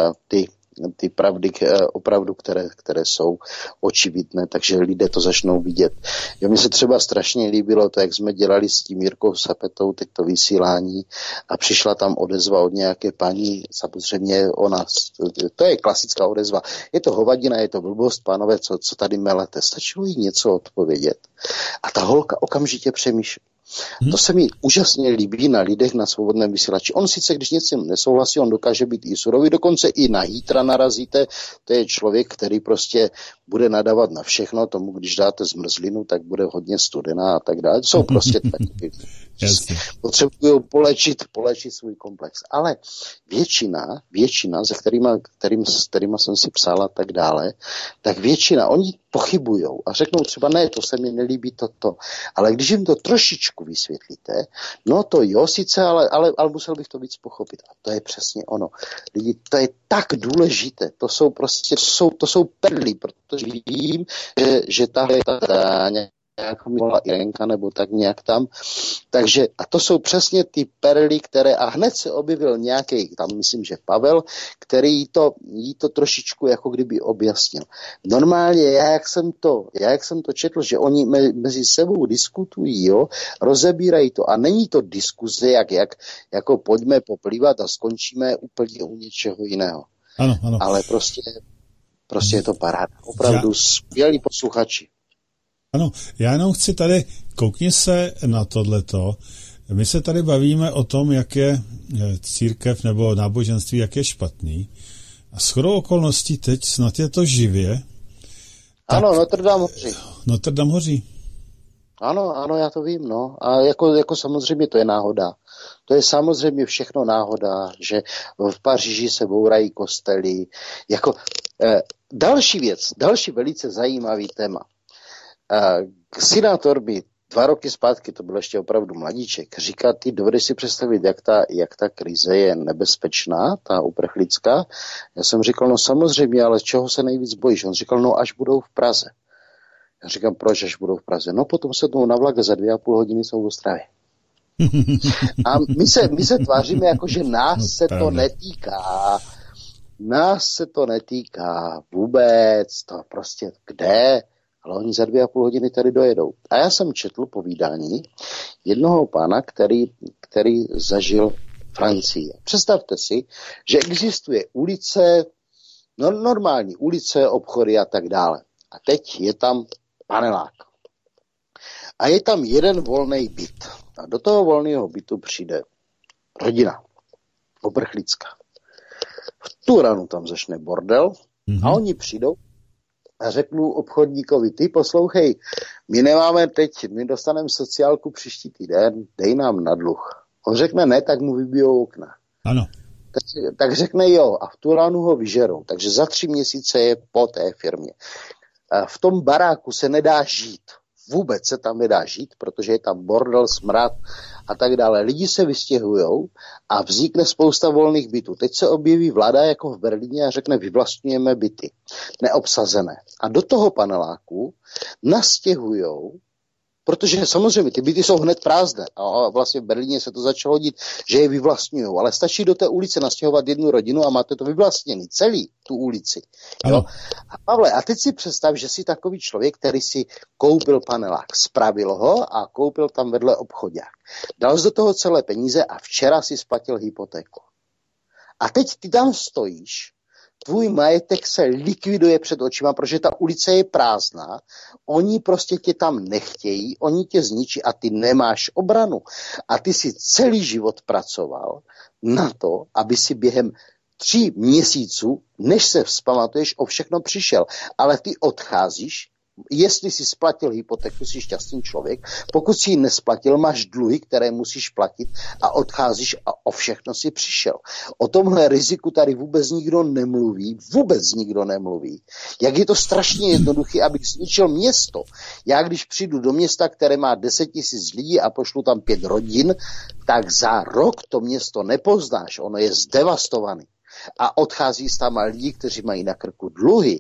ty pravdy opravdu, které jsou očividné, takže lidé to začnou vidět. Jo, mně se třeba strašně líbilo to, jak jsme dělali s tím Jirkou Sapetou teď to vysílání a přišla tam odezva od nějaké paní, samozřejmě to je klasická odezva. Je to hovadina, je to blbost, pánové, co tady melete. Stačilo jí něco odpovědět. A ta holka okamžitě přemýšlí. To se mi úžasně líbí na lidech na svobodném vysílači. On sice, když něco nesouhlasí, on dokáže být i surový, dokonce i na hýtra narazíte. To je člověk, který prostě bude nadávat na všechno, tomu, když dáte zmrzlinu, tak bude hodně studená a tak dále. To jsou prostě taky potřebují polečit svůj komplex. Ale většina, se kterýma jsem si psal a tak dále, tak většina, oni pochybujou a řeknou třeba ne, to se mi nelíbí toto. Ale když jim to trošičku vysvětlíte, no to jo, sice, ale musel bych to víc pochopit. A to je přesně ono. Lidi, to je tak důležité. To jsou perly, protože vím, že tahle jako byla Irenka nebo tak nějak tam. Takže a to jsou přesně ty perly, které a hned se objevil nějaký, tam myslím, že Pavel, který jí to trošičku jako kdyby objasnil. Normálně já jak jsem to četl, že oni mezi sebou diskutují, jo, rozebírají to a není to diskuze, jako pojďme poplývat a skončíme úplně u něčeho jiného. Ano. Ale prostě je to paráda. Opravdu skvělí posluchači. Ano, já jenom chci tady, koukni se na tohleto. My se tady bavíme o tom, jak je církev nebo náboženství, jak je špatný. A shodou okolností teď snad je to živě. Ano, Notre Dame hoří. Notre Dame hoří. Ano, já to vím, no. A jako samozřejmě to je náhoda. To je samozřejmě všechno náhoda, že v Paříži se bourají kostely. Další velice zajímavý téma. Senátor by 2 roky zpátky, to byl ještě opravdu mladíček, říká, ty dovedeš si představit, jak ta krize je nebezpečná, ta uprchlická. Já jsem říkal, no samozřejmě, ale čeho se nejvíc bojíš? On říkal, no až budou v Praze. Já říkám, proč až budou v Praze? No potom se tomu na vlak za 2,5 hodiny jsou v Ostravě. A my se tváříme jako, že nás se to netýká. Nás se to netýká vůbec, to prostě kde? Ale oni za 2,5 hodiny tady dojedou. A já jsem četl povídání jednoho pána, který zažil Francii. Představte si, že existuje ulice, normální ulice, obchody a tak dále. A teď je tam panelák. A je tam jeden volný byt. A do toho volného bytu přijde rodina, uprchlická. V tu ranu tam začne bordel a oni přijdou a řeknu obchodníkovi, ty poslouchej, my dostaneme sociálku příští týden, dej nám na dluh. On řekne ne, tak mu vybijou okna. Ano. Tak řekne jo a v tu ránu ho vyžerou. Takže za 3 měsíce je po té firmě. A v tom baráku se nedá žít. Vůbec se tam nedá žít, protože je tam bordel, smrad a tak dále. Lidi se vystěhujou a vznikne spousta volných bytů. Teď se objeví vláda jako v Berlíně a řekne, vyvlastňujeme byty neobsazené. A do toho paneláku nastěhujou, protože samozřejmě ty byty jsou hned prázdné a vlastně v Berlíně se to začalo dít, že je vyvlastňujou, ale stačí do té ulice nastěhovat jednu rodinu a máte to vyvlastněný, celý tu ulici. Jo? A Pavle, a teď si představ, že jsi takový člověk, který si koupil panelák, spravil ho a koupil tam vedle obchodák. Dal jsi do toho celé peníze a včera si splatil hypotéku. A teď ty tam stojíš, tvůj majetek se likviduje před očima, protože ta ulice je prázdná, oni prostě tě tam nechtějí, oni tě zničí a ty nemáš obranu. A ty si celý život pracoval na to, aby si během 3 měsíců, než se vzpamatuješ, o všechno přišel. Ale ty odcházíš, jestli jsi splatil hypotéku, jsi šťastný člověk, pokud si ji nesplatil, máš dluhy, které musíš platit a odcházíš a o všechno si přišel. O tomhle riziku tady vůbec nikdo nemluví. Jak je to strašně jednoduché, abych zničil město. Já když přijdu do města, které má 10 000 lidí a pošlu tam 5 rodin, tak za rok to město nepoznáš, ono je zdevastované. A odchází tam lidi, kteří mají na krku dluhy.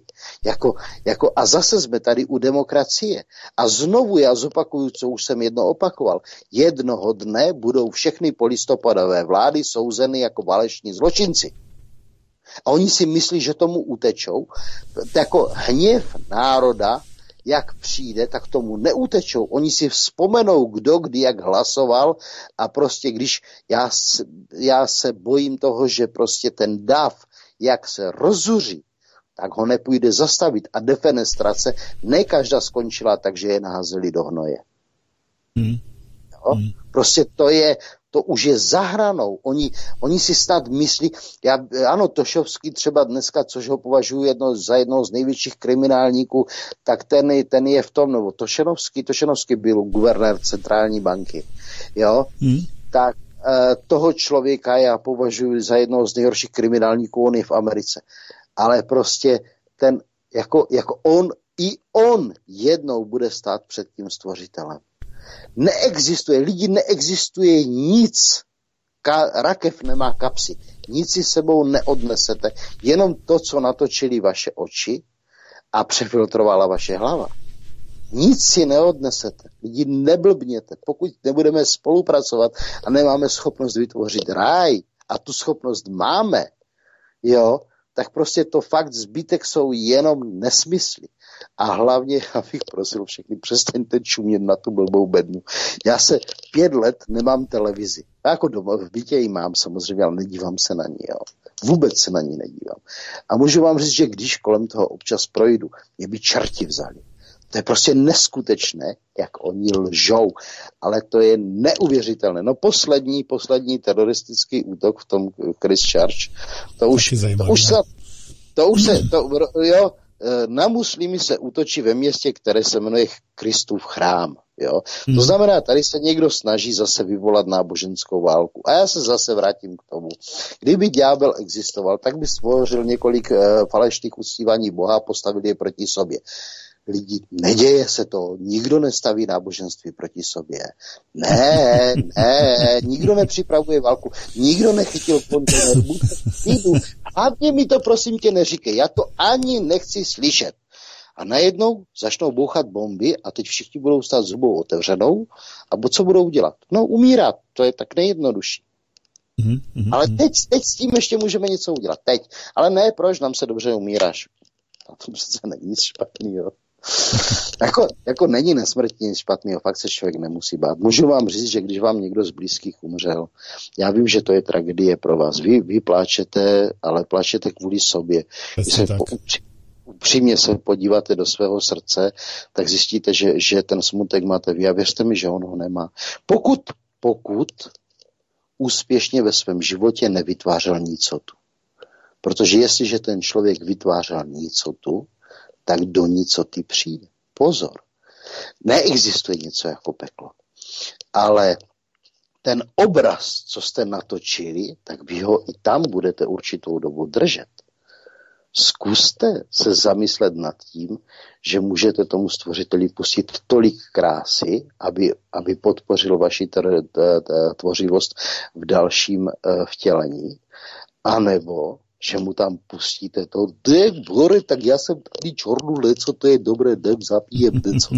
A zase jsme tady u demokracie. A znovu já zopakuju, co už jsem jednou opakoval. Jednoho dne budou všechny polistopadové vlády souzeny jako váleční zločinci. A oni si myslí, že tomu utečou. Jako hněv národa, jak přijde, tak tomu neutečou. Oni si vzpomenou, kdo kdy jak hlasoval a prostě když já se bojím toho, že prostě ten dav, jak se rozuří, tak ho nepůjde zastavit. A defenestrace ne každá skončila tak, že je naházeli do hnoje. Prostě to už je za hranou. Oni si snad myslí, ano, Tošovský třeba dneska, což ho považuji za jednoho z největších kriminálníků, tak ten je v tom, nebo Tošenovský byl guvernér centrální banky, jo, tak toho člověka já považuji za jednoho z nejhorších kriminálníků, on je v Americe. Ale prostě ten, jako on jednou bude stát před tím stvořitelem. Neexistuje nic. Rakev nemá kapsy. Nic si sebou neodnesete. Jenom to, co natočili vaše oči a přefiltrovala vaše hlava. Nic si neodnesete. Lidi, neblbněte. Pokud nebudeme spolupracovat a nemáme schopnost vytvořit ráj, a tu schopnost máme, jo, tak prostě to fakt zbytek jsou jenom nesmysly. A hlavně, abych prosil všechny, přestaňte čumět na tu blbou bednu. Já se 5 let nemám televizi. Já jako doma v bytě ji mám samozřejmě, ale nedívám se na ní. Jo. Vůbec se na ní nedívám. A můžu vám říct, že když kolem toho občas projdu, mě by čerti vzali. To je prostě neskutečné, jak oni lžou. Ale to je neuvěřitelné. No poslední teroristický útok v tom Christchurch, na muslimy se útočí ve městě, které se jmenuje Kristův chrám. Jo? To znamená, tady se někdo snaží zase vyvolat náboženskou válku. A já se zase vrátím k tomu. Kdyby ďábel existoval, tak by stvořil několik falešných uctívání Boha a postavil je proti sobě. Lidi, neděje se to, nikdo nestaví náboženství proti sobě. Ne, nikdo nepřipravuje válku, nikdo nechytil kontejner, hlavně mi to prosím tě neříkej, já to ani nechci slyšet. A najednou začnou bouchat bomby a teď všichni budou stát s zubou otevřenou a co budou dělat? No umírat, to je tak nejjednodušší. Ale teď s tím ještě můžeme něco udělat, teď. Ale ne, proč nám se dobře umíráš? A to přece není nic špatného. Jako není na smrt nic špatného, fakt se člověk nemusí bát. Můžu vám říct, že když vám někdo z blízkých umřel, já vím, že to je tragédie pro vás. Vy pláčete, ale pláčete kvůli sobě. Když se upřímně se podíváte do svého srdce, tak zjistíte, že ten smutek máte vy a věřte mi, že on ho nemá. Pokud úspěšně ve svém životě nevytvářel nicotu. Protože jestliže ten člověk vytvářel nicotu, tak do nicoty přijde. Pozor. Neexistuje něco jako peklo. Ale ten obraz, co jste natočili, tak vy ho i tam budete určitou dobu držet. Zkuste se zamyslet nad tím, že můžete tomu stvořiteli pustit tolik krásy, aby podpořil vaši tvořivost v dalším vtělení, anebo že mu tam pustíte to, tak já jsem tady čornule, co to je dobré, zapíjem, co.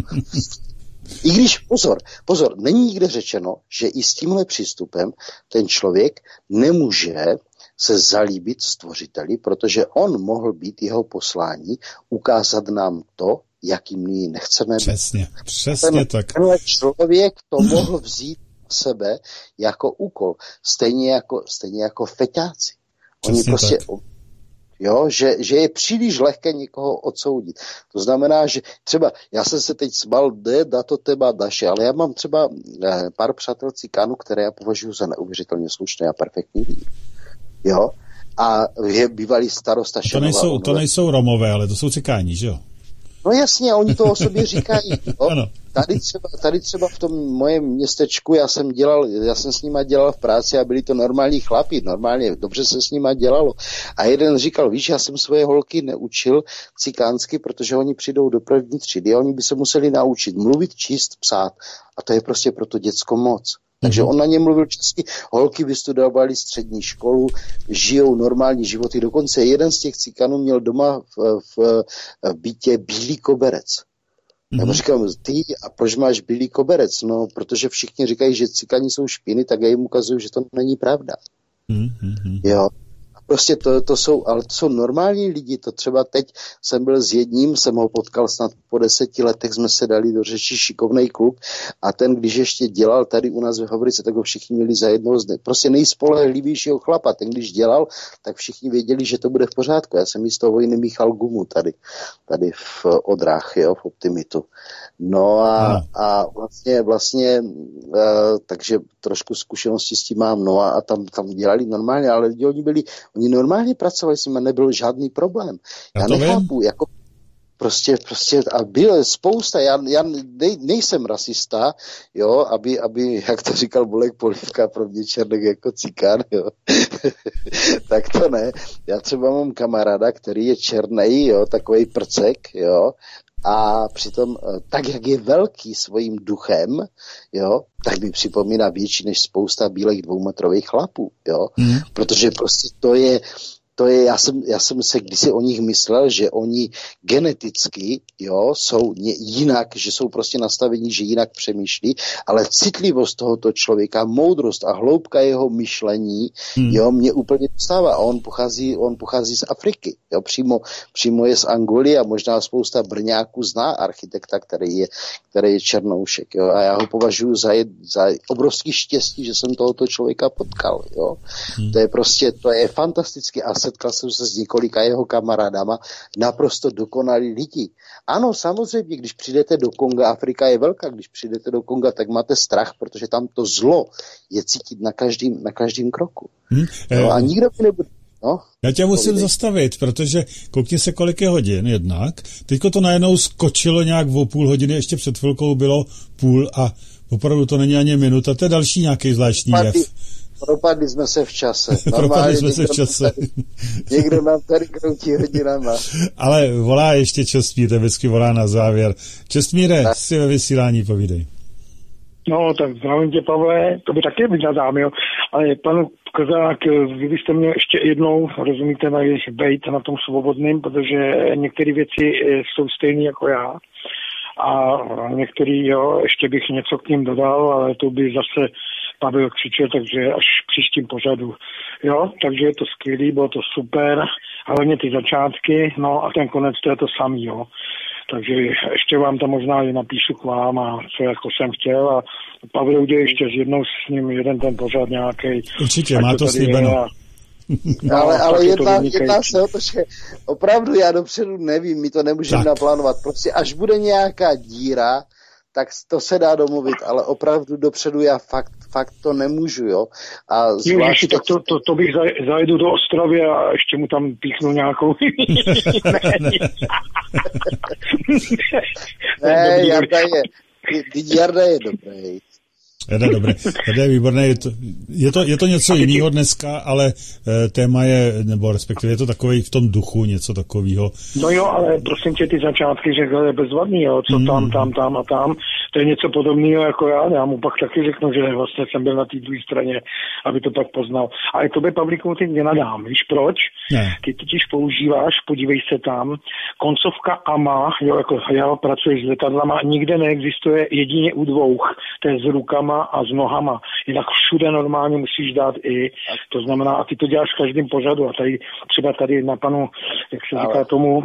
I když, pozor, není nikde řečeno, že i s tímhle přístupem ten člověk nemůže se zalíbit stvořiteli, protože on mohl být jeho poslání ukázat nám to, jakým my nechceme být. Přesně tak. Tenhle člověk to mohl vzít sebe jako úkol, stejně jako feťáci. Oni prostě, že je příliš lehké někoho odsoudit. To znamená, že třeba, já jsem se teď smal, dato teba daše, ale já mám třeba pár přátel cikánů, které já považuji za neuvěřitelně slušné a perfektní lidi. Jo? A je bývalý starosta Šenova. To nejsou Romové, ale to jsou cikáni, že jo? No jasně, oni to o sobě říkají. Tady třeba v tom mojem městečku já jsem s nima dělal v práci a byli to normální chlapi, normálně, dobře se s nima dělalo. A jeden říkal, víš, já jsem svoje holky neučil cikánsky, protože oni přijdou do první třídy a oni by se museli naučit mluvit, číst, psát. A to je prostě pro to děcko moc. Takže on na ně mluvil česky, holky vystudovali střední školu, žijou normální životy. Dokonce jeden z těch cikanů měl doma v bytě bílý koberec. Já mu říkám, ty, a proč máš bílý koberec? No, protože všichni říkají, že cikani jsou špiny, tak já jim ukazuju, že to není pravda. Jo. Prostě to jsou normální lidi, to třeba teď jsem byl s jedním, jsem ho potkal snad po 10 letech, jsme se dali do řeči, šikovnej kluk a ten, když ještě dělal tady u nás ve fabrice, tak ho všichni měli za jednoho prostě nejspolehlivějšího chlapa, ten když dělal, tak všichni věděli, že to bude v pořádku. Já jsem jí z toho vojny míchal gumu tady v Odrách, jo, v Optimitu. No a vlastně takže trošku zkušenosti s tím mám, no a tam dělali normálně, ale oni normálně pracovali s nimi, nebyl žádný problém. Já nechápu, jako prostě a bylo spousta, já nejsem rasista, jo, aby, jak to říkal Bolek Polívka, pro mě černek jako cikán, jo. Tak to ne. Já třeba mám kamaráda, který je černej, jo, takovej prcek, jo, a přitom tak, jak je velký svým duchem, jo, tak mi připomíná větší než spousta bílých 2metrových chlapů, jo, protože prostě to je, já jsem se kdysi o nich myslel, že oni geneticky, jo, jsou jinak, že jsou prostě nastavení, že jinak přemýšlí, ale citlivost tohoto člověka, moudrost a hloubka jeho myšlení, jo, mě úplně dostává. A on pochází z Afriky, jo, přímo je z Angoly a možná spousta Brňáků zná architekta, který je Černoušek, jo, a já ho považuji za obrovský štěstí, že jsem tohoto člověka potkal, jo. To je fantastické a setkal jsem se s několika jeho kamarádama, naprosto dokonalí lidi. Ano, samozřejmě, když přijdete do Konga, Afrika je velká, když přijdete do Konga, tak máte strach, protože tam to zlo je cítit na každém kroku. No, a nikdo by nebude. No, já tě musím zastavit, protože koukni se, kolik je hodin jednak. Teďko to najednou skočilo nějak o půl hodiny, ještě před chvilkou bylo půl a opravdu to není ani minuta. To je další nějaký zvláštní jev. Propadli jsme se v čase. Propadli jsme se v čase. Někdo nám tady kroutí hodinama. Ale volá ještě Čestmír, vždycky volá na závěr. Čestmíre, si ve vysílání, povídej. No, tak zdravím tě, Pavle, to by taky vyžadám, jo. Ale pan Kozák, vy byste mě ještě jednou, rozumíte, měli bejt na tom svobodným, protože některé věci jsou stejné jako já. A některý, jo, ještě bych něco k ním dodal, ale to by zase Pavel křičel, takže až příštím pořadu. Jo, takže je to skvělý, bylo to super, hlavně ty začátky, no a ten konec to je to samý, jo. Takže ještě vám tam možná i napíšu k vám a co jako jsem chtěl a Pavel udělá ještě jednou s ním jeden ten pořad nějaký. Určitě, má to slíbeno. Ale jedná se o to, že opravdu já dopředu nevím, my to nemůžeme naplánovat. Prostě až bude nějaká díra, tak to se dá domluvit, ale opravdu dopředu já fakt to nemůžu, jo. A zvláště... tak to bych zajedu do Ostravy a ještě mu tam píchnu nějakou... ne, Jarda je dobrý. Jarda je výborný. Je to něco jiného dneska, ale téma je, nebo respektive je to takový v tom duchu, něco takového. No jo, ale prosím tě, ty začátky řekl je bezvadný, jo, co tam a tam. To je něco podobného jako já mu pak taky řeknu, že vlastně jsem byl na té druhé straně, aby to pak poznal. Ale to by Pavlíku teď nenadám, víš proč? Ne. Ty totiž používáš, podívej se tam, koncovka AMA, jo, jako já pracuji s letadlama, nikde neexistuje jedině u dvou, to je s rukama a s nohama. Jinak všude normálně musíš dát i, to znamená, a ty to děláš v každém pořadu a tady třeba tady na panu, jak se říká tomu...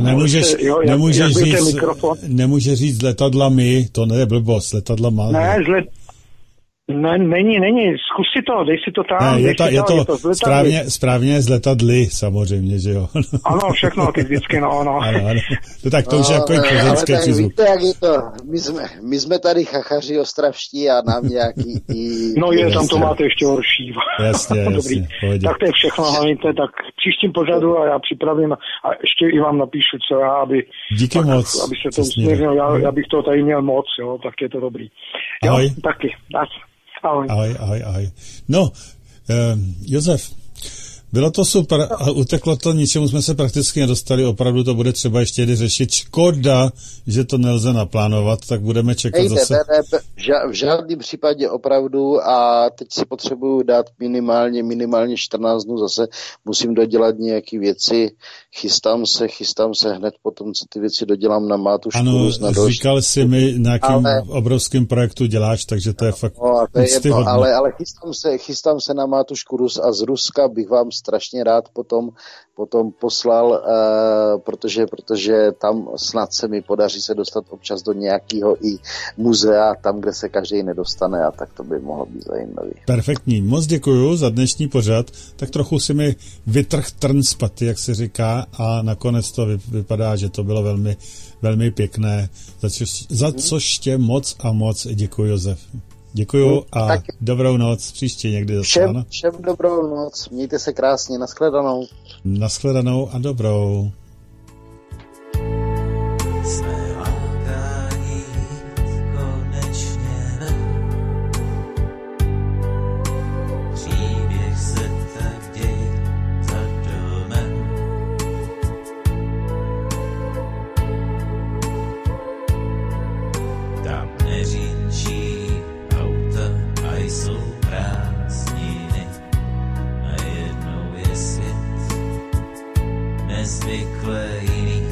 Nemůžeš říct letadlami, to ne je blbost, letadlama. Ne, není, zkus si to, dej si to tam. Ne, je to správně z letadly, samozřejmě, že jo. Ano, všechno, ty vždycky, no. Ano. Tak to už je jako plzeňské přízvuk. Víte, jak je to, my jsme tady chachaři ostravští a nám nějaký... No tam to máte ještě horší. Jasně, tak to je všechno, hlavně tak příštím pořadu a já připravím a ještě i vám napíšu, co já, aby... Díky moc. Aby se to usměřilo, já bych to tady měl moc, jo, tak je to dobrý. Jo, ahoj. Taky, Ahoj. No, Josef, bylo to super a uteklo to, ničemu jsme se prakticky nedostali, opravdu to bude třeba ještě jedy řešit. Škoda, že to nelze naplánovat, tak budeme čekat zase. V žádném případě opravdu a teď si potřebuju dát minimálně 14 dnů zase, musím dodělat nějaké věci, chystám se hned potom, co ty věci dodělám na Mátušku. Ano, říkal jsi mi, na jakým obrovským projektu děláš, takže to je fakt úctyhodné. Ale chystám se na Mátušku Rus a z Ruska bych vám strašně rád potom poslal, protože tam snad se mi podaří se dostat občas do nějakého i muzea, tam, kde se každý nedostane a tak to by mohlo být zajímavý. Perfektní, moc děkuju za dnešní pořad, tak trochu si mi vytrh trn z paty, jak se říká, a nakonec to vypadá, že to bylo velmi, velmi pěkné, za což tě moc a moc děkuji, Josef. Děkuju a tak dobrou noc, příště někdy zase. Všem dobrou noc, mějte se krásně, nashledanou. Nashledanou a dobrou. nezvykle jiný